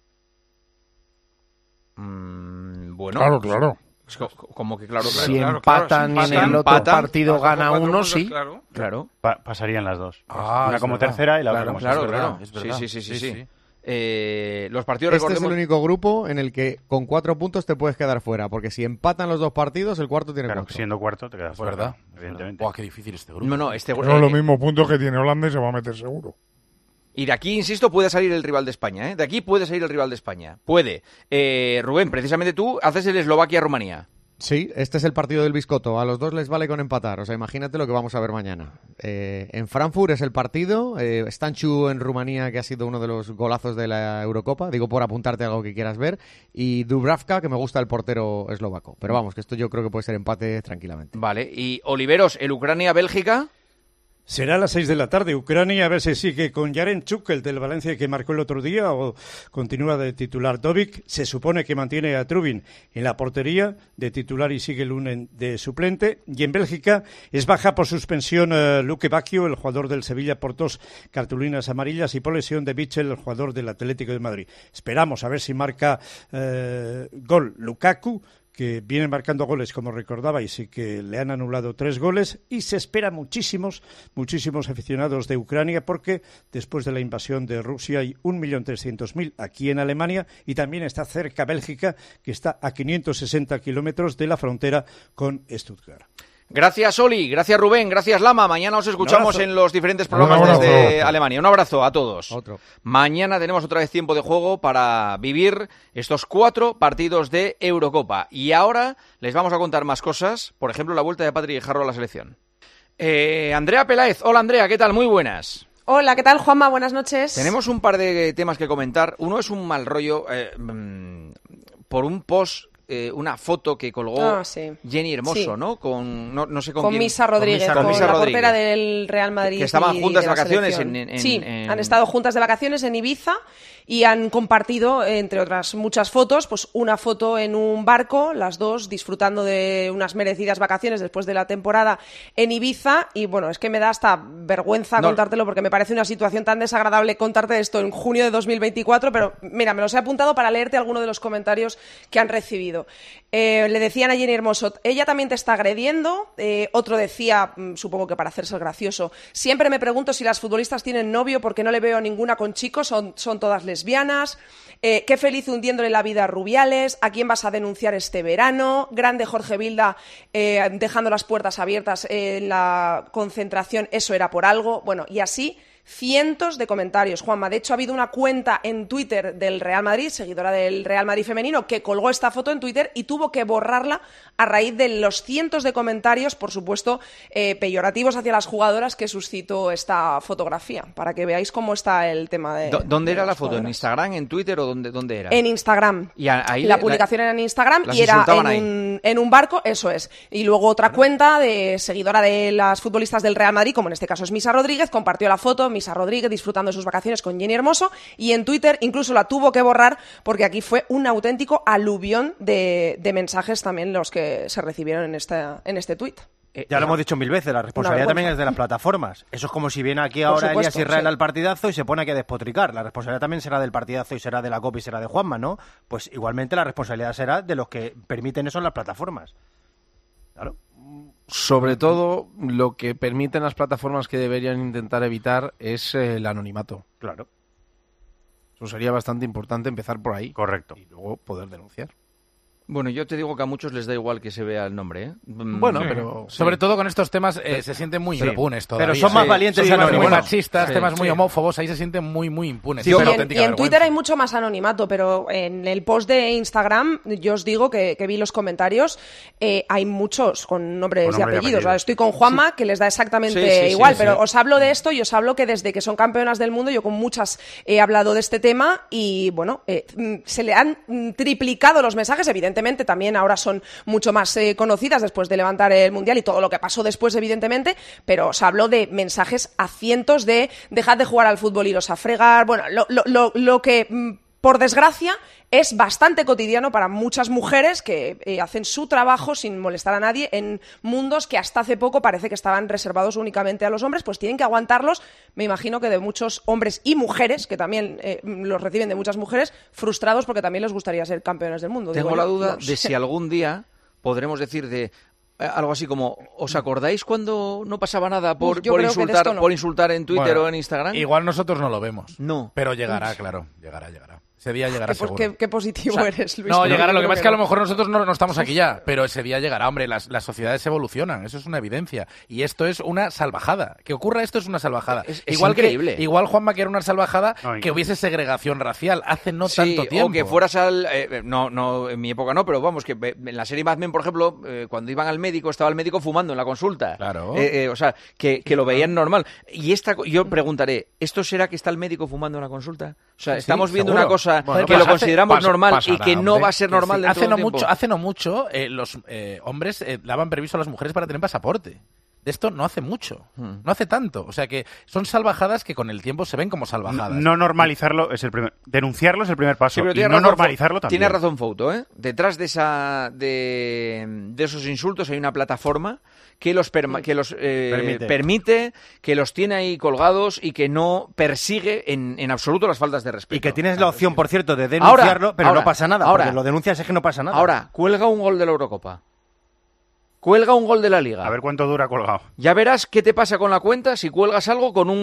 Bueno. Claro. Como que claro. Si empatan y en el otro partido gana uno, sí. Claro. Pasarían las dos. Una como tercera y la otra como claro. segunda. Sí. Los partidos, este es el único grupo en el que con 4 puntos te puedes quedar fuera, porque si empatan los dos partidos, el cuarto tiene 4. Siendo cuarto te quedas fuera, ¿verdad? Evidentemente. Qué difícil este grupo. No, este grupo. Pero los mismos puntos que tiene Holanda y se va a meter seguro. Y de aquí, insisto, puede salir el rival de España, ¿eh? De aquí puede salir el rival de España. Puede. Rubén, precisamente tú haces el Eslovaquia-Rumanía. Sí, este es el partido del Biscotto. A los dos les vale con empatar. O sea, imagínate lo que vamos a ver mañana. En Frankfurt es el partido. Stanciu en Rumanía, que ha sido uno de los golazos de la Eurocopa. Digo, por apuntarte algo que quieras ver. Y Dubravka, que me gusta el portero eslovaco. Pero vamos, que esto yo creo que puede ser empate tranquilamente. Vale. Y Oliveros, el Ucrania-Bélgica. Será a las 6 de la tarde. Ucrania, a ver si sigue con Yarenchuk, el del Valencia que marcó el otro día, o continúa de titular Dovic. Se supone que mantiene a Trubin en la portería de titular y sigue Lunen de suplente. Y en Bélgica es baja por suspensión Luque Bacchio, el jugador del Sevilla, por 2 cartulinas amarillas, y por lesión de Bichel, el jugador del Atlético de Madrid. Esperamos a ver si marca gol Lukaku, que viene marcando goles, como recordabais, y que le han anulado 3 goles, y se espera muchísimos aficionados de Ucrania, porque después de la invasión de Rusia hay 1.300.000 aquí en Alemania, y también está cerca Bélgica, que está a 560 kilómetros de la frontera con Stuttgart. Gracias, Oli. Gracias, Rubén. Gracias, Lama. Mañana os escuchamos en los diferentes programas desde Alemania. Un abrazo a todos. Mañana tenemos otra vez tiempo de juego para vivir estos 4 partidos de Eurocopa. Y ahora les vamos a contar más cosas. Por ejemplo, la vuelta de Patri Guijarro a la selección. Andrea Peláez. Hola, Andrea. ¿Qué tal? Muy buenas. Hola, ¿qué tal, Juanma? Buenas noches. Tenemos un par de temas que comentar. Uno es un mal rollo por un post, una foto que colgó Jenny Hermoso, ¿no? No sé con quién. Misa Rodríguez, con la portera del Real Madrid. Que estaban juntas de vacaciones han estado juntas de vacaciones en Ibiza y han compartido, entre otras muchas fotos, pues una foto en un barco, las dos disfrutando de unas merecidas vacaciones después de la temporada en Ibiza. Y bueno, es que me da hasta vergüenza contártelo, porque me parece una situación tan desagradable contarte esto en junio de 2024, pero mira, me los he apuntado para leerte algunos de los comentarios que han recibido. Le decían a Jenny Hermoso: ella también te está agrediendo. Otro decía, supongo que para hacerse el gracioso: siempre me pregunto si las futbolistas tienen novio porque no le veo ninguna con chicos, son todas lesbianas. Qué feliz hundiéndole la vida a Rubiales. ¿A quién vas a denunciar este verano? Grande Jorge Vilda, dejando las puertas abiertas en la concentración, eso era por algo. Bueno, y así cientos de comentarios, Juanma. De hecho, ha habido una cuenta en Twitter del Real Madrid, seguidora del Real Madrid femenino, que colgó esta foto en Twitter y tuvo que borrarla a raíz de los cientos de comentarios, por supuesto, peyorativos hacia las jugadoras que suscitó esta fotografía, para que veáis cómo está el tema de... ¿Dónde era la foto? ¿En Instagram, en Twitter o dónde era? En Instagram. Y ahí la publicación era en Instagram y era en un barco, eso es. Y luego otra cuenta de seguidora de las futbolistas del Real Madrid, como en este caso es Misa Rodríguez, compartió la foto, Misa Rodríguez disfrutando de sus vacaciones con Jenny Hermoso, y en Twitter incluso la tuvo que borrar porque aquí fue un auténtico aluvión de mensajes también los que se recibieron en este tuit. Ya lo hemos dicho 1000 veces, la responsabilidad también es de las plataformas. Eso es como si viene aquí ahora Elías Israel al partidazo y se pone aquí a despotricar. La responsabilidad también será del partidazo y será de la COP y será de Juanma, ¿no? Pues igualmente la responsabilidad será de los que permiten eso en las plataformas. Claro. Sobre todo, lo que permiten las plataformas que deberían intentar evitar es el anonimato. Claro. Eso sería bastante importante, empezar por ahí. Correcto. Y luego poder denunciar. Bueno, yo te digo que a muchos les da igual que se vea el nombre, ¿eh? Bueno, pero sobre todo con estos temas se sienten muy impunes todavía. Pero son más valientes muy machistas, temas muy homófobos, ahí se sienten muy impunes. Y en Twitter hay mucho más anonimato, pero en el post de Instagram, yo os digo que vi los comentarios, hay muchos con nombres y apellidos. O sea, estoy con Juanma, que les da exactamente igual, pero os hablo de esto y os hablo que desde que son campeonas del mundo, yo con muchas he hablado de este tema y, bueno, se le han triplicado los mensajes, evidentemente también ahora son mucho más conocidas después de levantar el Mundial y todo lo que pasó después, evidentemente, pero os hablo de mensajes a cientos de dejad de jugar al fútbol, iros a fregar, bueno, lo que por desgracia es bastante cotidiano para muchas mujeres que hacen su trabajo sin molestar a nadie en mundos que hasta hace poco parece que estaban reservados únicamente a los hombres, pues tienen que aguantarlos, me imagino que de muchos hombres y mujeres, que también los reciben de muchas mujeres, frustrados porque también les gustaría ser campeones del mundo. Tengo la duda de si algún día podremos decir de algo así como, ¿os acordáis cuando no pasaba nada por insultar en Twitter o en Instagram? Igual nosotros no lo vemos. No. Pero llegará, claro, llegará. Ese día llegará seguro. Qué positivo eres, Luis. No, llegará. Lo que pasa es que a lo mejor nosotros no estamos aquí ya, pero ese día llegará. Hombre, las sociedades evolucionan, eso es una evidencia. Y esto es una salvajada. Que ocurra esto es una salvajada. Es increíble. Igual Juanma que era una salvajada que hubiese segregación racial hace no tanto tiempo. O que fueras al... no, en mi época no, pero vamos, que en la serie Mad Men, por ejemplo, cuando iban al médico, estaba el médico fumando en la consulta. Claro. O sea, que lo veían normal. Y yo preguntaré, ¿esto será que está el médico fumando en la consulta? O sea, estamos viendo una cosa que lo consideramos normal y que no va a ser normal dentro de un tiempo. Hace no mucho los hombres daban permiso a las mujeres para tener pasaporte. De esto no hace mucho, no hace tanto. O sea que son salvajadas que con el tiempo se ven como salvajadas. No normalizarlo es el primer... Denunciarlo es el primer paso. Sí, y no normalizarlo también. Tiene razón Fouto, ¿eh? Detrás de esos insultos hay una plataforma que los permite, que los tiene ahí colgados y que no persigue en absoluto las faltas de respeto. Y que tienes la opción, por cierto, de denunciarlo, pero no pasa nada. Porque lo denuncias es que no pasa nada. Ahora, cuelga un gol de la Eurocopa. Cuelga un gol de la Liga. A ver cuánto dura colgado. Ya verás qué te pasa con la cuenta si cuelgas algo con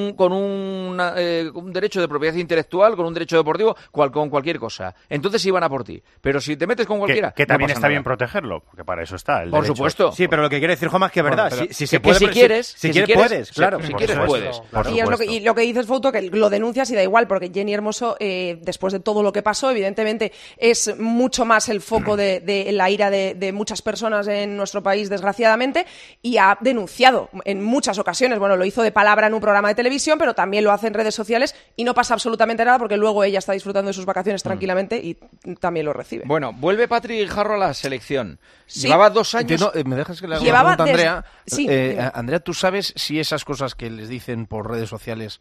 un derecho de propiedad intelectual, con un derecho deportivo, con cualquier cosa. Entonces iban a por ti. Pero si te metes con cualquiera... Que también no está bien protegerlo, porque para eso está el por derecho. Supuesto. Sí, pero lo que quiere decir Juanma es que es verdad. Si quieres, puedes, claro. Si quieres, puedes. Y lo que dices, Fouto, que lo denuncias y da igual, porque Jenny Hermoso, después de todo lo que pasó, evidentemente es mucho más el foco de la ira de muchas personas en nuestro país, desgraciadamente, y ha denunciado en muchas ocasiones, bueno, lo hizo de palabra en un programa de televisión, pero también lo hace en redes sociales y no pasa absolutamente nada porque luego ella está disfrutando de sus vacaciones tranquilamente y también lo recibe. Bueno, vuelve Patri Guijarro a la selección. Sí. Llevaba 2 años... ¿Me dejas que le haga una pregunta, Andrea? Sí. Andrea, ¿tú sabes si esas cosas que les dicen por redes sociales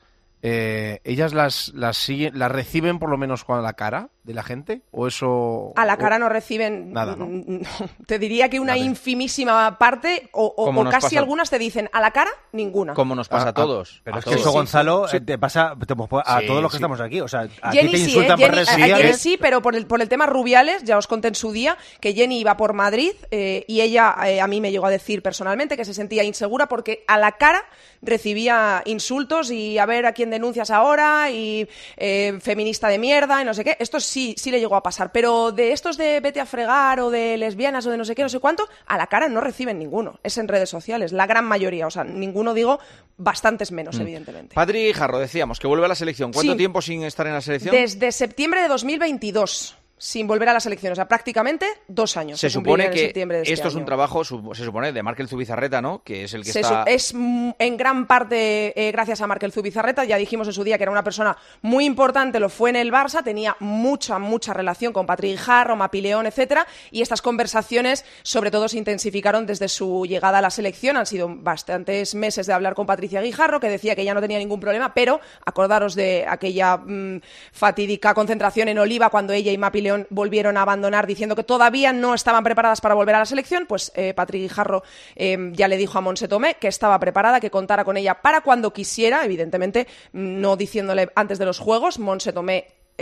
ellas las reciben por lo menos con la cara de la gente? ¿O eso...? A la cara no reciben nada, ¿no? Te diría que una infimísima parte o casi algunas te dicen a la cara, ninguna. Como nos pasa a todos. Pero es que eso, Gonzalo, te pasa a todos los que estamos aquí. O sea, a Jenny ti te insultan por redes sociales. Jenny sí, pero por el tema Rubiales, ya os conté en su día que Jenny iba por Madrid y ella a mí me llegó a decir personalmente que se sentía insegura porque a la cara recibía insultos y a ver a quién denuncias ahora y feminista de mierda y no sé qué. Esto sí le llegó a pasar, pero de estos de vete a fregar o de lesbianas o de no sé qué, no sé cuánto, a la cara no reciben ninguno. Es en redes sociales, la gran mayoría, o sea, ninguno digo, bastantes menos, evidentemente. Patri Guijarro, decíamos, que vuelve a la selección. ¿Cuánto tiempo sin estar en la selección? Desde septiembre de 2022. Sin volver a la selección, o sea, prácticamente 2 años. Se supone que esto es un trabajo, se supone, de Markel Zubizarreta, ¿no? Que es el que está... Es en gran parte gracias a Markel Zubizarreta, ya dijimos en su día que era una persona muy importante, lo fue en el Barça, tenía mucha relación con Patri Guijarro, Mapi León, etcétera, y estas conversaciones sobre todo se intensificaron desde su llegada a la selección. Han sido bastantes meses de hablar con Patricia Guijarro, que decía que ya no tenía ningún problema, pero acordaros de aquella fatídica concentración en Oliva cuando ella y Mapi León volvieron a abandonar diciendo que todavía no estaban preparadas para volver a la selección, pues Patri Guijarro ya le dijo a Montse Tomé que estaba preparada, que contara con ella para cuando quisiera, evidentemente no diciéndole antes de los Juegos. Montse Tomé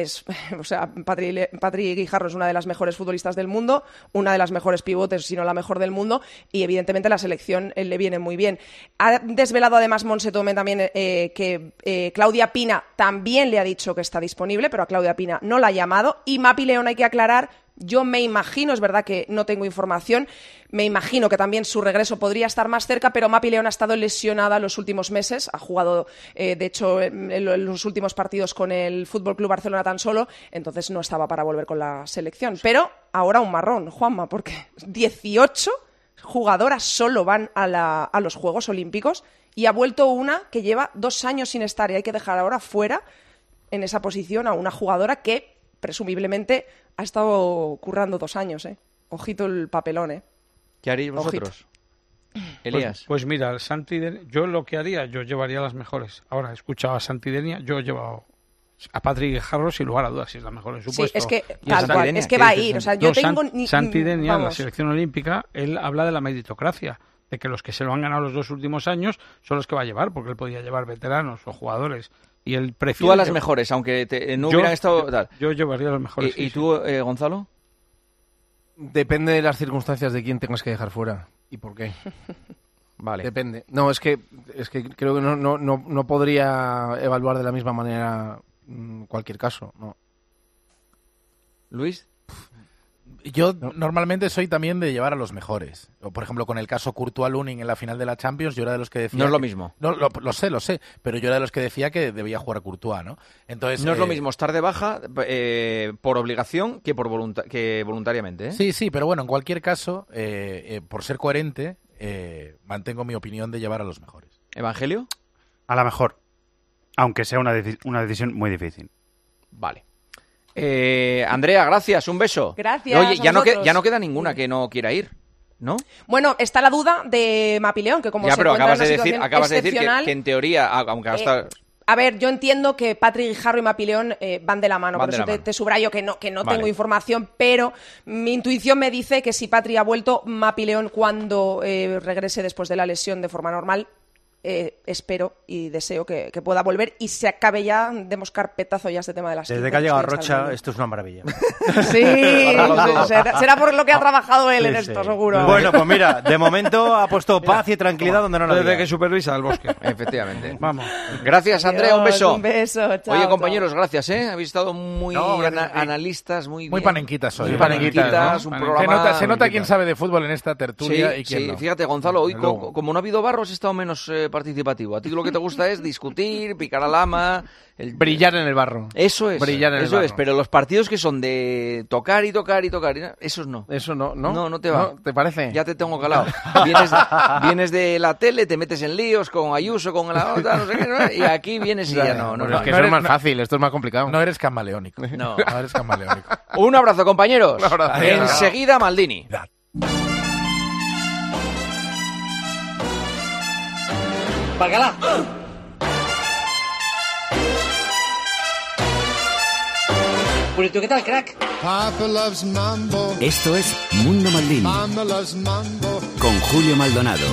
Patri Guijarro es una de las mejores futbolistas del mundo, una de las mejores pivotes, si no la mejor del mundo, y evidentemente la selección le viene muy bien. Ha desvelado además Montse Tomé también que Claudia Pina también le ha dicho que está disponible, pero a Claudia Pina no la ha llamado, y Mapi León hay que aclarar Yo me imagino, es verdad que no tengo información, me imagino que también su regreso podría estar más cerca, pero Mapi León ha estado lesionada los últimos meses, ha jugado, de hecho, en los últimos partidos con el Fútbol Club Barcelona tan solo, entonces no estaba para volver con la selección. Pero ahora un marrón, Juanma, porque 18 jugadoras solo van a los Juegos Olímpicos y ha vuelto una que lleva 2 años sin estar y hay que dejar ahora fuera en esa posición a una jugadora que presumiblemente ha estado currando 2 años, ¿eh? Ojito el papelón, ¿eh? ¿Qué haréis vosotros? Elías. Pues mira, el Santidenia, yo lo que haría, yo llevaría las mejores. Ahora, he escuchado a Santidenia, yo he llevado a Patrick Guijarro sin lugar a dudas, si es la mejor en su puesto. Sí, es que tal cual, es que va a ir. O sea, yo tengo Santidenia, la selección olímpica, él habla de la meritocracia, de que los que se lo han ganado los 2 últimos años son los que va a llevar, porque él podía llevar veteranos o jugadores. Y él prefiere... Tú a las mejores, aunque no hubieran estado... Yo llevaría a los mejores. ¿Y tú, Gonzalo? Depende de las circunstancias de quién tengas que dejar fuera y por qué. Vale. Depende. No, es que creo que no podría evaluar de la misma manera cualquier caso. No. ¿Luis? Yo normalmente soy también de llevar a los mejores. O, por ejemplo, con el caso Courtois-Lunin en la final de la Champions, yo era de los que decía... No es lo mismo. No, lo sé, pero yo era de los que decía que debía jugar a Courtois, ¿no? Entonces, no es lo mismo estar de baja por obligación que voluntariamente, ¿eh? Sí, pero bueno, en cualquier caso, por ser coherente, mantengo mi opinión de llevar a los mejores. ¿Evangelio? A la mejor, aunque sea una decisión muy difícil. Vale. Andrea, gracias, un beso. Gracias. Oye, ya no queda ninguna que no quiera ir, ¿no? Bueno, está la duda de Mapi León, que como se encuentra en una situación acabas de decir excepcional, que en teoría, aunque hasta... A ver, yo entiendo que Patrick Guijarro y Mapi León van de la mano, por eso te subrayo que no vale. Tengo información, pero mi intuición me dice que si Patrick ha vuelto, Mapi León cuando regrese después de la lesión de forma normal, espero y deseo que pueda volver y se acabe ya, demos carpetazo ya a este tema de las Desde que ha llegado Rocha, esto es una maravilla. Sí, será por lo que ha trabajado él en esto, seguro. Bueno, pues mira, de momento ha puesto paz y tranquilidad donde no la había. Desde que supervisa el bosque. Efectivamente. Vamos. Gracias, Andrea, un beso. Un beso, chao. Oye, compañeros, gracias, ¿eh? Habéis estado muy analistas, muy panenquitas hoy. Muy panenquitas, ¿no? Un programa... Se nota quién sabe de fútbol en esta tertulia y quién no. Fíjate, Gonzalo, hoy como no ha habido barros, he estado menos participativo. A ti lo que te gusta es discutir, picar al ama... Brillar en el barro. Eso es. Brillar en el barro. Pero los partidos que son de tocar y tocar y tocar, esos no. Eso no. No te va. ¿No? ¿Te parece? Ya te tengo calado. Vienes de la tele, te metes en líos con Ayuso, con la otra, no sé qué, ¿no? Y aquí vienes y ya no. Es que eso es más fácil, esto es más complicado. No eres camaleónico. No eres camaleónico. Un abrazo, compañeros. Un abrazo. Enseguida, Maldini. ¡Bacalá! Purito, ¿qué tal, crack? Esto es Mundo Maldini con Julio Maldonado.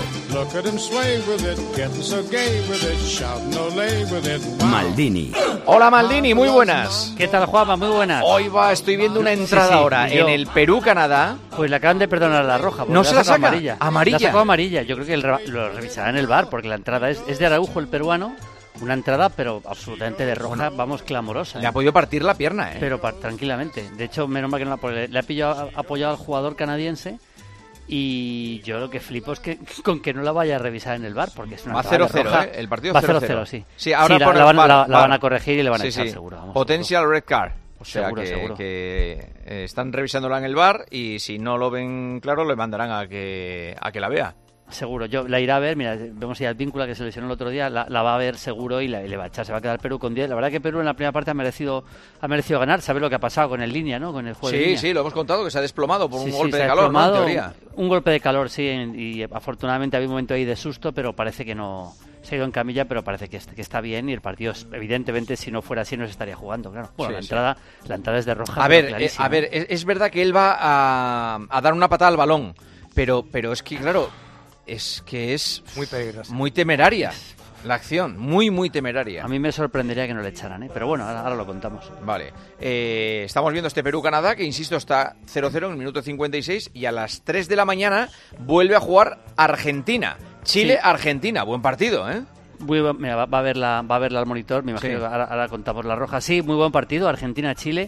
Maldini. Hola, Maldini, muy buenas. ¿Qué tal, Juanma? Muy buenas. Hoy estoy viendo una entrada ahora en el Perú-Canadá. Pues le acaban de perdonar la roja. No se la saca. Amarilla. La sacó amarilla. Yo creo que lo revisará en el VAR porque la entrada es de Araujo, el peruano. Una entrada, pero absolutamente de roja, vamos, clamorosa. Le ha podido partir la pierna, ¿eh? Pero tranquilamente. De hecho, menos mal que no le ha pillado apoyado al jugador canadiense. Y yo lo que flipo es que con que no la vaya a revisar en el VAR, porque es una va 0-0, ¿eh? El partido va 0-0, sí. Sí, ahora sí, la van a corregir y le van a echar seguro. Vamos, Potential red card. O sea, seguro. que están revisándola en el VAR y si no lo ven claro, le mandarán a que la vea. Seguro, yo la iré a ver, mira, vemos ya el Víncula que se lesionó el otro día, la va a ver seguro y le va a echar, se va a quedar Perú con 10. La verdad que Perú en la primera parte ha merecido ganar, sabe lo que ha pasado con el línea, ¿no? Con el juego de línea. Sí, lo hemos contado, que se ha desplomado por un golpe de calor, ¿no? En teoría. Un golpe de calor, sí, y afortunadamente había un momento ahí de susto, pero parece que no... Se ha ido en camilla, pero parece que está bien y el partido, evidentemente, si no fuera así, no se estaría jugando, claro. Bueno, la entrada es de roja. A ver, es verdad que él va a dar una patada al balón, pero es que, claro... Es que es muy peligrosa, muy temeraria la acción, muy temeraria. A mí me sorprendería que no le echaran, pero bueno, ahora lo contamos. Vale, estamos viendo este Perú-Canadá que, insisto, está 0-0 en el minuto 56 y a las 3 de la mañana vuelve a jugar Argentina. Chile-Argentina, buen partido, ¿eh? Mira, va a verla al monitor, me imagino que ahora contamos la roja. Sí, muy buen partido, Argentina-Chile.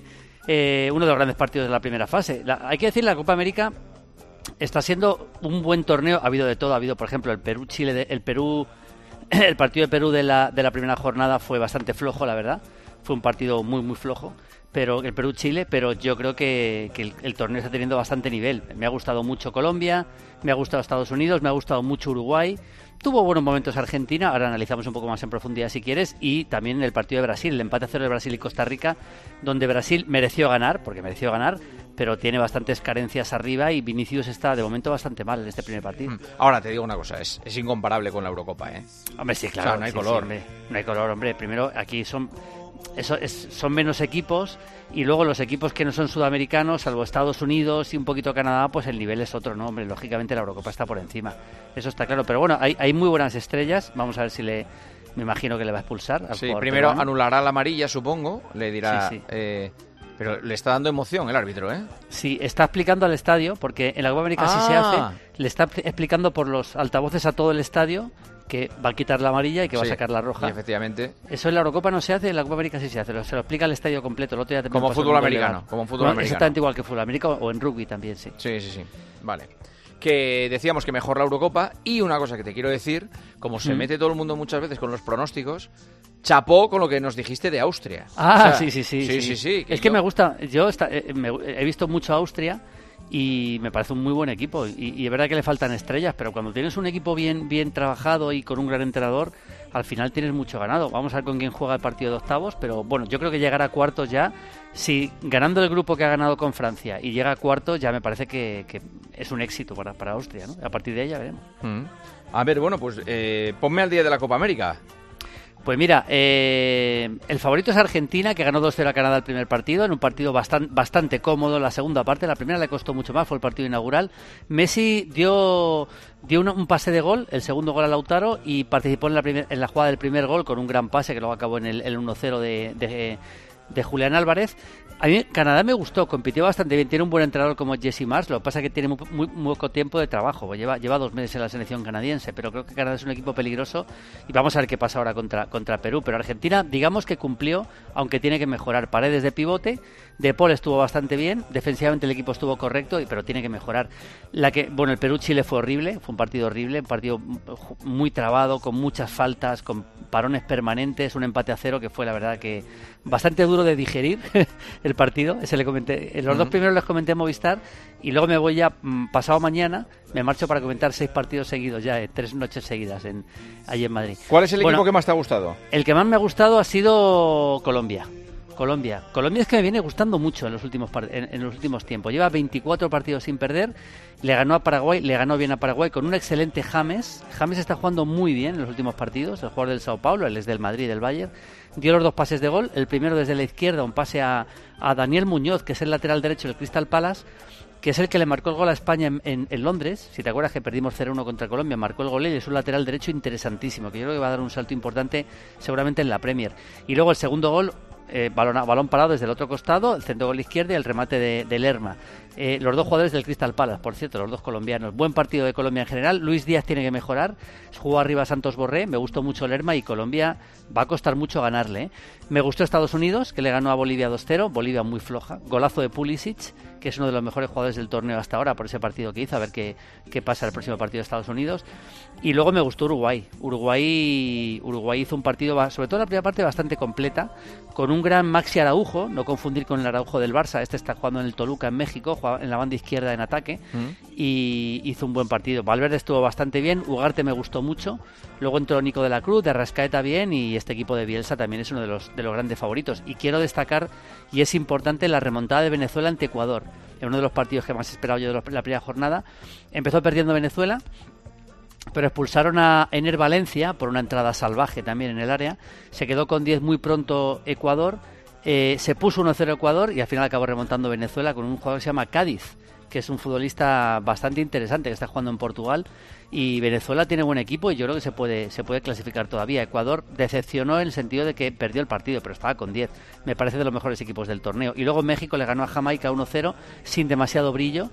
uno de los grandes partidos de la primera fase. Hay que decir, la Copa América está siendo un buen torneo. Ha habido de todo. Ha habido, por ejemplo, el Perú-Chile, el partido de Perú de la primera jornada fue bastante flojo, la verdad. Fue un partido muy, muy flojo. Pero el Perú-Chile, pero yo creo que el torneo está teniendo bastante nivel. Me ha gustado mucho Colombia, me ha gustado Estados Unidos, me ha gustado mucho Uruguay. Tuvo buenos momentos Argentina, ahora analizamos un poco más en profundidad si quieres, y también el partido de Brasil, el empate a 0 de Brasil y Costa Rica, donde Brasil mereció ganar, pero tiene bastantes carencias arriba y Vinicius está de momento bastante mal en este primer partido. Ahora te digo una cosa, es incomparable con la Eurocopa, ¿eh? Hombre, sí, claro. O sea, no hay color. Sí, no hay color, hombre. Primero, aquí son menos equipos, y luego los equipos que no son sudamericanos, salvo Estados Unidos y un poquito Canadá, pues el nivel es otro, ¿no? Hombre, lógicamente la Eurocopa está por encima. Eso está claro. Pero bueno, hay muy buenas estrellas. Vamos a ver si me imagino que le va a expulsar al jugador primero peruano. Anulará la amarilla, supongo. Le dirá... Sí. Pero le está dando emoción el árbitro, ¿eh? Sí, está explicando al estadio, porque en la Copa América sí se hace, le está explicando por los altavoces a todo el estadio que va a quitar la amarilla y que va a sacar la roja. Y efectivamente. Eso en la Eurocopa no se hace, en la Copa América sí se hace. Se lo explica al estadio completo. El otro día como fútbol americano. Exactamente igual que fútbol americano, o en rugby también, sí. Sí. Vale. Que decíamos que mejor la Eurocopa, y una cosa que te quiero decir, como se mete todo el mundo muchas veces con los pronósticos, chapó con lo que nos dijiste de Austria. Sí. Es que me gusta. Yo he visto mucho a Austria y me parece un muy buen equipo, y es verdad que le faltan estrellas, pero cuando tienes un equipo bien trabajado y con un gran entrenador, al final tienes mucho ganado. Vamos a ver con quién juega el partido de octavos, pero bueno, yo creo que llegar a cuartos ya, si ganando el grupo que ha ganado con Francia y llega a cuartos, ya me parece que es un éxito para Austria, ¿no? A partir de ahí ya veremos. A ver, bueno, pues ponme al día de la Copa América. Pues mira, el favorito es Argentina, que ganó 2-0 a Canadá el primer partido, en un partido bastante cómodo. La segunda parte, la primera le costó mucho más, fue el partido inaugural. Messi dio un pase de gol, el segundo gol a Lautaro, y participó en la jugada del primer gol con un gran pase que luego acabó en el 1-0 de Julián Álvarez. A mí Canadá me gustó, compitió bastante bien, tiene un buen entrenador como Jesse Marsh, lo que pasa es que tiene muy poco tiempo de trabajo, lleva 2 meses en la selección canadiense, pero creo que Canadá es un equipo peligroso y vamos a ver qué pasa ahora contra Perú. Pero Argentina, digamos que cumplió, aunque tiene que mejorar. Paredes de pivote, De Paul estuvo bastante bien, defensivamente el equipo estuvo correcto, pero tiene que mejorar. El Perú-Chile fue horrible, fue un partido horrible, un partido muy trabado, con muchas faltas, con parones permanentes, un empate a 0 que fue la verdad que bastante duro de digerir el partido. Ese le comenté, los dos primeros les comenté a Movistar, y luego me voy ya pasado mañana, me marcho para comentar 6 partidos seguidos ya, 3 noches seguidas allí en Madrid. ¿Cuál es el equipo que más te ha gustado? El que más me ha gustado ha sido Colombia es que me viene gustando mucho en los últimos tiempos. Lleva 24 partidos sin perder, le ganó bien a Paraguay con un excelente James. James está jugando muy bien en los últimos partidos, el jugador del Sao Paulo, él es del Madrid, del Bayern. Dio los 2 pases de gol, el primero desde la izquierda, un pase a Daniel Muñoz, que es el lateral derecho del Crystal Palace, que es el que le marcó el gol a España en Londres. Si te acuerdas que perdimos 0-1 contra Colombia, marcó el gol y es un lateral derecho interesantísimo, que yo creo que va a dar un salto importante seguramente en la Premier. Y luego el segundo gol, balón parado desde el otro costado, el centro gol izquierda y el remate de Lerma. Los 2 jugadores del Crystal Palace, por cierto, los 2 colombianos. Buen partido de Colombia en general. Luis Díaz tiene que mejorar. Jugó arriba Santos Borré, me gustó mucho Lerma, y Colombia va a costar mucho ganarle. Me gustó Estados Unidos, que le ganó a Bolivia 2-0. Bolivia muy floja. Golazo de Pulisic, que es uno de los mejores jugadores del torneo hasta ahora por ese partido que hizo. A ver qué pasa el próximo partido de Estados Unidos. Y luego me gustó Uruguay. Uruguay hizo un partido, sobre todo en la primera parte, bastante completa, con un gran Maxi Araujo, no confundir con el Araujo del Barça. Este está jugando en el Toluca, en México, juega en la banda izquierda en ataque, y hizo un buen partido. Valverde estuvo bastante bien, Ugarte me gustó mucho, luego entró Nico de la Cruz, de Arrascaeta bien, y este equipo de Bielsa también es uno de los grandes favoritos. Y quiero destacar, y es importante, la remontada de Venezuela ante Ecuador, en uno de los partidos que más he esperado yo de la primera jornada. Empezó perdiendo Venezuela, pero expulsaron a Ener Valencia por una entrada salvaje también en el área. Se quedó con 10 muy pronto Ecuador, se puso 1-0 Ecuador, y al final acabó remontando Venezuela con un jugador que se llama Cádiz, que es un futbolista bastante interesante, que está jugando en Portugal. Y Venezuela tiene buen equipo y yo creo que se puede clasificar todavía. Ecuador decepcionó en el sentido de que perdió el partido, pero estaba con 10. Me parece de los mejores equipos del torneo. Y luego México le ganó a Jamaica 1-0 sin demasiado brillo.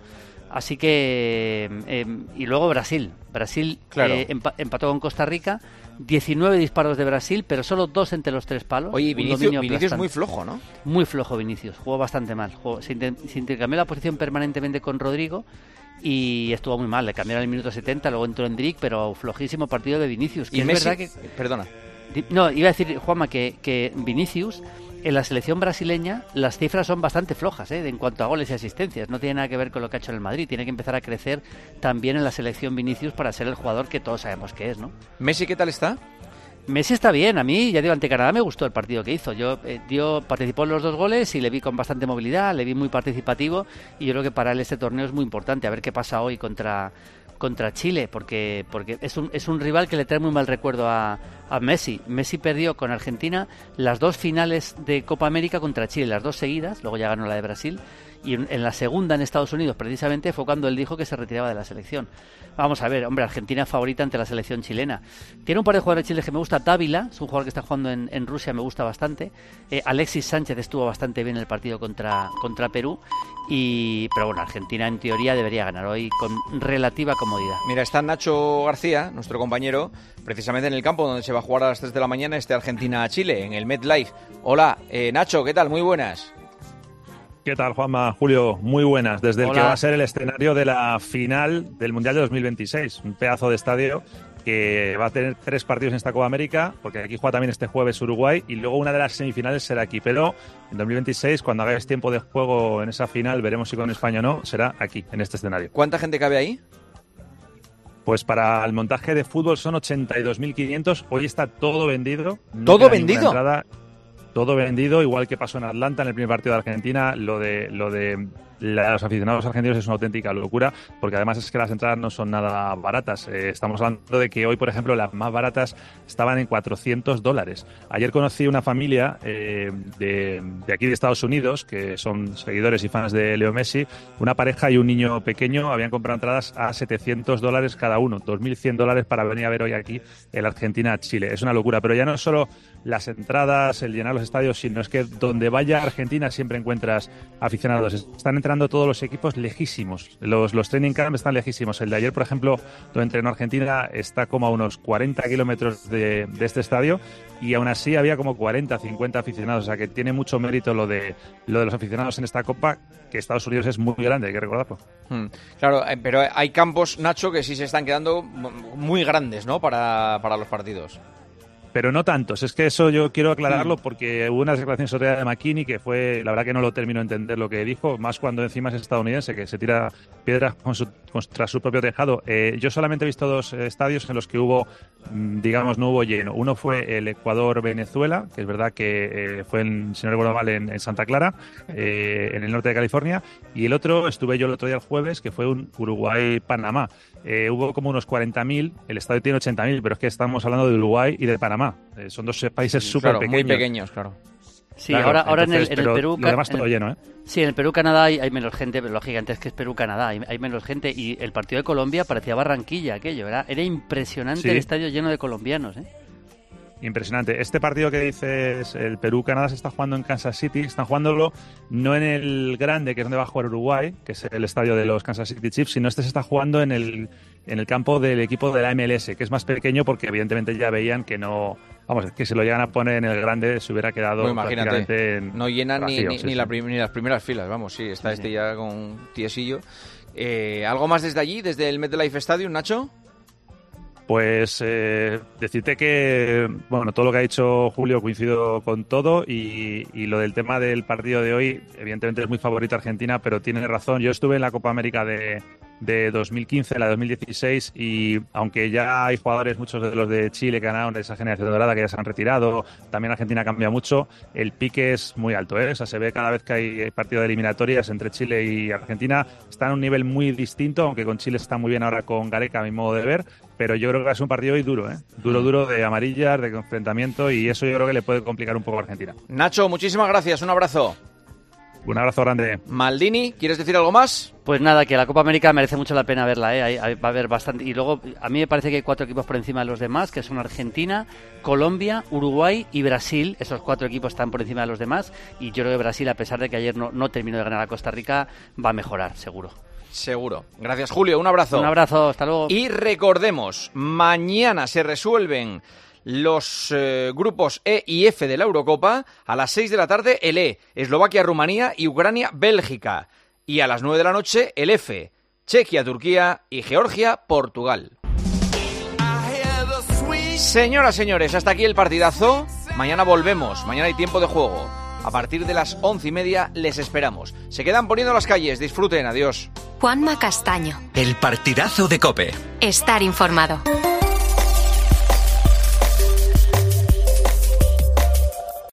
Así que... y luego Brasil. Brasil empató con Costa Rica. 19 disparos de Brasil, pero solo 2 entre los 3 palos. Oye, Vinicius muy flojo, ¿no? Muy flojo Vinicius, jugó bastante mal. Se intercambió la posición permanentemente con Rodrigo y estuvo muy mal. Le cambiaron el minuto 70, luego entró Endrick, pero flojísimo partido de Vinicius. Y Messi, es verdad que... Perdona. No, iba a decir, Juanma, que Vinicius... En la selección brasileña las cifras son bastante flojas, en cuanto a goles y asistencias. No tiene nada que ver con lo que ha hecho en el Madrid. Tiene que empezar a crecer también en la selección Vinicius para ser el jugador que todos sabemos que es, ¿no? ¿Messi qué tal está? Messi está bien. A mí, ya digo, ante Canadá me gustó el partido que hizo. Participó en los 2 goles y le vi con bastante movilidad, le vi muy participativo y yo creo que para él este torneo es muy importante. A ver qué pasa hoy contra Chile, porque es un rival que le trae muy mal recuerdo a Messi. Messi perdió con Argentina las 2 finales de Copa América contra Chile, las 2 seguidas, luego ya ganó la de Brasil, y en la segunda en Estados Unidos precisamente fue cuando él dijo que se retiraba de la selección. Vamos a ver, hombre, Argentina favorita ante la selección chilena. Tiene un par de jugadores chilenos que me gusta. Dávila es un jugador que está jugando en Rusia, me gusta bastante. Alexis Sánchez estuvo bastante bien en el partido contra Perú. Pero bueno, Argentina en teoría debería ganar hoy con relativa comodidad. Mira, está Nacho García, nuestro compañero, precisamente en el campo donde se va a jugar a las 3 de la mañana Argentina-Chile, en el MetLife. Hola, Nacho, ¿qué tal? Muy buenas. ¿Qué tal, Juanma? Julio, muy buenas. Desde Hola. El que va a ser el escenario de la final del Mundial de 2026. Un pedazo de estadio que va a tener 3 partidos en esta Copa América, porque aquí juega también este jueves Uruguay, y luego una de las semifinales será aquí. Pero en 2026, cuando hagáis tiempo de juego en esa final, veremos si con España o no, será aquí, en este escenario. ¿Cuánta gente cabe ahí? Pues para el montaje de fútbol son 82.500. Hoy está todo vendido. ¿Todo vendido? Todo vendido, igual que pasó en Atlanta en el primer partido de Argentina. Lo de los aficionados argentinos es una auténtica locura, porque además es que las entradas no son nada baratas. Estamos hablando de que hoy, por ejemplo, las más baratas estaban en $400. Ayer conocí una familia de aquí de Estados Unidos, que son seguidores y fans de Leo Messi. Una pareja y un niño pequeño habían comprado entradas a $700 cada uno, $2.100 para venir a ver hoy aquí el Argentina-Chile. Es una locura, pero ya no es solo las entradas, el llenar los estadios, sino es que donde vaya Argentina siempre encuentras aficionados. Están entrando todos los equipos lejísimos. Los training camps están lejísimos. El de ayer, por ejemplo, donde entrenó Argentina, está como a unos 40 kilómetros de este estadio, y aún así había como 40, 50 aficionados. O sea que tiene mucho mérito lo de los aficionados en esta Copa, que Estados Unidos es muy grande, hay que recordarlo. Claro, pero hay campos, Nacho, que sí se están quedando muy grandes, ¿no? Para los partidos. Pero no tantos, es que eso yo quiero aclararlo, porque hubo unas declaraciones sobre de McKinney que fue, la verdad que no lo termino de entender lo que dijo, más cuando encima es estadounidense, que se tira piedras contra su propio tejado. Yo solamente he visto 2 estadios en los que hubo, digamos, no hubo lleno. Uno fue el Ecuador-Venezuela, que es verdad que fue, si no recuerdo mal, en Santa Clara, en el norte de California, y el otro, estuve yo el otro día el jueves, que fue un Uruguay-Panamá. Hubo como unos 40.000, el estadio tiene 80.000, pero es que estamos hablando de Uruguay y de Panamá. Son 2 países súper pequeños. Muy pequeños, claro. Sí, claro, ahora entonces, en el Perú... Lo demás todo lleno, ¿eh? Sí, en el Perú-Canadá hay menos gente, pero lo gigante es que es Perú-Canadá, hay menos gente, y el partido de Colombia parecía Barranquilla, aquello, ¿verdad? Era impresionante, sí. El estadio lleno de colombianos, ¿eh? Impresionante. Este partido que dices, el Perú-Canadá, se está jugando en Kansas City. Están jugándolo no en el grande, que es donde va a jugar Uruguay, que es el estadio de los Kansas City Chiefs, sino este se está jugando en el campo del equipo de la MLS, que es más pequeño porque evidentemente ya veían que no... Vamos, que si lo llegan a poner en el grande se hubiera quedado prácticamente no llenan vacío, ni las primeras filas. Vamos, sí, está este ya con tiesillo. ¿Algo más desde allí, desde el MetLife Stadium, Nacho? Pues decirte que, bueno, todo lo que ha dicho Julio coincido con todo, y lo del tema del partido de hoy, evidentemente es muy favorita Argentina, pero tiene razón. Yo estuve en la Copa América de 2015, la de 2016, y aunque ya hay jugadores, muchos de los de Chile que ganaron de esa generación dorada, que ya se han retirado, también Argentina cambia mucho, el pique es muy alto, ¿eh? O sea, se ve cada vez que hay partido de eliminatorias entre Chile y Argentina, está en un nivel muy distinto, aunque con Chile está muy bien ahora con Gareca, a mi modo de ver, pero yo creo que es un partido hoy duro, ¿eh? Duro de amarillas, de enfrentamiento, y eso yo creo que le puede complicar un poco a Argentina. Nacho, muchísimas gracias, un abrazo. Un abrazo grande. Maldini, ¿quieres decir algo más? Pues nada, que la Copa América merece mucho la pena verla, ¿eh? Ahí va a haber bastante. Y luego, a mí me parece que hay 4 equipos por encima de los demás, que son Argentina, Colombia, Uruguay y Brasil. Esos 4 equipos están por encima de los demás. Y yo creo que Brasil, a pesar de que ayer no terminó de ganar a Costa Rica, va a mejorar, seguro. Seguro. Gracias, Julio. Un abrazo. Un abrazo. Hasta luego. Y recordemos, mañana se resuelven los grupos E y F de la Eurocopa. A las 6 de la tarde el E, Eslovaquia-Rumanía y Ucrania-Bélgica. Y a las 9 de la noche el F, Chequia-Turquía y Georgia-Portugal. Señoras, señores, hasta aquí el partidazo. Mañana volvemos, mañana hay tiempo de juego. A partir de las 11:30 les esperamos. Se quedan poniendo las calles, disfruten, adiós. Juanma Castaño. El partidazo de COPE. Estar informado.